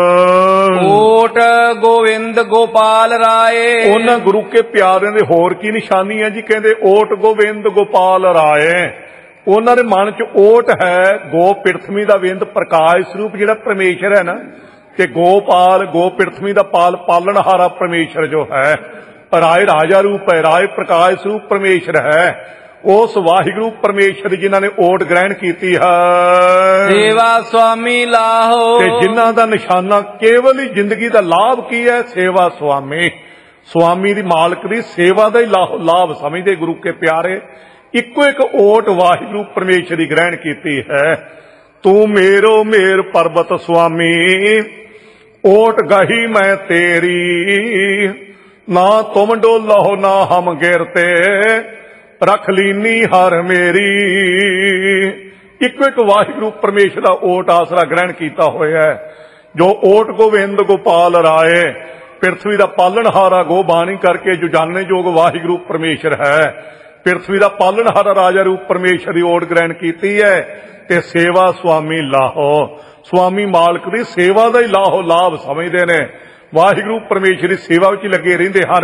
ਓਟ ਗੋਵਿੰਦ ਗੋਪਾਲ ਰਾਏ। ਉਹਨਾਂ ਗੁਰੂ ਕੇ ਪਿਆਰਿਆਂ ਦੇ ਹੋਰ ਕੀ ਨਿਸ਼ਾਨੀ ਹੈ ਜੀ? ਕਹਿੰਦੇ ਓਟ ਗੋਬਿੰਦ ਗੋਪਾਲ ਰਾਏ। ਉਹਨਾਂ ਦੇ ਮਨ ਚ ਓਟ ਹੈ ਗੋ ਪ੍ਰਿਥਵੀ ਦਾ ਵਿੰਦ ਪ੍ਰਕਾਸ਼ ਸਰੂਪ ਜਿਹੜਾ ਪਰਮੇਸ਼ਰ ਹੈ ਨਾ, ਤੇ ਗੋਪਾਲ ਗੋ ਪ੍ਰਿਥਵੀ ਦਾ ਪਾਲ ਪਾਲਣਹਾਰਾ ਪਰਮੇਸ਼ਰ ਜੋ ਹੈ। ਰਾਏ ਰਾਜਾ ਰੂਪ ਹੈ, ਰਾਏ ਪ੍ਰਕਾਸ਼ ਸਰੂਪ ਪਰਮੇਸ਼ਰ ਹੈ। ਉਸ ਵਾਹਿਗੁਰੂ ਪਰਮੇਸ਼ਰ ਜਿਨ੍ਹਾਂ ਨੇ ਓਟ ਗ੍ਰਹਿਣ ਕੀਤੀ ਹੈ, ਸੇਵਾ ਸੁਆਮੀ ਲਾਹੋ। ਤੇ ਜਿਨ੍ਹਾਂ ਦਾ ਨਿਸ਼ਾਨਾ ਕੇਵਲ ਹੀ ਜ਼ਿੰਦਗੀ ਦਾ ਲਾਭ ਕੀ ਹੈ? ਸੇਵਾ ਸੁਆਮੀ। ਸੁਆਮੀ ਦੀ ਮਾਲਕ ਦੀ ਸੇਵਾ ਦਾ ਹੀ ਲਾਭ ਸਮਝਦੇ ਗੁਰੂ ਕੇ ਪਿਆਰੇ। ਇੱਕੋ ਇੱਕ ਓਟ ਵਾਹਿਗੁਰੂ ਪਰਮੇਸ਼ਰ ਦੀ ਗ੍ਰਹਿਣ ਕੀਤੀ ਹੈ। ਤੂੰ ਮੇਰੋ ਮੇਰ ਪਰਬਤ ਸੁਆਮੀ, ਓਟ ਗਹੀ ਮੈਂ ਤੇਰੀ। ਨਾ ਤੁਮ ਡੋਲੋ ਨਾ ਹਮ ਗਿਰਤੇ, ਰਖ ਲੀਨੀ ਹਰ ਮੇਰੀ। ਇੱਕੋ ਇੱਕ ਵਾਹਿਗੁਰੂ ਪਰਮੇਸ਼ਰ ਦਾ ਓਟ ਆਸਰਾ ਗ੍ਰਹਿਣ ਕੀਤਾ ਹੋਇਆ ਹੈ। ਜੋ ਓਟ ਗੋਵਿੰਦ ਗੋਪਾਲ ਰਾਏ, ਪ੍ਰਿਥਵੀ ਦਾ ਪਾਲਣਹਾਰਾ ਗੋ ਬਾਣੀ ਕਰਕੇ ਜੋ ਜਾਣਨੇ ਯੋਗ ਵਾਹਿਗੁਰੂ ਪਰਮੇਸ਼ਰ ਹੈ। ਪ੍ਰਿਥਵੀ ਦਾ ਪਾਲਣਹਾਰਾ ਰਾਜਾ ਰੂਪ ਪਰਮੇਸ਼ਰ ਦੀ ਓਟ ਗ੍ਰਹਿਣ ਕੀਤੀ ਹੈ। ਤੇ ਸੇਵਾ ਸੁਆਮੀ ਲਾਹੋ, ਸੁਆਮੀ ਮਾਲਕ ਦੀ ਸੇਵਾ ਦਾ ਹੀ ਲਾਹੋ ਲਾਭ ਸਮਝਦੇ ਨੇ। ਵਾਹਿਗੁਰੂ ਪਰਮੇਸ਼ਰ ਦੀ ਸੇਵਾ ਵਿੱਚ ਲੱਗੇ ਰਹਿੰਦੇ ਹਨ।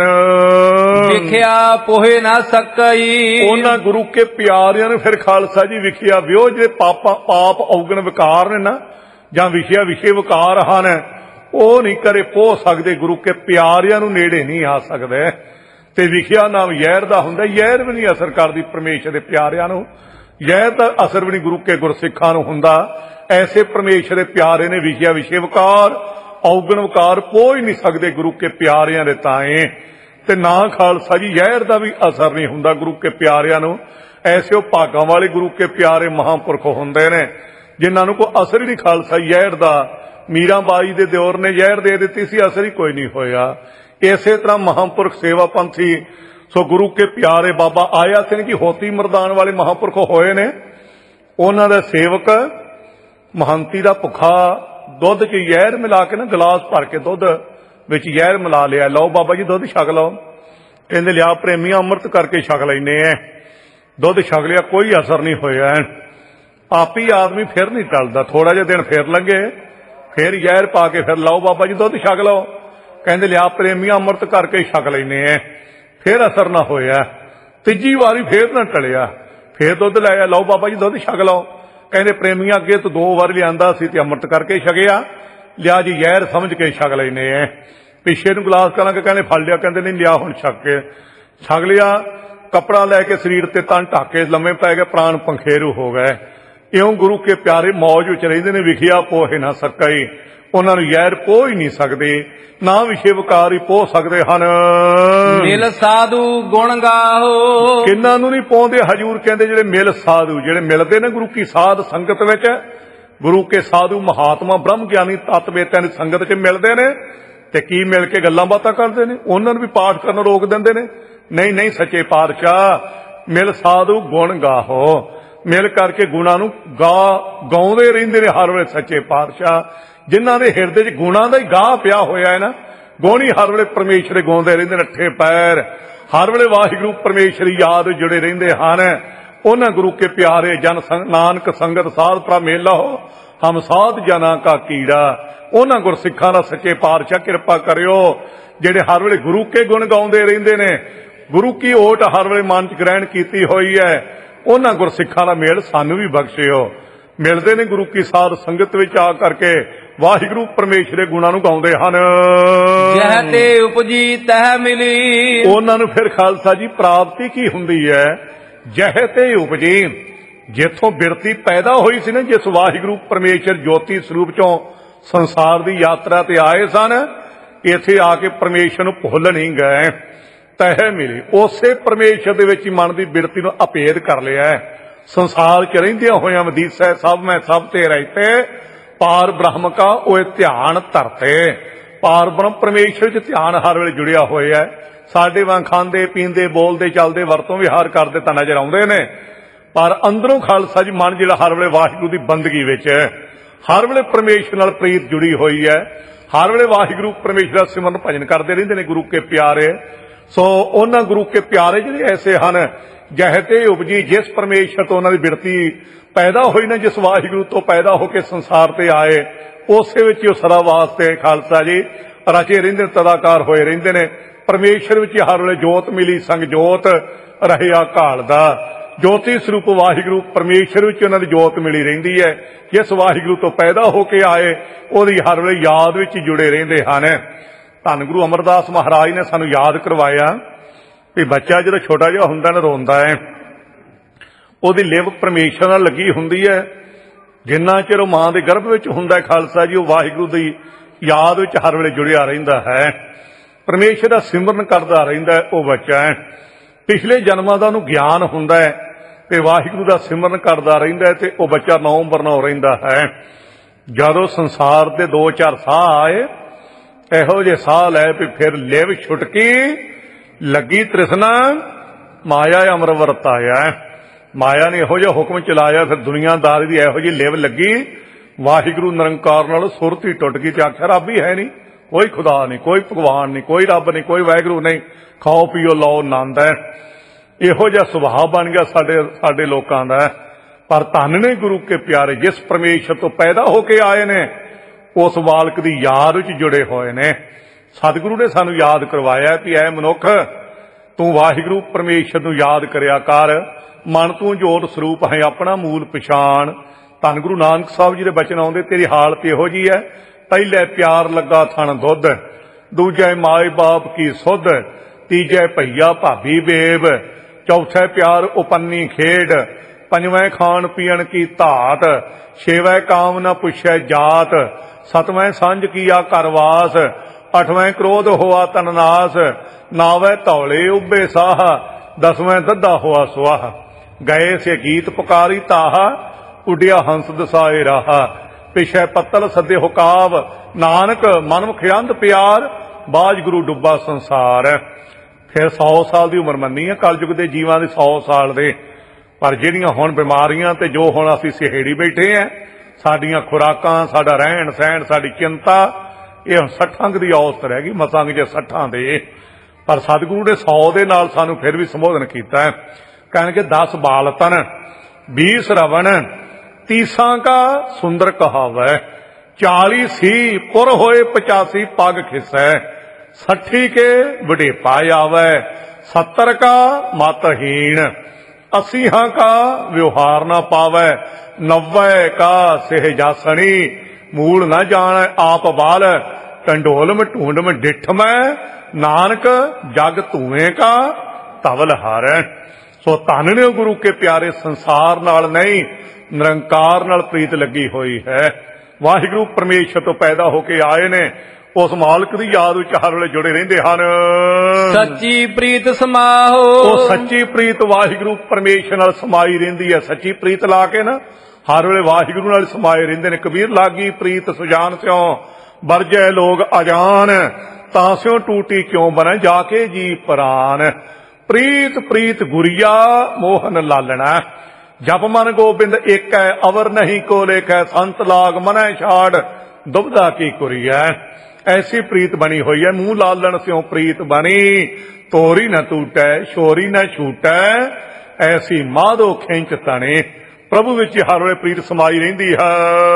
ਵਿਖਿਆ ਪੋਹੇ ਨਾ ਸਕਈ। ਉਹਨਾਂ ਗੁਰੂ ਕੇ ਪਿਆਰਿਆਂ ਨੇ ਫਿਰ ਖਾਲਸਾ ਜੀ ਵਿਖਿਆ ਵਿਓ ਜਿਹੜੇ ਪਾਪਾ ਪਾਪ ਔਗਣ ਵਿਕਾਰ ਨੇ ਨਾ, ਜਾਂ ਵਿਖਿਆ ਵਿਸ਼ੇ ਵਿਕਾਰ ਹਨ, ਉਹ ਨਹੀਂ ਕਰੇ ਪੋਹ ਸਕਦੇ। ਗੁਰੂ ਕੇ ਪਿਆਰਿਆਂ ਨੂੰ ਨੇੜੇ ਨਹੀਂ ਆ ਸਕਦੇ। ਤੇ ਵਿਖਿਆ ਨਾਮ ਜ਼ਹਿਰ ਦਾ ਹੁੰਦਾ, ਜ਼ਹਿਰ ਵੀ ਨਹੀਂ ਅਸਰ ਕਰਦੀ ਪਰਮੇਸ਼ਰ ਦੇ ਪਿਆਰਿਆਂ ਨੂੰ। ਜ਼ਹਿਰ ਦਾ ਅਸਰ ਵੀ ਨਹੀਂ ਗੁਰੂ ਕੇ ਗੁਰਸਿੱਖਾਂ ਨੂੰ ਹੁੰਦਾ। ਐਸੇ ਪਰਮੇਸ਼ਰ ਦੇ ਪਿਆਰੇ ਨੇ ਵਿਖਿਆ ਵਿਸ਼ੇ ਵਿਕਾਰ ਔਗਣ ਵਿਕਾਰ ਪੋਹ ਹੀ ਨਹੀਂ ਸਕਦੇ ਗੁਰੂ ਕੇ ਪਿਆਰਿਆਂ ਦੇ ਤਾਏ। ਤੇ ਨਾ ਖਾਲਸਾ ਜੀ ਜ਼ਹਿਰ ਦਾ ਵੀ ਅਸਰ ਨਹੀਂ ਹੁੰਦਾ ਗੁਰੂ ਕੇ ਪਿਆਰਿਆਂ ਨੂੰ। ਐਸੇ ਉਹ ਭਾਗਾਂ ਵਾਲੇ ਗੁਰੂ ਕੇ ਪਿਆਰੇ ਮਹਾਂਪੁਰਖ ਹੁੰਦੇ ਨੇ ਜਿਨ੍ਹਾਂ ਨੂੰ ਕੋਈ ਅਸਰ ਹੀ ਨਹੀਂ ਖਾਲਸਾ ਜ਼ਹਿਰ ਦਾ। ਮੀਰਾ ਬਾਈ ਦੇ ਦਿਓਰ ਨੇ ਜ਼ਹਿਰ ਦੇ ਦਿੱਤੀ ਸੀ, ਅਸਰ ਹੀ ਕੋਈ ਨਹੀਂ ਹੋਇਆ। ਇਸੇ ਤਰ੍ਹਾਂ ਮਹਾਂਪੁਰਖ ਸੇਵਾ ਪੰਥੀ ਸੋ ਗੁਰੂ ਕੇ ਪਿਆਰੇ ਬਾਬਾ ਆਇਆ ਸਿੰਘ ਜੀ ਹੋਤੀ ਮਰਦਾਨ ਵਾਲੇ ਮਹਾਂਪੁਰਖ ਹੋਏ ਨੇ। ਉਹਨਾਂ ਦਾ ਸੇਵਕ ਮਹੰਤੀ ਦਾ ਭੁੱਖਾ ਦੁੱਧ 'ਚ ਜ਼ਹਿਰ ਮਿਲਾ ਕੇ ਨਾ ਗਲਾਸ ਭਰ ਕੇ ਦੁੱਧ ਵਿੱਚ ਜ਼ਹਿਰ ਮਿਲਾ ਲਿਆ। ਲਓ ਬਾਬਾ ਜੀ ਦੁੱਧ ਛਕ ਲਓ। ਕਹਿੰਦੇ ਲਿਆ ਪ੍ਰੇਮੀਆਂ ਅੰਮ੍ਰਿਤ ਕਰਕੇ ਛਕ ਲੈਨੇ ਐ। ਦੁੱਧ ਛਕ ਲਿਆ, ਕੋਈ ਅਸਰ ਨਹੀਂ ਹੋਇਆ। ਪਾਪੀ ਆਦਮੀ ਫਿਰ ਨਹੀਂ ਟਲਦਾ। ਥੋੜਾ ਜਿਹਾ ਦਿਨ ਫਿਰ ਲੰਘੇ, ਫਿਰ ਜ਼ਹਿਰ ਪਾ ਕੇ ਫਿਰ ਲਾਓ ਬਾਬਾ ਜੀ ਦੁੱਧ ਛਕ ਲਓ। ਕਹਿੰਦੇ ਲਿਆ ਪ੍ਰੇਮੀਆਂ ਅੰਮ੍ਰਿਤ ਕਰਕੇ ਛਕ ਲੈਨੇ ਐ, ਫਿਰ ਅਸਰ ਨਾ ਹੋਇਆ। ਤੀਜੀ ਵਾਰੀ ਫੇਰ ਨਾ ਟਲਿਆ, ਫੇਰ ਦੁੱਧ ਲਾਇਆ, ਲਓ ਬਾਬਾ ਜੀ ਦੁੱਧ ਛਕ ਲਓ। ਕਹਿੰਦੇ ਪ੍ਰੇਮੀਆਂ ਅੱਗੇ ਤੋਂ ਦੋ ਵਾਰ ਲਿਆਂਦਾ ਸੀ ਤੇ ਅੰਮ੍ਰਿਤ ਕਰਕੇ ਛਕਿਆ, ਲਿਆ ਜੀ ਜ਼ਹਿਰ ਸਮਝ ਕੇ ਛਕ ਲੈਨੇ ਐ। ਪਿੱਛੇ ਨੂੰ ਗਲਾਸ ਕਰਾਂਗੇ, ਕਹਿੰਦੇ ਫੜ ਲਿਆ, ਕਹਿੰਦੇ ਨਹੀਂ ਲਿਆ ਹੁਣ ਛਕ ਕੇ। ਛਕ ਲਿਆ, ਕੱਪੜਾ ਲੈ ਕੇ ਸਰੀਰ ਤੇ ਤਨ ਢੱਕ ਕੇ ਲੰਮੇ ਪੈ ਗਏ, ਪ੍ਰਾਣ ਪੰਖੇਰੂ ਹੋ ਗਏ। ਇਉਂ ਗੁਰੂ ਕੇ ਪਿਆਰੇ ਮੌਜ ਵਿੱਚ ਰਹਿੰਦੇ ਨੇ। ਵਿਖਿਆ ਪੋਹੇ ਨਾ ਸਕਈ, ਉਹਨਾਂ ਨੂੰ ਜ਼ਹਿਰ ਪੋਹ ਹੀ ਨਹੀਂ ਸਕਦੇ, ਨਾ ਵਿਸ਼ੇ ਵਿਕਾਰ ਹੀ ਪੋਹ ਸਕਦੇ ਹਨ। ਮਿਲ ਸਾਧੂ ਗੁਣ ਗਾਹੋ। ਕਿੰਨਾਂ ਨੂੰ ਨਹੀਂ ਪਾਉਂਦੇ? ਹਜੂਰ ਕਹਿੰਦੇ ਜਿਹੜੇ ਮਿਲ ਸਾਧੂ, ਜਿਹੜੇ ਮਿਲਦੇ ਨੇ ਗੁਰੂ ਕੀ ਸਾਧ ਸੰਗਤ ਵਿੱਚ, ਗੁਰੂ ਕੇ ਸਾਧੂ ਮਹਾਤਮਾ ਬ੍ਰਹਮ ਗਿਆਨੀ ਤਤਵੇਤਾਂ ਦੀ ਸੰਗਤ 'ਚ ਮਿਲਦੇ ਨੇ ਤੇ ਕੀ ਮਿਲ ਕੇ ਗੱਲਾਂ ਬਾਤਾਂ ਕਰਦੇ ਨੇ। ਉਹਨਾਂ ਨੂੰ ਵੀ ਪਾਠ ਕਰਨ ਰੋਕ ਦਿੰਦੇ ਨੇ। ਨਹੀਂ ਨਹੀਂ ਸੱਚੇ ਪਾਤਸ਼ਾਹ, ਮਿਲ ਸਾਧੂ ਗੁਣ ਗਾਹੋ, ਮਿਲ ਕਰਕੇ ਗੁਣਾਂ ਨੂੰ ਗਾ ਗਾਉਂਦੇ ਰਹਿੰਦੇ ਨੇ ਹਰ ਵੇਲੇ ਸੱਚੇ ਪਾਤਸ਼ਾਹ। ਜਿਨ੍ਹਾਂ ਦੇ ਹਿਰਦੇ 'ਚ ਗੁਣਾਂ ਦਾ ਹੀ ਗਾਹ ਪਿਆ ਹੋਇਆ ਹੈ ਨਾ, ਗੋਣੀ ਹਰ ਵੇਲੇ ਪਰਮੇਸ਼ਰ ਦੇ ਗਾਉਂਦੇ ਰਹਿੰਦੇ ਨੇ। ਅੱਠੇ ਪੈਰ ਹਰ ਵੇਲੇ ਵਾਹਿਗੁਰੂ ਪਰਮੇਸ਼ਰ ਦੀ ਯਾਦ ਜੁੜੇ ਰਹਿੰਦੇ ਹਨ। ਉਹਨਾਂ ਗੁਰੂ ਕੇ ਪਿਆਰੇ ਜਨ ਨਾਨਕ ਸੰਗਤ ਸਾਧ ਭਰਾ ਮੇਲਾ ਹੋ, ਹਮ ਸਾਧ ਜਨਾਂ ਕਾ ਕੀੜਾ। ਉਹਨਾਂ ਗੁਰਸਿੱਖਾਂ ਦਾ ਸੱਚੇ ਪਾਤਸ਼ਾਹ ਕਿਰਪਾ ਕਰਿਓ ਜਿਹੜੇ ਹਰ ਵੇਲੇ ਗੁਰੂ ਕੇ ਗੁਣ ਗਾਉਂਦੇ ਰਹਿੰਦੇ ਨੇ। ਗੁਰੂ ਕੀ ਓਟ ਹਰ ਵੇਲੇ ਮਨ 'ਚ ਗ੍ਰਹਿਣ ਕੀਤੀ ਹੋਈ ਹੈ। ਉਹਨਾਂ ਗੁਰਸਿੱਖਾਂ ਦਾ ਮੇਲ ਸਾਨੂੰ ਵੀ ਬਖਸ਼ਿਓ। ਮਿਲਦੇ ਨੇ ਗੁਰੂ ਕੀ ਸਾਧ ਸੰਗਤ ਵਿੱਚ ਆ ਕਰਕੇ ਵਾਹਿਗੁਰੂ ਪਰਮੇਸ਼ਰ ਦੇ ਗੁਣਾਂ ਨੂੰ ਗਾਉਂਦੇ ਹਨ। ਜਹ ਤੇ ਉਪਜੀ ਤਹ ਮਿਲੀ। ਉਹਨਾਂ ਨੂੰ ਫਿਰ ਖਾਲਸਾ ਜੀ ਪ੍ਰਾਪਤੀ ਕੀ ਹੁੰਦੀ ਹੈ? ਜਹ ਤੇ ਉਪਜੀ, ਜਿੱਥੋਂ ਬਿਰਤੀ ਪੈਦਾ ਹੋਈ ਸੀ ਨਾ, ਜਿਸ ਵਾਹਿਗੁਰੂ ਪਰਮੇਸ਼ਰ ਜੋਤੀ ਸਰੂਪ ਚੋਂ ਸੰਸਾਰ ਦੀ ਯਾਤਰਾ ਤੇ ਆਏ ਸਨ, ਇੱਥੇ ਆ ਕੇ ਪਰਮੇਸ਼ਰ ਨੂੰ ਭੁੱਲ ਨਹੀਂ ਗਏ। ਤਹ ਮਿਲੀ, ਉਸੇ ਪਰਮੇਸ਼ਰ ਦੇ ਵਿੱਚ ਹੀ ਮਨ ਦੀ ਬਿਰਤੀ ਨੂੰ ਅਭੇਦ ਕਰ ਲਿਆ। ਸੰਸਾਰ 'ਚ ਰਹਿੰਦਿਆਂ ਹੋਇਆਂ ਵਦੀਸੈ ਸਭ ਮੈਂ ਸਭ ਤੇ ਰਹਿਤੇ, ਪਾਰ ਬ੍ਰਹਮ ਕਾ ਉਹ ਧਿਆਨ ਧਰਤੇ। ਪਾਰ ਬ੍ਰਹਮ ਪਰਮੇਸ਼ਰ 'ਚ ਧਿਆਨ ਹਰ ਵੇਲੇ ਜੁੜਿਆ ਹੋਇਆ। ਸਾਡੇ ਵਾਂਗ ਖਾਂਦੇ ਪੀਂਦੇ ਬੋਲਦੇ ਚੱਲਦੇ ਵਰਤੋਂ ਵਿਹਾਰ ਕਰਦੇ ਤਾਂ ਨਜ਼ਰ ਆਉਂਦੇ ਨੇ, ਪਰ ਅੰਦਰੋਂ ਖਾਲਸਾ ਜੀ ਮਨ ਜਿਹੜਾ ਹਰ ਵੇਲੇ ਵਾਹਿਗੁਰੂ ਦੀ ਬੰਦਗੀ ਵਿੱਚ, ਹਰ ਵੇਲੇ ਪਰਮੇਸ਼ਰ ਨਾਲ ਪ੍ਰੀਤ ਜੁੜੀ ਹੋਈ ਹੈ। ਹਰ ਵੇਲੇ ਵਾਹਿਗੁਰੂ ਪਰਮੇਸ਼ਰ ਦਾ ਸਿਮਰਨ ਭਜਨ ਕਰਦੇ ਰਹਿੰਦੇ ਨੇ ਗੁਰੂ ਕੇ ਪਿਆਰੇ। ਸੋ ਉਹਨਾਂ ਗੁਰੂ ਕੇ ਪਿਆਰੇ ਜਿਹੜੇ ਐਸੇ ਹਨ, ਜਹ ਤੇ ਉਪਜੀ, ਜਿਸ ਪਰਮੇਸ਼ਰ ਤੋਂ ਉਹਨਾਂ ਦੀ ਬਿਰਤੀ ਪੈਦਾ ਹੋਈ ਨਾ, ਜਿਸ ਵਾਹਿਗੁਰੂ ਤੋਂ ਪੈਦਾ ਹੋ ਕੇ ਸੰਸਾਰ ਤੇ ਆਏ, ਉਸੇ ਵਿੱਚ ਉਹ ਸਦਾ ਵਾਸਤੇ ਖਾਲਸਾ ਜੀ ਰਚੇ ਰਹਿੰਦੇ, ਤਦਾਕਾਰ ਹੋਏ ਰਹਿੰਦੇ ਨੇ। ਪਰਮੇਸ਼ਰ ਵਿੱਚ ਹਰ ਵੇਲੇ ਜੋਤ ਮਿਲੀ, ਸੰਗ ਜੋਤ ਰਹਿਆ ਘਾਲਦਾ। ਜੋਤੀ ਸਰੂਪ ਵਾਹਿਗੁਰੂ ਪਰਮੇਸ਼ਰ ਵਿੱਚ ਉਹਨਾਂ ਦੀ ਜੋਤ ਮਿਲੀ ਰਹਿੰਦੀ ਹੈ। ਜਿਸ ਵਾਹਿਗੁਰੂ ਤੋਂ ਪੈਦਾ ਹੋ ਕੇ ਆਏ, ਉਹਦੀ ਹਰ ਵੇਲੇ ਯਾਦ ਵਿੱਚ ਜੁੜੇ ਰਹਿੰਦੇ ਹਨ। ਧੰਨ ਗੁਰੂ ਅਮਰਦਾਸ ਮਹਾਰਾਜ ਨੇ ਸਾਨੂੰ ਯਾਦ ਕਰਵਾਇਆ ਵੀ ਬੱਚਾ ਜਦੋਂ ਛੋਟਾ ਜਿਹਾ ਹੁੰਦਾ ਨਾ, ਰੋਂਦਾ ਹੈ, ਉਹਦੀ ਲਿਵ ਪਰਮੇਸ਼ਰ ਨਾਲ ਲੱਗੀ ਹੁੰਦੀ ਹੈ। ਜਿੰਨਾ ਚਿਰ ਉਹ ਮਾਂ ਦੇ ਗਰਭ ਵਿੱਚ ਹੁੰਦਾ ਖਾਲਸਾ ਜੀ, ਉਹ ਵਾਹਿਗੁਰੂ ਦੀ ਯਾਦ ਵਿੱਚ ਹਰ ਵੇਲੇ ਜੁੜਿਆ ਰਹਿੰਦਾ ਹੈ, ਪਰਮੇਸ਼ਰ ਦਾ ਸਿਮਰਨ ਕਰਦਾ ਰਹਿੰਦਾ ਹੈ। ਉਹ ਬੱਚਾ ਹੈ, ਪਿਛਲੇ ਜਨਮਾਂ ਦਾ ਉਹਨੂੰ ਗਿਆਨ ਹੁੰਦਾ ਹੈ ਤੇ ਵਾਹਿਗੁਰੂ ਦਾ ਸਿਮਰਨ ਕਰਦਾ ਰਹਿੰਦਾ ਹੈ, ਤੇ ਉਹ ਬੱਚਾ ਨੌਂ ਬਰਨੌ ਰਹਿੰਦਾ ਹੈ। ਜਦੋਂ ਸੰਸਾਰ ਦੇ ਦੋ ਚਾਰ ਸਾਹ ਆਏ, ਇਹੋ ਜਿਹੇ ਸਾਹ ਲੈ ਵੀ ਫਿਰ ਲਿਵ ਛੁਟਕੀ ਲੱਗੀ ਤ੍ਰਿਸ਼ਨਾ, ਮਾਇਆ ਅਮਰ ਵਰਤਾਇਆ। ਮਾਇਆ ਨੇ ਇਹੋ ਜਿਹਾ ਹੁਕਮ ਚਲਾਇਆ, ਫਿਰ ਦੁਨੀਆਦਾਰੀ ਦੀ ਇਹੋ ਜਿਹੀ ਲਿਵ ਲੱਗੀ, ਵਾਹਿਗੁਰੂ ਨਿਰੰਕਾਰ ਨਾਲ ਸੁਰਤ ਹੀ ਟੁੱਟ ਗਈ ਤੇ ਆਖਿਆ ਰੱਬ ਹੀ ਹੈ ਨਹੀਂ, ਕੋਈ ਖੁਦਾ ਨਹੀਂ, ਕੋਈ ਭਗਵਾਨ ਨਹੀਂ, ਕੋਈ ਰੱਬ ਨਹੀਂ, ਕੋਈ ਵਾਹਿਗੁਰੂ ਨਹੀਂ, ਖਾਓ ਪੀਓ ਲਓ ਆਨੰਦ ਹੈ। ਇਹੋ ਜਿਹਾ ਸੁਭਾਅ ਬਣ ਗਿਆ ਸਾਡੇ ਸਾਡੇ ਲੋਕਾਂ ਦਾ। ਪਰ ਧੰਨ ਨੇ ਗੁਰੂ ਕੇ ਪਿਆਰੇ, ਜਿਸ ਪਰਮੇਸ਼ਰ ਤੋਂ ਪੈਦਾ ਹੋ ਕੇ ਆਏ ਨੇ, ਉਸ ਬਾਲਕ ਦੀ ਯਾਦ ਵਿੱਚ ਜੁੜੇ ਹੋਏ ਨੇ। ਸਤਿਗੁਰੂ ਨੇ ਸਾਨੂੰ ਯਾਦ ਕਰਵਾਇਆ ਕਿ ਐ ਮਨੁੱਖ, ਤੂੰ ਵਾਹਿਗੁਰੂ ਪਰਮੇਸ਼ਰ ਨੂੰ ਯਾਦ ਕਰਿਆ ਕਰ। ਮਨ ਤੂੰ ਜੋਤ ਸਰੂਪ ਹੈ, ਆਪਣਾ ਮੂਲ ਪਛਾਣ। ਧੰਨ ਗੁਰੂ ਨਾਨਕ ਸਾਹਿਬ ਜੀ ਦੇ ਬਚਨ ਆਉਂਦੇ, ਤੇਰੀ ਹਾਲਤ ਇਹੋ ਜੀ ਹੈ, ਪਹਿਲੇ ਪਿਆਰ ਲੱਗਾ ਥਣ ਦੁੱਧ, ਦੂਜੇ ਮਾਏ ਬਾਪ ਕੀ ਸੁਧ, ਤੀਜੇ ਭਈਆ ਭਾਬੀ ਬੇਬ, ਚੌਥੇ ਪਿਆਰ ਉਪੰਨੀ ਖੇਡ, ਪੰਜਵੇਂ ਖਾਣ ਪੀਣ ਕੀ ਧਾਤ, ਛੇਵੇਂ ਕਾਮ ਨਾ ਪੁੱਛੈ ਜਾਤ, ਸਤਵੇਂ ਸਾਂਝ ਕੀਆ ਘਰਵਾਸ, ਅਠਵੇਂ ਕ੍ਰੋਧ ਹੋਆ ਤਨਨਾਸ, ਨਾਵੇਂ ਧੌਲੇ ਉੱਬੇ ਸਾਹ, ਦਸਵੇਂ ਦੱਦਾ ਹੋਆ ਸੁਆਹ, ਗਏ ਸੇ ਗੀਤ ਪੁਕਾਰੀ ਤਾਹਾ, ਉੱਡਿਆ ਹੰਸ ਦਸਾਏ ਰਾਹਾ, ਪਿਛੇ ਪੱਤਲ ਸੱਦੇ ਹੁਕਾਬ, ਨਾਨਕ ਮਨ ਮੁਖ ਅੰਧ ਪਿਆਰ, ਬਾਜ ਗੁਰੂ ਡੁੱਬਾ ਸੰਸਾਰ। ਫਿਰ ਸੌ ਸਾਲ ਦੀ ਉਮਰ ਮੰਨੀ ਹੈ ਕਲਯੁਗ ਦੇ ਜੀਵਾਂ ਦੇ, ਸੌ ਸਾਲ ਦੇ। ਪਰ ਜਿਹੜੀਆਂ ਹੁਣ ਬਿਮਾਰੀਆਂ ਤੇ ਜੋ ਹੁਣ ਅਸੀਂ ਸਿਹੇੜੀ ਬੈਠੇ ਆ, ਸਾਡੀਆਂ ਖੁਰਾਕਾਂ, ਸਾਡਾ ਰਹਿਣ ਸਹਿਣ, ਸਾਡੀ ਚਿੰਤਾ, ਇਹ ਹੁਣ ਸੱਠਾਂ ਦੀ ਔਸਤ ਰਹਿ ਗਈ, ਮਸਾਂ ਜੇ ਸੱਠਾਂ ਦੇ। ਪਰ ਸਤਿਗੁਰੂ ਨੇ ਸੌ ਦੇ ਨਾਲ ਸਾਨੂੰ ਫਿਰ ਵੀ ਸੰਬੋਧਨ ਕੀਤਾ। ਕਹਿਣਗੇ ਦਸ ਬਾਲਤਨ बीस रवण तीसा का सुंदर कहावै, चाली सी पुर होए पचासी पग खिसै, सठी के वडेपा आवै, सत्तर का मतहीन, अस्सीहा का व्यवहार न पावै, नब्बे का सेहजासनी, मूल न जाने आप बाल, टंडोल में ढूंढ में डिठ में, नानक जग धुएं का तवल हार। सो धन ने गुरु के प्यारे, संसार नाल नहीं निरंकार नाल प्रीत लगी हुई है। वाहिगुरु परमेश्वर तो पैदा होके आए ने, उस मालक दी याद विच हर वेले जुड़े रहिंदे हन। सच्ची प्रीत समाहो, वो सच्ची प्रीत वाहिगुरु परमेश्वर नाल समाई रहिंदी है। सच्ची प्रीत ला के ना हर वेले वाहिगुरु नाल समाए रहिंदे ने। कबीर लागी प्रीत सुजान स्यों, बरजै लोग अजान, तां स्यों टूटी क्यों बने जाके जी प्राण। प्रीत प्रीत गुरिया मोहन लालना, जप मन गोबिंद एक है, अवर नहीं को लेख है, संत लाग मनै छाड़ दुबदा की कुरिया। ऐसी प्रीत बनी हुई है, मुंह लालन स्यों प्रीत बनी, तोरी न टूटै शोरी न छूटै, ऐसी माधो खिंच तने। प्रभु विच हर वे प्रीत समाई रहिंदी है।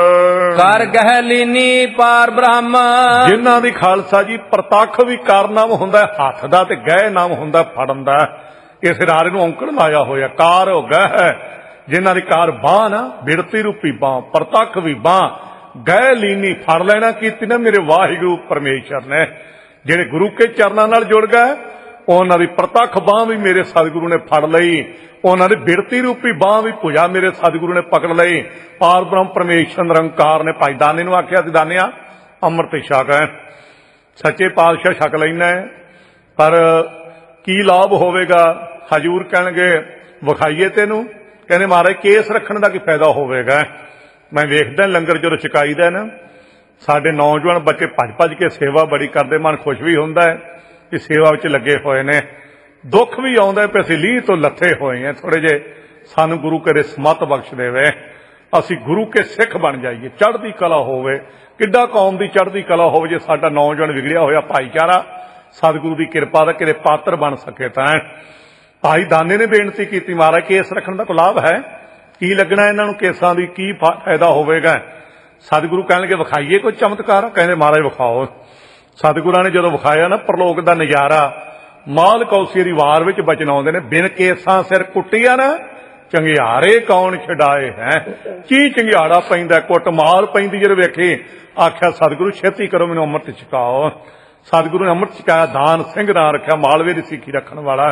कर गह लीनी पार ब्रह्म, जिन्हां दी खालसा जी प्रतख भी कर नाम हुंदा है, हथ दा ते गह नाम हुंदा फड़न दा। इस रारे नूं औंकड़ लाया होया, कार हो गह, जिन्हां दी कार बांह ना, बिरती रूपी बांह, प्रतख भी बांह, गह लीनी फड़ लेना कीती ना मेरे वाहिगुरू परमेश्वर ने। जिहड़े गुरु के चरनां नाल जुड़ गए, उन्हां दी प्रतख बांह भी मेरे सतगुरु ने फड़ लई, उन्हां दी बिरती रूपी बांह भी भुजा मेरे सतगुरु ने पकड़ लई। पार ब्रह्म परमेश्वर निरंकार ने भाई दाने नूं आख्या सी, दानिया अमृत छक है, सच्चे पातशाह छक लैना है, पर की लाभ होवेगा? हजूर कहणगे विखाईए तैनूं, कहंदे महाराज केस रखण दा की फायदा होवेगा? मैं वेखदा लंगर जदों छकाईदा ना, साडे नौजवान बच्चे भज भज के सेवा बड़ी करदे, मन खुश भी हुंदा है कि सेवा विच लगे होए ने। दुख भी आउंदा है, पैसे लीह तो लथे होए हैं, थोड़े जे सानू गुरु करे समत बख्श देवे। ਅਸੀਂ ਗੁਰੂ ਕੇ ਸਿੱਖ ਬਣ ਜਾਈਏ, ਚੜ੍ਹਦੀ ਕਲਾ ਹੋਵੇ। ਕਿੱਡਾ ਕੌਮ ਦੀ ਚੜ੍ਹਦੀ ਕਲਾ ਹੋਵੇ ਜੇ ਸਾਡਾ ਨੌਜਵਾਨ ਵਿਗੜਿਆ ਹੋਇਆ ਭਾਈਚਾਰਾ ਸਤਿਗੁਰੂ ਦੀ ਕਿਰਪਾ ਦਾ ਕਿਤੇ ਪਾਤਰ ਬਣ ਸਕੇ। ਤਾਂ ਭਾਈ ਦਾਨੇ ਨੇ ਬੇਨਤੀ ਕੀਤੀ, ਮਹਾਰਾਜ ਕੇਸ ਰੱਖਣ ਦਾ ਕੋਈ ਲਾਭ ਹੈ? ਕੀ ਲੱਗਣਾ ਇਹਨਾਂ ਨੂੰ ਕੇਸਾਂ ਦੀ, ਕੀ ਫਾਇਦਾ ਹੋਵੇਗਾ? ਸਤਿਗੁਰੂ ਕਹਿਣਗੇ ਵਿਖਾਈਏ ਕੋਈ ਚਮਤਕਾਰ? ਕਹਿੰਦੇ ਮਹਾਰਾਜ ਵਿਖਾਓ। ਸਤਿਗੁਰਾਂ ਨੇ ਜਦੋਂ ਵਿਖਾਇਆ ਨਾ ਪ੍ਰਲੋਕ ਦਾ ਨਜ਼ਾਰਾ, ਮਾਲ ਕੌਸੀ ਦੀ ਵਾਰ ਵਿੱਚ ਬਚਨ ਆਉਂਦੇ ਨੇ, ਬਿਨ ਕੇਸਾਂ ਸਿਰ ਕੁੱਟਿਆ ਨਾ ਚੰਗਿਆੜੇ ਕੌਣ ਛਡਾਏ ਹੈ। ਕੀ ਚੰਗਿਆੜਾ ਪੈਂਦਾ, ਕੁੱਟ ਮਾਲ ਪੈਂਦੀ ਜਦੋਂ ਵੇਖੇ। ਆਖਿਆ ਸਤਿਗੁਰੂ ਛੇਤੀ ਕਰੋ, ਮੈਨੂੰ ਅੰਮ੍ਰਿਤ ਛਕਾਓ। ਸਤਿਗੁਰੂ ਨੇ ਅੰਮ੍ਰਿਤ ਛਕਾਇਆ, ਦਾਨ ਸਿੰਘ ਨਾਂ ਰੱਖਿਆ, ਮਾਲਵੇ ਦੀ ਸਿੱਖੀ ਰੱਖਣ ਵਾਲਾ।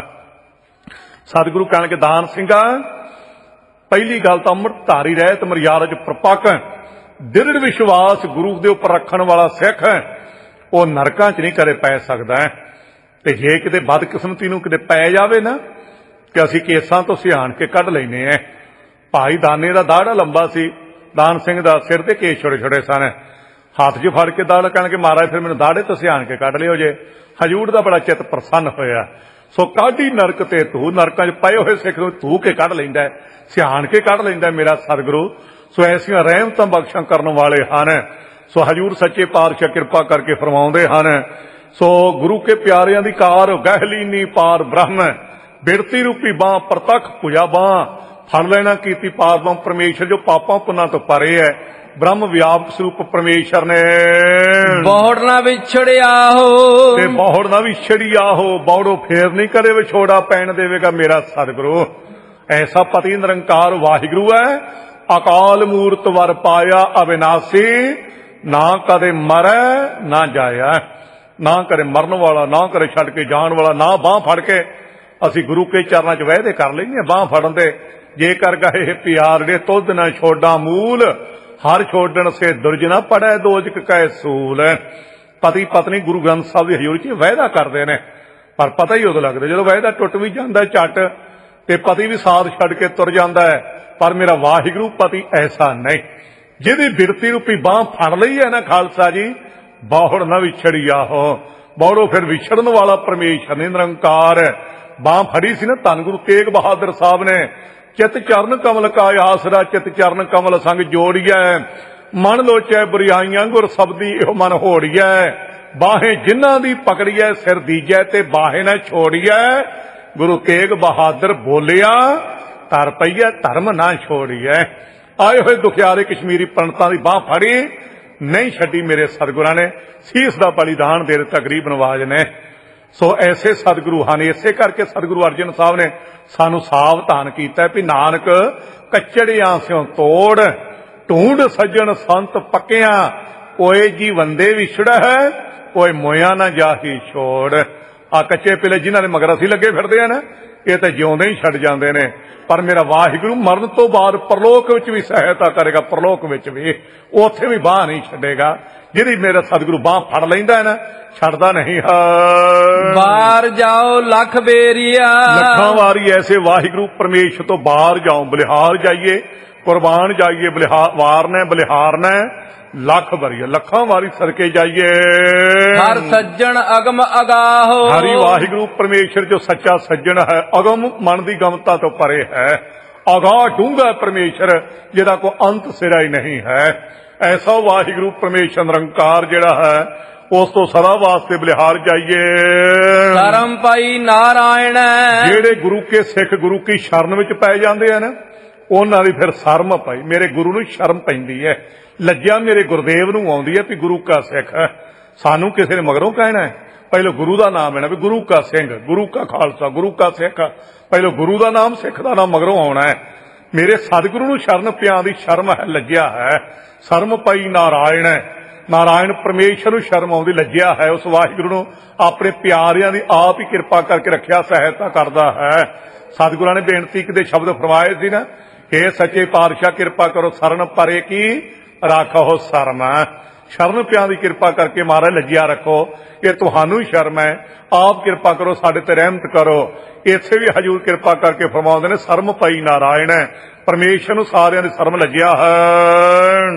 ਸਤਿਗੁਰੂ ਕਹਿਣਗੇ ਦਾਨ ਸਿੰਘਾ, ਪਹਿਲੀ ਗੱਲ ਤਾਂ ਅੰਮ੍ਰਿਤ ਧਾਰੀ ਰਹਿਤ ਮਰਿਆਦਾ ਚ ਪ੍ਰਪੱਕ ਦ੍ਰਿੜ ਵਿਸ਼ਵਾਸ ਗੁਰੂ ਦੇ ਉੱਪਰ ਰੱਖਣ ਵਾਲਾ ਸਿੱਖ ਉਹ ਨਰਕਾਂ ਚ ਨਹੀਂ ਕਦੇ ਪੈ ਸਕਦਾ। ਤੇ ਜੇ ਕਿਤੇ ਬਦਕਿਸਮਤੀ ਨੂੰ ਕਿਤੇ ਪੈ ਜਾਵੇ ਨਾ ਕਿ ਅਸੀਂ ਕੇਸਾਂ ਤੋਂ ਸਿਆਣ ਕੇ ਕੱਢ ਲੈਨੇ ਆ। ਭਾਈ ਦਾਨੇ ਦਾ ਦਾੜਾ ਲੰਬਾ ਸੀ, ਦਾਨ ਸਿੰਘ ਦਾ ਸਿਰ ਤੇ ਕੇਸ ਛੋਟੇ ਛੋਟੇ ਸਨ। ਹੱਥ 'ਚ ਫੜ ਕੇ ਦਾੜਾ ਕਹਿਣਗੇ ਮਹਾਰਾਜ ਫਿਰ ਮੈਨੂੰ ਦਾੜੇ ਤੋਂ ਸਿਆਣ ਕੇ ਕੱਢ ਲਿਓ ਜੇ। ਹਜੂਰ ਦਾ ਬੜਾ ਚਿੱਤ ਪ੍ਰਸੰਨ ਹੋਇਆ। ਸੋ ਕਾਢੀ ਨਰਕ ਤੇ ਤੂੰ, ਨਰਕਾਂ 'ਚ ਪਏ ਹੋਏ ਸਿੱਖ ਨੂੰ ਤੂੰ ਕੇ ਕੱਢ ਲੈਂਦਾ, ਸਿਆਣ ਕੇ ਕੱਢ ਲੈਂਦਾ ਮੇਰਾ ਸਤਿਗੁਰੂ। ਸੋ ਐਸੀਆਂ ਰਹਿਮਤਾਂ ਬਖਸ਼ਾਂ ਕਰਨ ਵਾਲੇ ਹਨ। ਸੋ ਹਜੂਰ ਸੱਚੇ ਪਾਤਸ਼ਾਹ ਕਿਰਪਾ ਕਰਕੇ ਫਰਮਾਉਂਦੇ ਹਨ, ਸੋ ਗੁਰੂ ਕੇ ਪਿਆਰਿਆਂ ਦੀ ਕਾਰ ਗਹਿਲੀਨੀ ਪਾਰ ਬ੍ਰਹਮ, ਬਿਰਤੀ ਰੂਪੀ ਬਾਹ ਪ੍ਰਤੱਖ ਭੁਜਾ ਬਾਹ, ਫੜ ਲੈਣਾ ਕੀਤੀ ਪਾਰ ਬ੍ਰਹਮ ਪਰਮੇਸ਼ਰ ਜੋ ਪਾਪਾਂ ਪੁੰਨਾਂ ਤੋਂ ਪਰੇ ਹੈ। ਬ੍ਰਹਮ ਵਿਆਪਕ ਸਰੂਪ ਪਰਮੇਸ਼ਰ ਨੇ ਬਹੁੜ ਨਾ ਵਿਛੜਿਆ ਹੋ, ਤੇ ਬਹੁੜ ਨਾ ਵਿਛੜਿਆ ਹੋ, ਬੌੜੋ ਫੇਰ ਨਹੀਂ ਕਦੇ ਵਿਛੋੜਾ ਪੈਣ ਦੇਵੇਗਾ ਮੇਰਾ ਸਤਿਗੁਰੂ। ਐਸਾ ਪਤੀ ਨਿਰੰਕਾਰ ਵਾਹਿਗੁਰੂ ਹੈ, ਅਕਾਲ ਮੂਰਤ ਵਰ ਪਾਇਆ ਅਵਿਨਾਸੀ, ਨਾ ਕਦੇ ਮਰੈ ਨਾ ਜਾਇਆ। ਨਾ ਕਰੇ ਮਰਨ ਵਾਲਾ, ਨਾ ਕਰੇ ਛੱਡ ਕੇ ਜਾਣ ਵਾਲਾ। ਨਾ ਬਾਂਹ ਫੜ ਕੇ ਅਸੀਂ ਗੁਰੂ ਕੇ ਚਰਨਾਂ 'ਚ ਵਾਅਦੇ ਕਰ ਲੈਂਦੇ ਬਾਂਹ ਫੜਨ ਦੇ। ਜੇਕਰ ਗਏ ਪਿਆਰੜੇ ਤੁਧ ਨਾ ਛੋਡਾ ਮੂਲ, ਹਰ ਛੋਡਣ ਸੇ ਦੁਰਜ ਨਾ ਪੜੈ ਦੋਜਕ ਕੈ ਸੂਲ। ਪਤੀ ਪਤਨੀ ਗੁਰੂ ਗ੍ਰੰਥ ਸਾਹਿਬ ਦੀ ਹਜ਼ੂਰੀ 'ਚ ਵਾਅਦਾ ਕਰਦੇ ਨੇ, ਪਰ ਪਤਾ ਹੀ ਉਦੋਂ ਲੱਗਦਾ ਜਦੋਂ ਵਾਅਦਾ ਟੁੱਟ ਵੀ ਜਾਂਦਾ ਝੱਟ ਤੇ ਪਤੀ ਵੀ ਸਾਥ ਛੱਡ ਕੇ ਤੁਰ ਜਾਂਦਾ ਹੈ। ਪਰ ਮੇਰਾ ਵਾਹਿਗੁਰੂ ਪਤੀ ਐਸਾ ਨਹੀਂ, ਜਿਹਦੀ ਬਿਰਤੀ ਰੂਪੀ ਬਾਂਹ ਫੜ ਲਈ ਹੈ ਨਾ ਖਾਲਸਾ ਜੀ, ਬਹੁੜ ਨਾ ਵਿਛੜਿਆ ਹੋ। ਬੌੜੋ ਫਿਰ ਵਿਛੜਨ ਵਾਲਾ ਪਰਮੇਸ਼ਰ ਨੇ ਨਿਰੰਕਾਰ। ਬਾਂਹ ਫੜੀ ਸੀ ਨਾ ਧੰਨ ਗੁਰੂ ਤੇਗ ਬਹਾਦਰ ਸਾਹਿਬ ਨੇ, ਚਿਤ ਚਰਨ ਕਮਲ ਕਾ ਆਸਰਾ, ਚਿਤ ਚਰਨ ਕਮਲ ਸੰਗ ਜੋੜੀਐ, ਮਨ ਲੋਚੈ ਬੁਰੀਆਈਆਂ ਗੁਰ ਸਬਦੀ ਇਹੋ ਮਨ ਹੋੜੀਐ। ਬਾਹੇ ਜਿਨ੍ਹਾਂ ਦੀ ਪਕੜੀਐ ਸਿਰ ਦੀਜੈ ਤੇ ਬਾਹੇ ਨਾ ਛੋੜੀਐ। ਗੁਰੂ ਤੇਗ ਬਹਾਦਰ ਬੋਲਿਆ ਧਰ ਪਈਐ ਧਰਮ ਨਾ ਛੋੜੀਐ। ਆਏ ਹੋਏ ਦੁਖਿਆਰੇ ਕਸ਼ਮੀਰੀ ਪੰਡਤਾਂ ਦੀ ਬਾਂਹ ਫੜੀ, ਨਹੀਂ ਛੱਡੀ ਮੇਰੇ ਸਤਿਗੁਰਾਂ ਨੇ, ਸੀਸ ਦਾ ਬਲੀਦਾਨ ਦੇ ਦਿੱਤਾ ਗਰੀਬ ਨਵਾਜ ਨੇ। ਸੋ ਐਸੇ ਸਤਿਗੁਰੂ ਹਨ। ਇਸੇ ਕਰਕੇ ਸਤਿਗੁਰੂ ਅਰਜਨ ਸਾਹਿਬ ਨੇ ਸਾਨੂੰ ਸਾਵਧਾਨ ਕੀਤਾ ਵੀ ਨਾਨਕ ਕੱਚੜਿਆਂ ਸਿਓ ਤੋੜ, ਢੂੰਡ ਸੱਜਣ ਸੰਤ ਪੱਕਿਆਂ, ਓਏ ਜੀ ਵੰਦੇ ਵਿਛੜਾ ਹੈ, ਓਏ ਮੋਇਆ ਨਾ ਜਾਹੀ ਛੋੜ। ਆ ਕੱਚੇ ਪਿਲੇ ਜਿਨ੍ਹਾਂ ਦੇ ਮਗਰ ਅਸੀਂ ਲੱਗੇ ਫਿਰਦੇ ਆ ਨਾ, ਇਹ ਤਾਂ ਜਿਉਂਦੇ ਹੀ ਛੱਡ ਜਾਂਦੇ ਨੇ। ਪਰ ਮੇਰਾ ਵਾਹਿਗੁਰੂ ਮਰਨ ਤੋਂ ਬਾਅਦ ਪਰਲੋਕ ਵਿੱਚ ਵੀ ਸਹਾਇਤਾ ਕਰੇਗਾ, ਪਰਲੋਕ ਵਿੱਚ ਵੀ, ਉੱਥੇ ਵੀ ਬਾਂਹ ਨਹੀਂ ਛੱਡੇਗਾ। ਜਿਹੜੀ ਮੇਰਾ ਸਤਿਗੁਰੂ ਬਾਂਹ ਫੜ ਲੈਂਦਾ ਹੈ ਨਾ, ਛੱਡਦਾ ਨਹੀਂ ਹੈ। ਬਾਹਰ ਜਾਓ ਲੱਖ ਬੇਰੀਆ, ਲੱਖਾਂ ਵਾਰੀ ਐਸੇ ਵਾਹਿਗੁਰੂ ਪਰਮੇਸ਼ਰ ਤੋਂ ਬਾਹਰ ਜਾਓ, ਬਲਿਹਾਰ ਜਾਈਏ, ਕੁਰਬਾਨ ਜਾਈਏ, ਬਲਿਹਾਰ ਵਾਰਨਾ ਬਲਿਹਾਰਨਾ ਲੱਖ ਵਾਰੀ, ਲੱਖਾਂ ਵਾਰੀ ਸਦਕੇ ਜਾਈਏ। ਹਰ ਸੱਜਣ ਅਗਮ ਅਗਾਹੋ, ਹਰੀ ਵਾਹਿਗੁਰੂ ਪਰਮੇਸ਼ਰ ਜੋ ਸੱਚਾ ਸੱਜਣ ਹੈ, ਅਗਮ ਮਨ ਦੀ ਗਮਤਾ ਤੋਂ ਪਰੇ ਹੈ, ਅਗਾਹ ਡੂੰਘਾ ਪਰਮੇਸ਼ਰ ਜਿਹਦਾ ਕੋਈ ਅੰਤ ਸਿਰਾ ਹੀ ਨਹੀਂ ਹੈ। ਐਸਾ ਵਾਹਿਗੁਰੂ ਪਰਮੇਸ਼ਰ ਨਿਰੰਕਾਰ ਜਿਹੜਾ ਹੈ, ਉਸ ਤੋਂ ਸਦਾ ਵਾਸਤੇ ਬਲਿਹਾਰ ਜਾਈਏ। ਧਰਮ ਪਾਈ ਨਾਰਾਇਣ, ਜਿਹੜੇ ਗੁਰੂ ਕੇ ਸਿੱਖ ਗੁਰੂ ਕੀ ਸ਼ਰਨ ਵਿੱਚ ਪੈ ਜਾਂਦੇ ਆ ਨਾ, ਉਹਨਾਂ ਦੀ ਫਿਰ ਸ਼ਰਮ ਪਈ। ਮੇਰੇ ਗੁਰੂ ਨੂੰ ਸ਼ਰਮ ਪੈਂਦੀ ਹੈ, ਲੱਜਿਆ ਮੇਰੇ ਗੁਰਦੇਵ ਨੂੰ ਆਉਂਦੀ ਹੈ ਵੀ ਗੁਰੂ ਕਾ ਸਿੱਖ ਹੈ। ਸਾਨੂੰ ਕਿਸੇ ਨੇ ਮਗਰੋਂ ਕਹਿਣਾ ਹੈ, ਪਹਿਲਾਂ ਗੁਰੂ ਦਾ ਨਾਮ ਲੈਣਾ ਵੀ ਗੁਰੂ ਕਾ ਸਿੰਘ, ਗੁਰੂ ਕਾ ਖਾਲਸਾ, ਗੁਰੂ ਕਾ ਸਿੱਖ। ਪਹਿਲਾਂ ਗੁਰੂ ਦਾ ਨਾਮ, ਸਿੱਖ ਦਾ ਨਾਮ ਮਗਰੋਂ ਆਉਣਾ ਹੈ। ਮੇਰੇ ਸਤਿਗੁਰੂ ਨੂੰ ਸ਼ਰਨ ਪਿਆਂ ਦੀ ਸ਼ਰਮ ਹੈ, ਲੱਜਿਆ ਹੈ। ਸ਼ਰਮ ਪਈ ਨਾਰਾਇਣ, ਨਾਰਾਇਣ ਪਰਮੇਸ਼ਰ ਨੂੰ ਸ਼ਰਮ ਆਉਂਦੀ, ਲੱਜਿਆ ਹੈ। ਉਸ ਵਾਹਿਗੁਰੂ ਨੂੰ ਆਪਣੇ ਪਿਆਰਿਆਂ ਦੀ ਆਪ ਹੀ ਕਿਰਪਾ ਕਰਕੇ ਰੱਖਿਆ, ਸਹਾਇਤਾ ਕਰਦਾ ਹੈ। ਸਤਿਗੁਰਾਂ ਨੇ ਬੇਨਤੀ ਕਿਤੇ ਸ਼ਬਦ ਫਰਮਾਏ ਸੀ ਨਾ, हे ਸੱਚੇ ਪਾਤਸ਼ਾਹ ਕਿਰਪਾ ਕਰੋ ਸ਼ਰਨ ਪਰੇ ਕੀ ਰਾਖੋ ਸ਼ਰਮ। ਸ਼ਰਨ ਪਿਆਂ ਦੀ ਕਿਰਪਾ ਕਰਕੇ ਮਹਾਰਾਜ ਲੱਜਿਆ ਰੱਖੋ, ਇਹ ਤੁਹਾਨੂੰ ਹੀ ਸ਼ਰਮ ਹੈ। ਆਪ ਕਿਰਪਾ ਕਰੋ, ਸਾਡੇ ਤੇ ਰਹਿਮਤ ਕਰੋ। ਇੱਥੇ ਵੀ ਹਜੂਰ ਕਿਰਪਾ ਕਰਕੇ ਫਰਮਾਉਂਦੇ ਨੇ, ਸ਼ਰਮ ਪਈ ਨਾਰਾਇਣ, ਪਰਮੇਸ਼ਰ ਨੂੰ ਸਾਰਿਆਂ ਦੀ ਸ਼ਰਮ ਲੱਗਿਆ ਹੈ।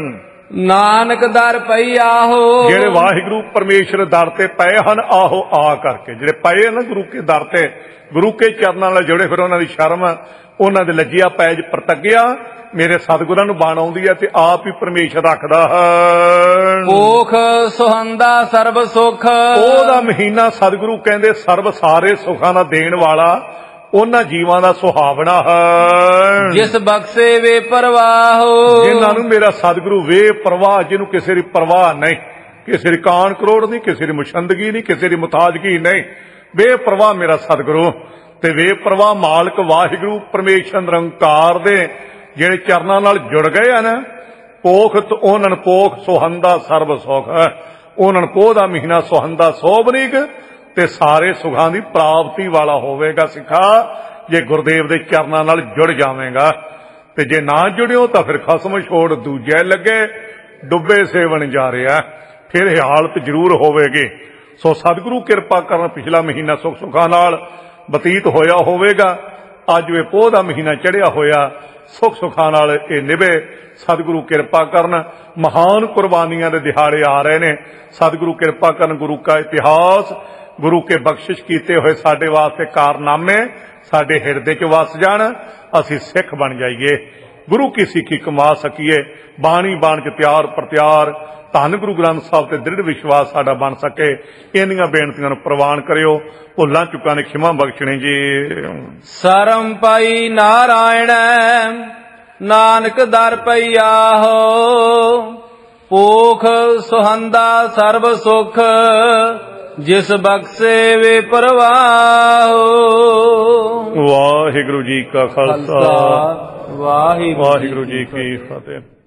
ਨਾਨਕ ਦਰ ਪਈ ਆਹੋ ਜਿਹੜੇ ਵਾਹਿਗੁਰੂ ਪਰਮੇਸ਼ਰ ਦਰ ਤੇ ਪਏ ਹਨ, ਆਹੋ ਆ ਕਰਕੇ ਜਿਹੜੇ ਪਏ ਆ ਨਾ ਗੁਰੂ ਕੇ ਦਰ ਤੇ, ਗੁਰੂ ਕੇ ਚਰਨਾਂ ਨਾਲ ਜੁੜੇ, ਫਿਰ ਉਹਨਾਂ ਦੀ ਸ਼ਰਮ, ਉਹਨਾਂ ਦੇ ਲੱਜਿਆ ਪੈਜ ਪ੍ਰਤੱਗਿਆ ਮੇਰੇ ਸਤਿਗੁਰਾਂ ਨੂੰ ਬਾਣ ਆਉਂਦੀ ਹੈ ਤੇ ਆਪ ਹੀ ਪਰਮੇਸ਼ਰ ਰੱਖਦਾ ਹੈ। ਪੋਖ ਸੁਹੰਦਾ ਸਰਬ ਸੁਖ ਉਹਦਾ ਮਹੀਨਾ ਸਤਿਗੁਰੂ ਕਹਿੰਦੇ ਸਰਬ ਸਾਰੇ ਸੁੱਖਾਂ ਦਾ ਦੇਣ ਵਾਲਾ, ਉਹਨਾਂ ਜੀਵਾਂ ਦਾ ਸੁਹਾਵਣਾ ਹੈ। ਜਿਸ ਬਖਸ਼ੇ ਵੇ ਪਰਵਾਹੋ ਜਿਨ੍ਹਾਂ ਨੂੰ ਮੇਰਾ ਸਤਿਗੁਰੂ ਵੇ ਪਰਵਾਹ, ਜਿਹਨੂੰ ਕਿਸੇ ਦੀ ਪਰਵਾਹ ਨਹੀਂ, ਕਿਸੇ ਦੀ ਕਾਣ ਕਰੋੜ ਨਹੀਂ, ਕਿਸੇ ਦੀ ਮੁਸ਼ੰਦਗੀ ਨਹੀਂ, ਕਿਸੇ ਦੀ ਮੁਤਾਜਗੀ ਨਹੀਂ, ਬੇਪਰਵਾਹ ਮੇਰਾ ਸਤਿਗੁਰੂ। ਤੇ ਬੇਪਰਵਾਹ ਮਾਲਕ ਵਾਹਿਗੁਰੂ ਪਰਮੇਸ਼ਰ ਨਿਰੰਕਾਰ ਦੇ ਜਿਹੜੇ ਚਰਨਾਂ ਨਾਲ ਜੁੜ ਗਏ ਆ ਨਾ, ਪੋਖ ਉਹਨਾਂ ਨੂੰ ਪੋਖ ਸੁਹੰਦਾ ਸਰਬ ਸੁਖ, ਉਹਨਾਂ ਨੂੰ ਪੋਹ ਦਾ ਮਹੀਨਾ ਸੁਹੰਦਾ ਸੋਭਨੀਕ ਤੇ ਸਾਰੇ ਸੁਖਾਂ ਦੀ ਪ੍ਰਾਪਤੀ ਵਾਲਾ ਹੋਵੇਗਾ ਸਿੱਖਾ, ਜੇ ਗੁਰਦੇਵ ਦੇ ਚਰਨਾਂ ਨਾਲ ਜੁੜ ਜਾਵੇਂਗਾ। ਤੇ ਜੇ ਨਾ ਜੁੜਿਓ ਤਾਂ ਫਿਰ ਖਸਮ ਛੋੜ ਦੂਜੇ ਲੱਗੇ, ਡੁੱਬੇ ਸੇਵਨ ਜਾ ਰਿਹਾ, ਫਿਰ ਇਹ ਹਾਲਤ ਜ਼ਰੂਰ ਹੋਵੇਗੀ। ਸੋ ਸਤਿਗੁਰੂ ਕਿਰਪਾ ਕਰਨ ਪਿਛਲਾ ਮਹੀਨਾ ਸੁੱਖ ਸੁੱਖਾਂ ਨਾਲ ਬਤੀਤ ਹੋਇਆ ਹੋਵੇਗਾ, ਅੱਜ ਇਹ ਪੋਹ ਦਾ ਮਹੀਨਾ ਚੜਿਆ ਹੋਇਆ ਸੁੱਖ ਸੁੱਖਾਂ ਨਾਲ ਇਹ ਨਿਭੇ। ਸਤਿਗੁਰੂ ਕਿਰਪਾ ਕਰਨ, ਮਹਾਨ ਕੁਰਬਾਨੀਆਂ ਦੇ ਦਿਹਾੜੇ ਆ ਰਹੇ ਨੇ, ਸਤਿਗੁਰੂ ਕਿਰਪਾ ਕਰਨ, ਗੁਰੂ ਕਾ ਇਤਿਹਾਸ, ਗੁਰੂ ਕੇ ਬਖਸ਼ਿਸ਼ ਕੀਤੇ ਹੋਏ ਸਾਡੇ ਵਾਸਤੇ ਕਾਰਨਾਮੇ ਸਾਡੇ ਹਿਰਦੇ 'ਚ ਵਸ ਜਾਣ, ਅਸੀਂ ਸਿੱਖ ਬਣ ਜਾਈਏ, ਗੁਰੂ ਕੀ ਸਿੱਖੀ ਕਮਾ ਸਕੀਏ, ਬਾਣੀ ਬਾਣ 'ਚ ਤਿਆਰ ਪ੍ਰਤਿਆਰ ਧੰਨ ਗੁਰੂ ਗ੍ਰੰਥ ਸਾਹਿਬ ਤੇ ਦ੍ਰਿੜ ਵਿਸ਼ਵਾਸ ਸਾਡਾ ਬਣ ਸਕੇ। ਇੰਨੀਆਂ ਬੇਨਤੀਆਂ ਨੂੰ ਪ੍ਰਵਾਨ ਕਰਿਓ, ਭੁੱਲਾਂ ਚੁੱਕਾਂ ਨੇ ਖਿਮਾ ਬਖਸ਼ਣੇ ਜੀ। ਸਰਮ ਪਾਈ ਨਾਰਾਇਣ ਨਾਨਕ ਦਰ ਪਈ ਆਹੋ, ਪੋਖ ਸੁਹੰਦਾ ਸਰਬ ਸੁਖ ਜਿਸ ਬਖਸ਼ੇ ਵੇ ਪਰਵਾਹੋ। ਵਾਹਿਗੁਰੂ ਜੀ ਕਾ ਖਾਲਸਾ, ਵਾਹਿਗੁਰੂ ਵਾਹਿਗੁਰੂ ਜੀ ਕੀ ਫਤਿਹ।